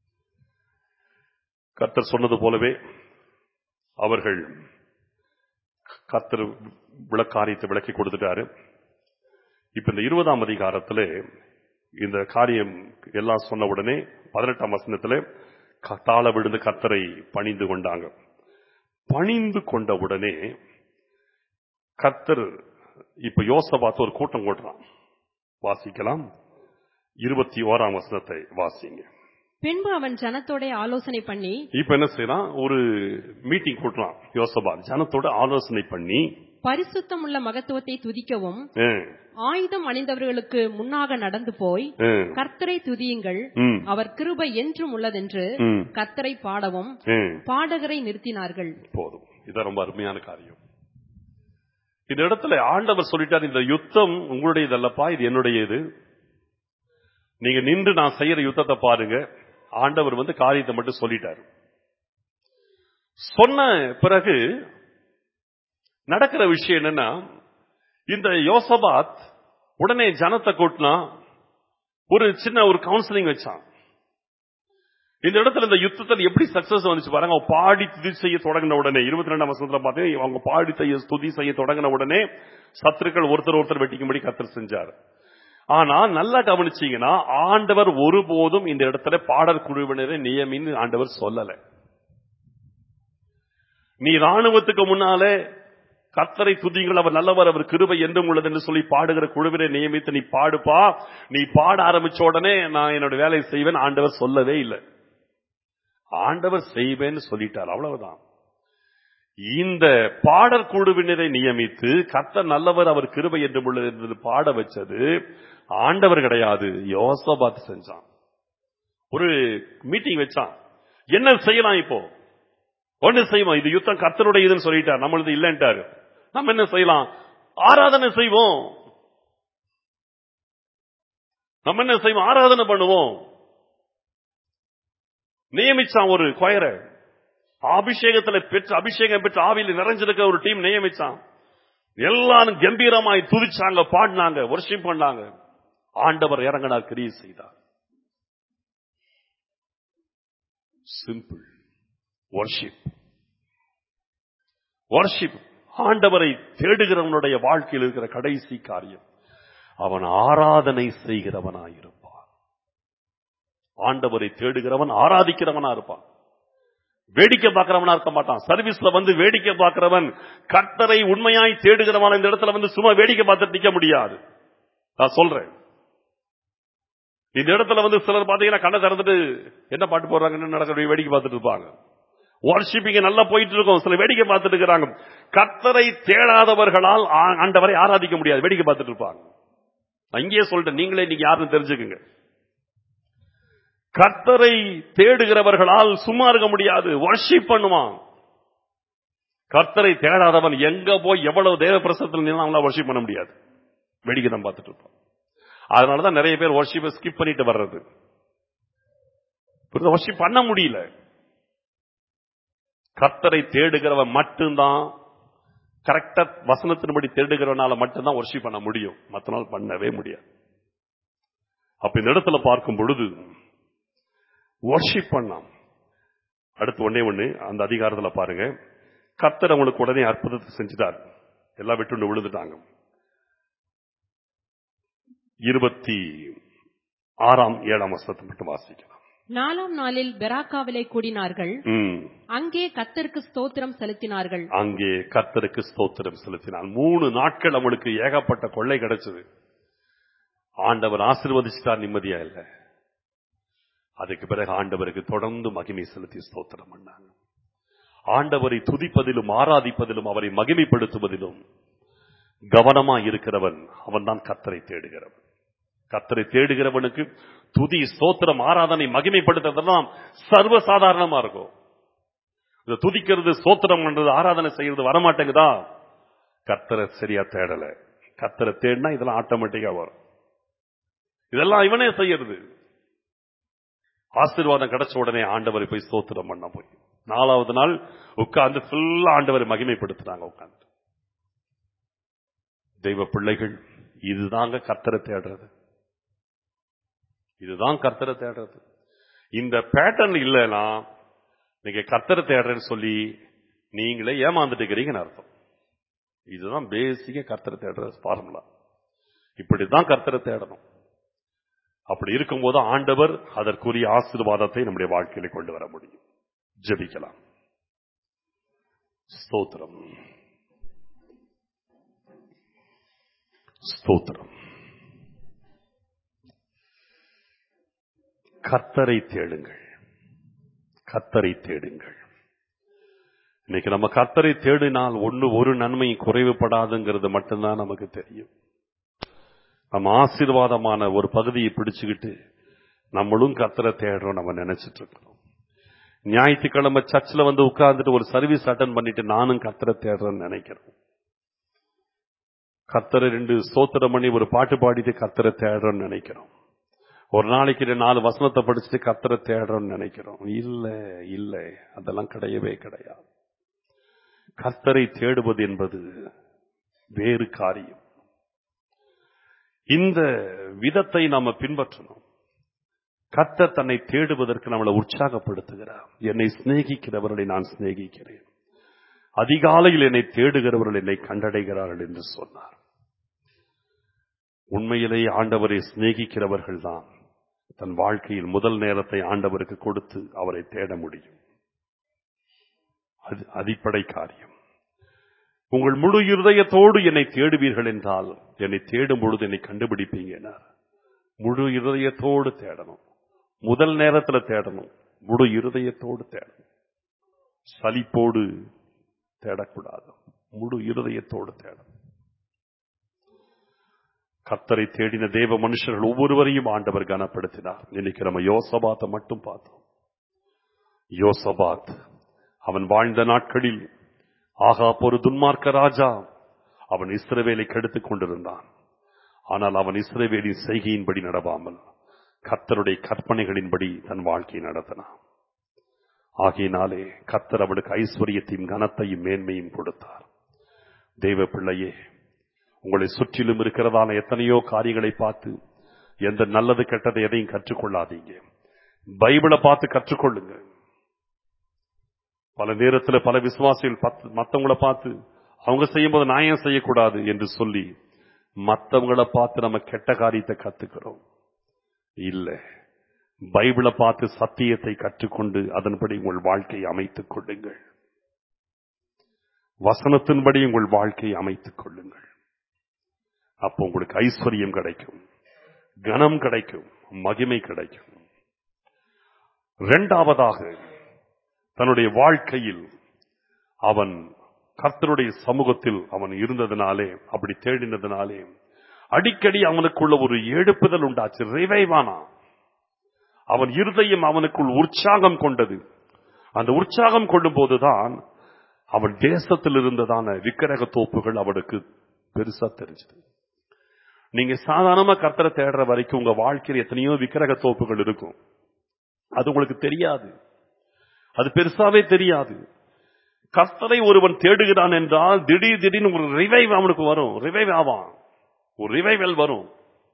கர்த்தர் சொன்னது போலவே அவர்கள் கர்த்தர் விளக்காரியத்தை விளக்கி கொடுத்துட்டாரு. இப்ப இந்த இருபதாம் அதிகாரத்துல இந்த காரியம் எல்லாம் சொன்ன உடனே பதினெட்டாம் வசனத்துல தாழ விழுந்து கர்த்தரை பணிந்து கொண்டாங்க. பணிந்து கொண்ட உடனே கர்த்தர் இப்ப யோசபாத் ஒரு கூட்டம் கூட்டுறான். வாசிக்கலாம், இருபத்தி ஓராம் வசனத்தை வாசிங்க. பின்பு அவன் ஜனத்தோட ஆலோசனை பண்ணி, இப்ப என்ன செய்யறான், ஒரு மீட்டிங் கூட்டுறான் யோசபாத், ஜனத்தோட ஆலோசனை பண்ணி, பரிசுத்தம் உள்ள மகத்துவத்தை துதிக்கவும், ஆயுதம் அணிந்தவர்களுக்கு முன்னாக நடந்து போய் கர்த்தரை துதியுங்கள், அவர் கிருபை என்றும் உள்ளதென்று கர்த்தரை பாடவும் பாடகரை நிறுத்தினார்கள். போதும். இது ரொம்ப அருமையான காரியம். இந்த இடத்துல ஆண்டவர் சொல்லிட்டார், இந்த யுத்தம் உங்களுடையதல்லப்பா, இது என்னுடையது. நீங்க நின்று நான் செய்யற யுத்தத்தை பாருங்க. ஆண்டவர் வந்து காரியத்தை மட்டும் சொல்லிட்டார். சொன்ன பிறகு நடக்கிற விஷயம் என்னன்னா, இந்த யோசபாத் உடனே ஜனத்தை கூட்டினா, ஒரு சின்ன ஒரு கவுன்சிலிங் வச்சான். இந்த இடத்துல இந்த யுத்தத்தில் எப்படி சக்சஸ் வந்துச்சு பாருங்க. அவங்க பாடி துதி செய்ய தொடங்கின உடனே, இருபத்தி ரெண்டாம் வசனத்துல பார்த்தீங்கன்னா, அவங்க பாடி துதி செய்ய தொடங்கின உடனே சத்துருக்கள் ஒருத்தர் ஒருத்தர் வெட்டிக்கும்படி கர்த்தர் செஞ்சார். ஆனா நல்லா கவனிச்சீங்கன்னா, ஆண்டவர் ஒருபோதும் இந்த இடத்துல பாடல் குழுவினரை நியமின்னு ஆண்டவர் சொல்லல. நீ ராணுவத்துக்கு முன்னாலே கர்த்தரை துதியுங்கள், அவர் நல்லவர், அவர் கிருபை என்றும் உள்ளது என்று சொல்லி பாடுகிற குழுவினை நியமித்து நீ பாடுப்பா, நீ பாட ஆரம்பிச்ச உடனே நான் என்னோட வேலையை செய்வேன் ஆண்டவர் சொல்லவே இல்லை. ஆண்டவர் செய்வேன்னு சொல்லிட்டார், அவ்வளவுதான். இந்த பாடற் குழுவினரை நியமித்து கர்த்தர் நல்லவர், அவர் கிருபை என்றும் உள்ளது என்று பாட வச்சது ஆண்டவர் கிடையாது, யோசபாத் செஞ்சான். ஒரு மீட்டிங் வச்சான், என்ன செய்யலாம், இப்போ ஒண்ணு செய்வோம், இது யுத்தம் கர்த்தருடைய இதுன்னு சொல்லிட்டார், நம்மளது இல்லைன்ட்டாரு. நம்ம என்ன செய்யலாம், ஆராதனை செய்வோம். நம்ம என்ன செய்வோம், ஆராதனை பண்ணுவோம். நியமிச்சான் ஒரு கொயரை, அபிஷேகத்துல பெற்று அபிஷேகம் பெற்று ஆவியில் நிறைஞ்சிருக்க ஒரு டீம் நியமிச்சான். எல்லாரும் கம்பீரமாய் துதிச்சாங்க, பாடினாங்க, வர்ஷிப் பண்ணாங்க. ஆண்டவர் இறங்கினார், கிரியை செய்தார். சிம்பிள். வர்ஷிப் வர்ஷிப் ஆண்டவரை தேடுகிறவனுடைய வாழ்க்கையில் இருக்கிற கடைசி காரியம், அவன் ஆராதனை செய்கிறவனாயிருப்பான். ஆண்டவரை தேடுகிறவன் ஆராதிக்கிறவனா இருப்பான், வேடிக்கை பார்க்கிறவனா இருக்க மாட்டான். சர்வீஸ்ல வந்து வேடிக்கை பார்க்கிறவன், கர்த்தரை உண்மையாய் தேடுகிறவன் இந்த இடத்துல வந்து சும்மா வேடிக்கை பார்த்துட்டு நிக்க முடியாது. நான் சொல்றேன், இந்த இடத்துல வந்து சிலர் பாத்தீங்கன்னா கண்ணை திறந்துட்டு என்ன பாட்டு போடுறாங்கன்னு நடக்க வேடிக்கை பார்த்துட்டு இருப்பாங்க. வர்ஷிப்பிங்க நல்லா போயிட்டு இருக்கும், சில வேடிக்கை பார்த்துட்டு இருக்கிறாங்க. கர்த்தரை தேடாதவர்களால் ஆண்டவரை ஆராதிக்க முடியாது, வேடிக்கை பார்த்துட்டு இருப்பாங்க. அங்கேயே சொல்லிட்டேன், நீங்களே நீங்க யாருன்னு தெரிஞ்சுக்குங்க. கர்த்தரை தேடுகிறவர்களால் சும்மா இருக்க முடியாது, வர்ஷிப் பண்ணுவான். கர்த்தரை தேடாதவன் எங்க போய் எவ்வளவு தேவ பிரசத்தில் நின்னா வர்ஷிப் பண்ண முடியாது, வேடிக்கை தான் பார்த்துட்டு இருப்பான். அதனாலதான் நிறைய பேர் வர்ஷிப்பை ஸ்கிப் பண்ணிட்டு வர்றது, வர்ஷிப் பண்ண முடியல. கர்த்தரை தேடுகிறவன் மட்டும்தான், கரெக்டா வசனத்தின்படி தேடுகிறவனால மட்டும்தான் வர்ஷிப் பண்ண முடியும், மற்ற நாள் பண்ணவே முடியாது. அப்ப இந்த இடத்துல பார்க்கும் பொழுது வர்ஷிப் பண்ணாம். அடுத்து ஒன்னே ஒண்ணு அந்த அதிகாரத்துல பாருங்க, கர்த்தர் அவங்களுக்கு உடனே அற்புதத்தை செஞ்சுட்டார், எல்லாம் விட்டு விழுந்துட்டாங்க. இருபத்தி ஆறாம் ஏழாம் வசனத்தை மட்டும் வாசிக்கலாம். நாலாம் நாளில் பெராக்காவிலே கூடினார்கள், அங்கே கர்த்தருக்கு ஸ்தோத்திரம் செலுத்தினார்கள். அங்கே கர்த்தருக்கு ஸ்தோத்திரம் செலுத்தினார். மூணு நாட்கள் அவளுக்கு ஏகப்பட்ட கொள்ளை கிடைச்சது. ஆண்டவர் ஆசீர்வதிச்சிட்டார், நிம்மதியா இல்ல. அதுக்கு பிறகு ஆண்டவருக்கு தொடர்ந்து மகிமை செலுத்தி ஸ்தோத்திரம் பண்ணாங்க. ஆண்டவரை துதிப்பதிலும் ஆராதிப்பதிலும் அவரை மகிமைப்படுத்துவதிலும் கவனமா இருக்கிறவன் அவன் தான் கர்த்தரை தேடுகிறவன். கர்த்தரை தேடுகிறவனுக்கு துதி, ஸ்தோத்திரம், ஆராதனை, மகிமைப்படுத்துறதெல்லாம் சர்வசாதாரணமா இருக்கும். இந்த துதிக்கிறது, ஸ்தோத்திரம் பண்றது, ஆராதனை செய்யறது வரமாட்டேங்குதா, கர்த்தரை சரியா தேடல. கர்த்தரை தேடினா இதெல்லாம் ஆட்டோமேட்டிக்கா வரும். இதெல்லாம் இவனே செய்யறது. ஆசீர்வாதம் கிடைச்ச உடனே ஆண்டவரை போய் ஸ்தோத்திரம் பண்ண போய் நாலாவது நாள் உட்கார்ந்து ஃபுல்லா ஆண்டவரை மகிமைப்படுத்துறாங்க. உட்கார்ந்து தெய்வ பிள்ளைகள், இதுதாங்க கர்த்தரை தேடுறது, இதுதான் கர்த்தரை தேடுறது. இந்த பேட்டர்ன் இல்லைன்னா நீங்க கர்த்தரை தேடுறேன்னு சொல்லி நீங்களே ஏமாந்துட்டு இருக்கிறீங்கன்னு அர்த்தம். இதுதான் பேசிக்க கர்த்தரை தேடுற ஃபார்முலா. இப்படிதான் கர்த்தரை தேடணும். அப்படி இருக்கும்போது ஆண்டவர் அதற்குரிய ஆசீர்வாதத்தை நம்முடைய வாழ்க்கையில கொண்டு வர முடியும். ஜெபிக்கலாம். ஸ்தோத்திரம், ஸ்தோத்திரம். கர்த்தரை தேடுங்கள், கர்த்தரை தேடுங்கள். இன்னைக்கு நம்ம கர்த்தரை தேடினால் ஒண்ணு ஒரு நன்மை குறைவுபடாதுங்கிறது மட்டும்தான் நமக்கு தெரியும். நம்ம ஆசீர்வாதமான ஒரு பகுதியை பிடிச்சுக்கிட்டு நம்மளும் கர்த்தரை தேடுறோம் நம்ம நினைச்சிட்டு இருக்கிறோம். ஞாயிற்றுக்கிழமை சர்ச்சில் வந்து உட்கார்ந்துட்டு ஒரு சர்வீஸ் அட்டன் பண்ணிட்டு நானும் கர்த்தரை தேடுறேன்னு நினைக்கிறோம். கர்த்தரை ரெண்டு ஸ்தோத்திரம் பண்ணி ஒரு பாட்டு பாடிட்டு கர்த்தரை தேடுறோம்னு நினைக்கிறோம். ஒரு நாளைக்கு நாலு வசனத்தை படிச்சுட்டு கர்த்தரை தேடுறோம்னு நினைக்கிறோம். இல்ல இல்ல, அதெல்லாம் கிடையவே கிடையாது. கர்த்தரை தேடுவது என்பது வேறு காரியம். இந்த விதத்தை நாம பின்பற்றணும். கர்த்தர் தன்னை தேடுவதற்கு நம்மளை உற்சாகப்படுத்துகிறார். என்னை சிநேகிக்கிறவர்களை நான் சிநேகிக்கிறேன், அதிகாலையில் என்னை தேடுகிறவர்கள் என்னை கண்டடைகிறார்கள் என்று சொன்னார். உண்மையிலேயே ஆண்டவரை சிநேகிக்கிறவர்கள் தான் தன் வாழ்க்கையில் முதல் நேரத்தை ஆண்டவருக்கு கொடுத்து அவரை தேட முடியும். அது அடிப்படை காரியம். உங்கள் முழு இருதயத்தோடு என்னை தேடுவீர்கள் என்றால் என்னை தேடும் பொழுது என்னை கண்டுபிடிப்பீங்க. முழு இருதயத்தோடு தேடணும். முதல் நேரத்தில் தேடணும். முழு இருதயத்தோடு தேடணும். சலிப்போடு தேடக்கூடாது. முழு இருதயத்தோடு தேடணும். கர்த்தரை தேடின தேவ மனுஷர்கள் ஒவ்வொருவரையும் ஆண்டவர் கனப்படுத்தினார். இன்னைக்கு நம்ம யோசபாத்தை மட்டும் பார்த்தோம். யோசபாத் அவன் வாழ்ந்த நாட்களில் ஆகாப் ஒரு துன்மார்க்க ராஜா. அவன் இஸ்ரவேலை கெடுத்துக் கொண்டிருந்தான். ஆனால் அவன் இஸ்ரவேலின் செய்கையின்படி நடவாமல் கர்த்தருடைய கற்பனைகளின்படி தன் வாழ்க்கையை நடத்தினான். ஆகையினாலே கர்த்தர் அவனுக்கு ஐஸ்வர்யத்தையும் கனத்தையும் மேன்மையும் கொடுத்தார். தேவ பிள்ளையே, உங்களை சுற்றிலும் இருக்கிறதான எத்தனையோ காரியங்களை பார்த்து எந்த நல்லது கெட்டதை எதையும் கற்றுக்கொள்ளாதீங்க. பைபிளை பார்த்து கற்றுக்கொள்ளுங்க. பல நேரத்தில் பல விசுவாசிகள் மற்றவங்களை பார்த்து அவங்க செய்யும் போது நான் ஏன் செய்யக்கூடாது என்று சொல்லி மற்றவங்களை பார்த்து நம்ம கெட்ட காரியத்தை கத்துக்கிறோம். இல்ல, பைபிளை பார்த்து சத்தியத்தை கற்றுக்கொண்டு அதன்படி உங்கள் வாழ்க்கையை அமைத்துக் கொள்ளுங்கள். வசனத்தின்படி உங்கள் வாழ்க்கையை அமைத்துக் கொள்ளுங்கள். அப்போ உங்களுக்கு ஐஸ்வர்யம் கிடைக்கும், கனம் கிடைக்கும், மகிமை கிடைக்கும். இரண்டாவதாக, தன்னுடைய வாழ்க்கையில் அவன் கர்த்தருடைய சமூகத்தில் அவன் இருந்ததினாலே, அப்படி தேடினதினாலே அடிக்கடி அவனுக்குள்ள ஒரு எழுப்புதல் உண்டாச்சு. ரிவைவானா அவன் இருதயம் அவனுக்குள் உற்சாகம் கொண்டது. அந்த உற்சாகம் கொள்ளும் போதுதான் அவன் தேசத்தில் இருந்ததான விக்கிரக தோப்புகள் அவனுக்கு பெருசா தெரிஞ்சது. நீங்க சாதாரணமா கர்த்தரை தேடுற வரைக்கும் உங்க வாழ்க்கையில் எத்தனையோ விக்கிரக தோப்புகள் இருக்கும். அது உங்களுக்கு தெரியாது, அது பெருசாவே தெரியாது. கர்த்தரை ஒருவன் தேடுகிறான் என்றால் திடீர் திடீர்னு ஒரு ரிவைவ் அவனுக்கு வரும். ரிவைவ் ஆவான், ஒரு ரிவைவல் வரும்,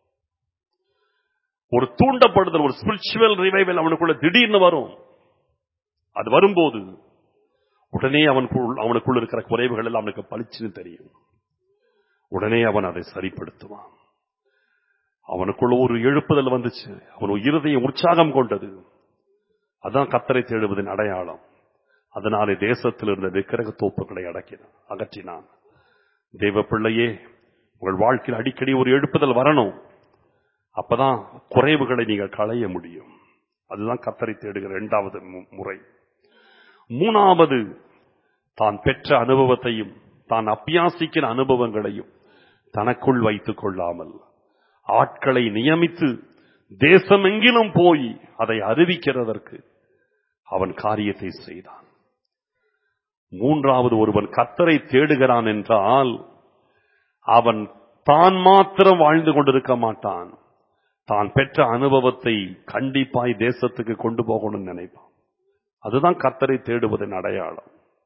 ஒரு தூண்டப்படுதல், ஒரு ஸ்பிரிச்சுவல் ரிவைவல் அவனுக்குள்ள திடீர்னு வரும். அது வரும்போது உடனே அவனுக்குள் அவனுக்குள்ள இருக்கிற குறைவுகள் எல்லாம் அவனுக்கு பளிச்சுன்னு தெரியும். உடனே அவன் அதை சரிப்படுத்துவான். அவனுக்குள்ள ஒரு எழுப்புதல் வந்துச்சு. அவன் இருதயம் உற்சாகம் கொண்டது. அதான் கர்த்தரை தேடுவதின் அடையாளம். அதனாலே தேசத்தில் இருந்த விக்கிரக தோப்புகளை அடக்கினான், அகற்றினான். தேவ பிள்ளையே, உங்கள் வாழ்க்கையில் அடிக்கடி ஒரு எழுப்புதல் வரணும். அப்பதான் குறைவுகளை நீங்கள் களைய முடியும். அதுதான் கர்த்தரை தேடுகிற இரண்டாவது முறை. மூணாவது, தான் பெற்ற அனுபவத்தையும் தான் அபியாசிக்கிற அனுபவங்களையும் தனக்குள் வைத்துக் கொள்ளாமல் ஆட்களை நியமித்து தேசமெங்கிலும் போய் அதை அறிவிக்கிறதற்கு அவன் காரியத்தை செய்தான். மூன்றாவது, ஒருவன் கர்த்தரை தேடுகிறான் என்றால் அவன் தான் மாத்திரம் வாழ்ந்து கொண்டிருக்க மாட்டான். தான் பெற்ற அனுபவத்தை கண்டிப்பாய் தேசத்துக்கு கொண்டு போகணும்னு நினைப்பான். அதுதான் கர்த்தரை தேடுவதன் அடையாளம்.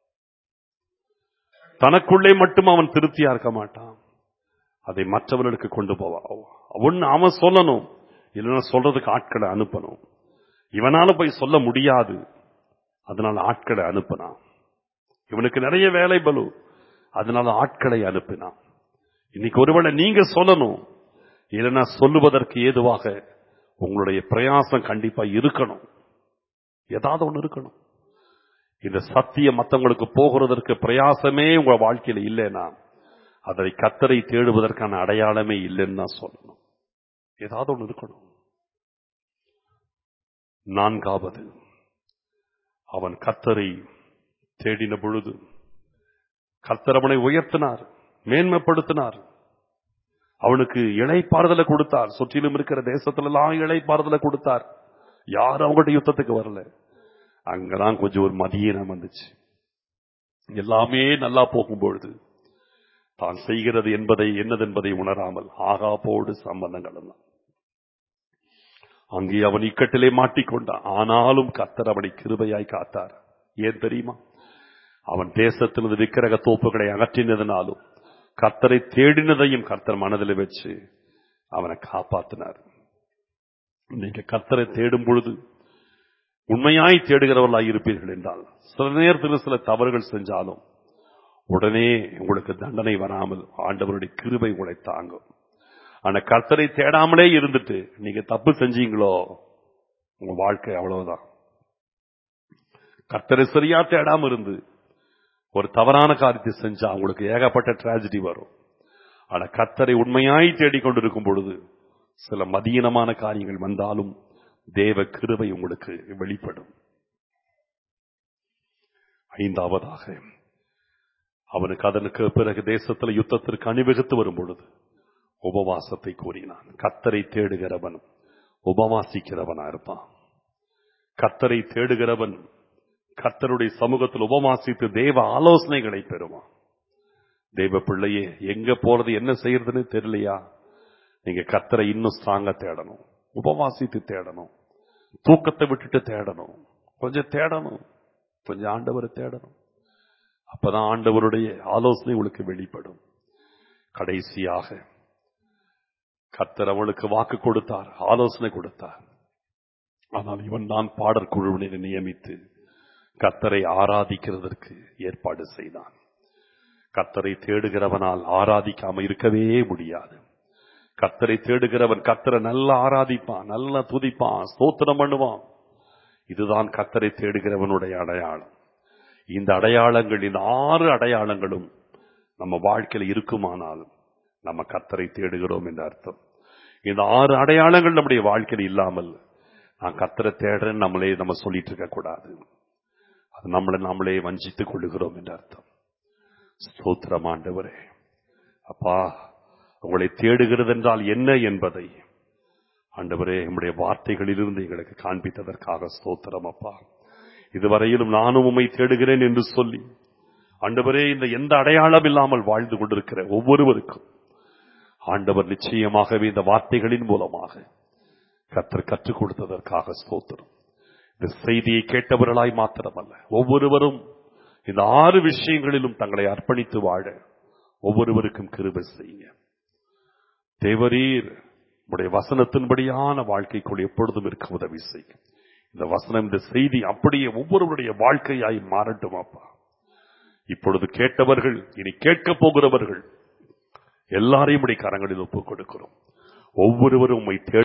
தனக்குள்ளே மட்டும் அவன் திருப்தியா இருக்க மாட்டான், அதை மற்றவர்களுக்கு கொண்டு போவான். ஒன்னு அவன் சொல்லணும், இல்லைன்னா சொல்றதுக்கு ஆட்களை அனுப்பணும். இவனால போய் சொல்ல முடியாது, அதனால ஆட்களை அனுப்பினான். இவனுக்கு நிறைய வேலை பலு, அதனால ஆட்களை அனுப்பினான். இன்னைக்கு ஒருவேளை நீங்க சொல்லணும், இல்லைன்னா சொல்லுவதற்கு ஏதுவாக உங்களுடைய பிரயாசம் கண்டிப்பா இருக்கணும். ஏதாவது ஒண்ணு இருக்கணும். இந்த சத்தியம் மற்றவங்களுக்கு போகிறதற்கு பிரயாசமே உங்க வாழ்க்கையில இல்லைன்னா அதை கர்த்தரை தேடுவதற்கான அடையாளமே இல்லைன்னு தான் சொல்லணும். ஏதாவது ஒண்ணு இருக்கணும். நான்காவது, அவன் கர்த்தரை தேடின பொழுது கர்த்தர் அவனை உயர்த்தினார், மேன்மைப்படுத்தினார். அவனுக்கு இளைப்பாறுதலை கொடுத்தார். சுற்றிலும் இருக்கிற தேசத்துல எல்லாம் இளைப்பாறுதலை கொடுத்தார். யாரும் அவங்கள்ட்ட யுத்தத்துக்கு வரல. அங்கதான் கொஞ்சம் ஒரு மதியீனம் வந்துச்சு. எல்லாமே நல்லா போகும்பொழுது தான் செய்கிறது என்பதை என்னதென்பதை உணராமல் ஆகாபோடு சம்பந்தங்கள் எல்லாம் அங்கே அவன் இக்கட்டிலே மாட்டிக்கொண்டான். ஆனாலும் கர்த்தர் அவனை கிருபையாய் காத்தார். ஏன் தெரியுமா? அவன் தேசத்திலிருந்து விக்கிரக தோப்புகளை அகற்றினதுனாலும் கர்த்தரை தேடினதையும் கர்த்தர் மனதில் வச்சு அவனை காப்பாத்தினார். நீங்க கர்த்தரை தேடும் பொழுது உண்மையாய் தேடுகிறவர்களாய் இருப்பீர்கள் என்றால் சில நேரத்தில் சில தவறுகள் செஞ்சாலும் உடனே உங்களுக்கு தண்டனை வராமல் ஆண்டவருடைய கிருபை உங்களை தாங்கும். ஆனா கர்த்தரை தேடாமலே இருந்துட்டு நீங்க தப்பு செஞ்சீங்களோ உங்க வாழ்க்கை அவ்வளவுதான். கர்த்தரை சரியா தேடாம இருந்து ஒரு தவறான காரியத்தை செஞ்சா உங்களுக்கு ஏகப்பட்ட டிராஜடி வரும். ஆனா கர்த்தரை உண்மையாய் தேடிக்கொண்டிருக்கும் பொழுது சில மதியீனமான காரியங்கள் வந்தாலும் தேவ கிருபை உங்களுக்கு வெளிப்படும். ஐந்தாவதாக அவனுக்கு அதனுக்கு பிறகு தேசத்தில் யுத்தத்திற்கு அணிவகுத்து வரும் பொழுது உபவாசத்தை கூறினான். கர்த்தரை தேடுகிறவன் உபவாசிக்கிறவனா இருப்பான். கர்த்தரை தேடுகிறவன் கர்த்தருடைய சமூகத்தில் உபவாசித்து தேவ ஆலோசனைகளை பெறுவான். தேவ பிள்ளையே, எங்க போறது என்ன செய்யறதுன்னு தெரியலையா? நீங்க கர்த்தரை இன்னும் ஸ்ட்ராங்கா தேடணும், உபவாசித்து தேடணும், தூக்கத்தை விட்டுட்டு தேடணும், கொஞ்சம் தேடணும், கொஞ்சம் ஆண்டவரை தேடணும். அப்பதான் ஆண்டவருடைய ஆலோசனை உங்களுக்கு வெளிப்படும். கடைசியாக கர்த்தர் அவளுக்கு வாக்கு கொடுத்தார், ஆலோசனை கொடுத்தார். ஆனால் இவன் தான் பாடற் குழுவினை நியமித்து கர்த்தரை ஆராதிக்கிறதற்கு ஏற்பாடு செய்தான். கர்த்தரை தேடுகிறவனால் ஆராதிக்காம இருக்கவே முடியாது. கர்த்தரை தேடுகிறவன் கர்த்தரை நல்லா ஆராதிப்பான், நல்லா துதிப்பான், ஸ்தோத்திரம் பண்ணுவான். இதுதான் கர்த்தரை தேடுகிறவனுடைய அடையாளம். இந்த அடையாளங்கள், இந்த ஆறு அடையாளங்களும் நம்ம வாழ்க்கையில் இருக்குமானால் நம்ம கர்த்தரை தேடுகிறோம் என்ற அர்த்தம். இந்த ஆறு அடையாளங்கள் நம்முடைய வாழ்க்கையில் இல்லாமல் நான் கர்த்தரை தேடுறேன்னு நம்மளே நம்ம சொல்லிட்டு இருக்க கூடாது. அது நம்மளை நம்மளே வஞ்சித்துக் கொள்ளுகிறோம் என்ற அர்த்தம். ஸ்தோத்திரம் ஆண்டவரே. அப்பா, உங்களை தேடுகிறது என்றால் என்ன என்பதை ஆண்டவரே நம்முடைய வார்த்தைகளிலிருந்து எங்களுக்கு காண்பித்ததற்காக ஸ்தோத்திரம் அப்பா. இதுவரையிலும் நானும் உம்மை தேடுகிறேன் என்று சொல்லி ஆண்டவரே இந்த எந்த அடையாளம் இல்லாமல் வாழ்ந்து கொண்டிருக்கிற ஒவ்வொருவருக்கும் ஆண்டவர் நிச்சயமாகவே இந்த வார்த்தைகளின் மூலமாக கர்த்தர் கற்றுக் கொடுத்ததற்காக ஸ்தோத்திரம். இந்த செய்தியை கேட்டவர்களாய் மாத்திரமல்ல, ஒவ்வொருவரும் இந்த ஆறு விஷயங்களிலும் தங்களை அர்ப்பணித்து வாழ ஒவ்வொருவருக்கும் கிருபை செய்யுங்க. தேவரீர் உடைய வசனத்தின்படியான வாழ்க்கைக்குள் எப்பொழுதும் இருக்க உதவி செய்யும். இந்த வசனம், இந்த செய்தி அப்படியே ஒவ்வொருவருடைய வாழ்க்கையாய் மாறட்டும் அப்பா. இப்பொழுது கேட்டவர்கள், இனி கேட்க போகிறவர்கள் எல்லாரையும் உடைய கரங்களில் ஒப்புக் கொடுக்கிறோம். ஒவ்வொருவரும் உம்மை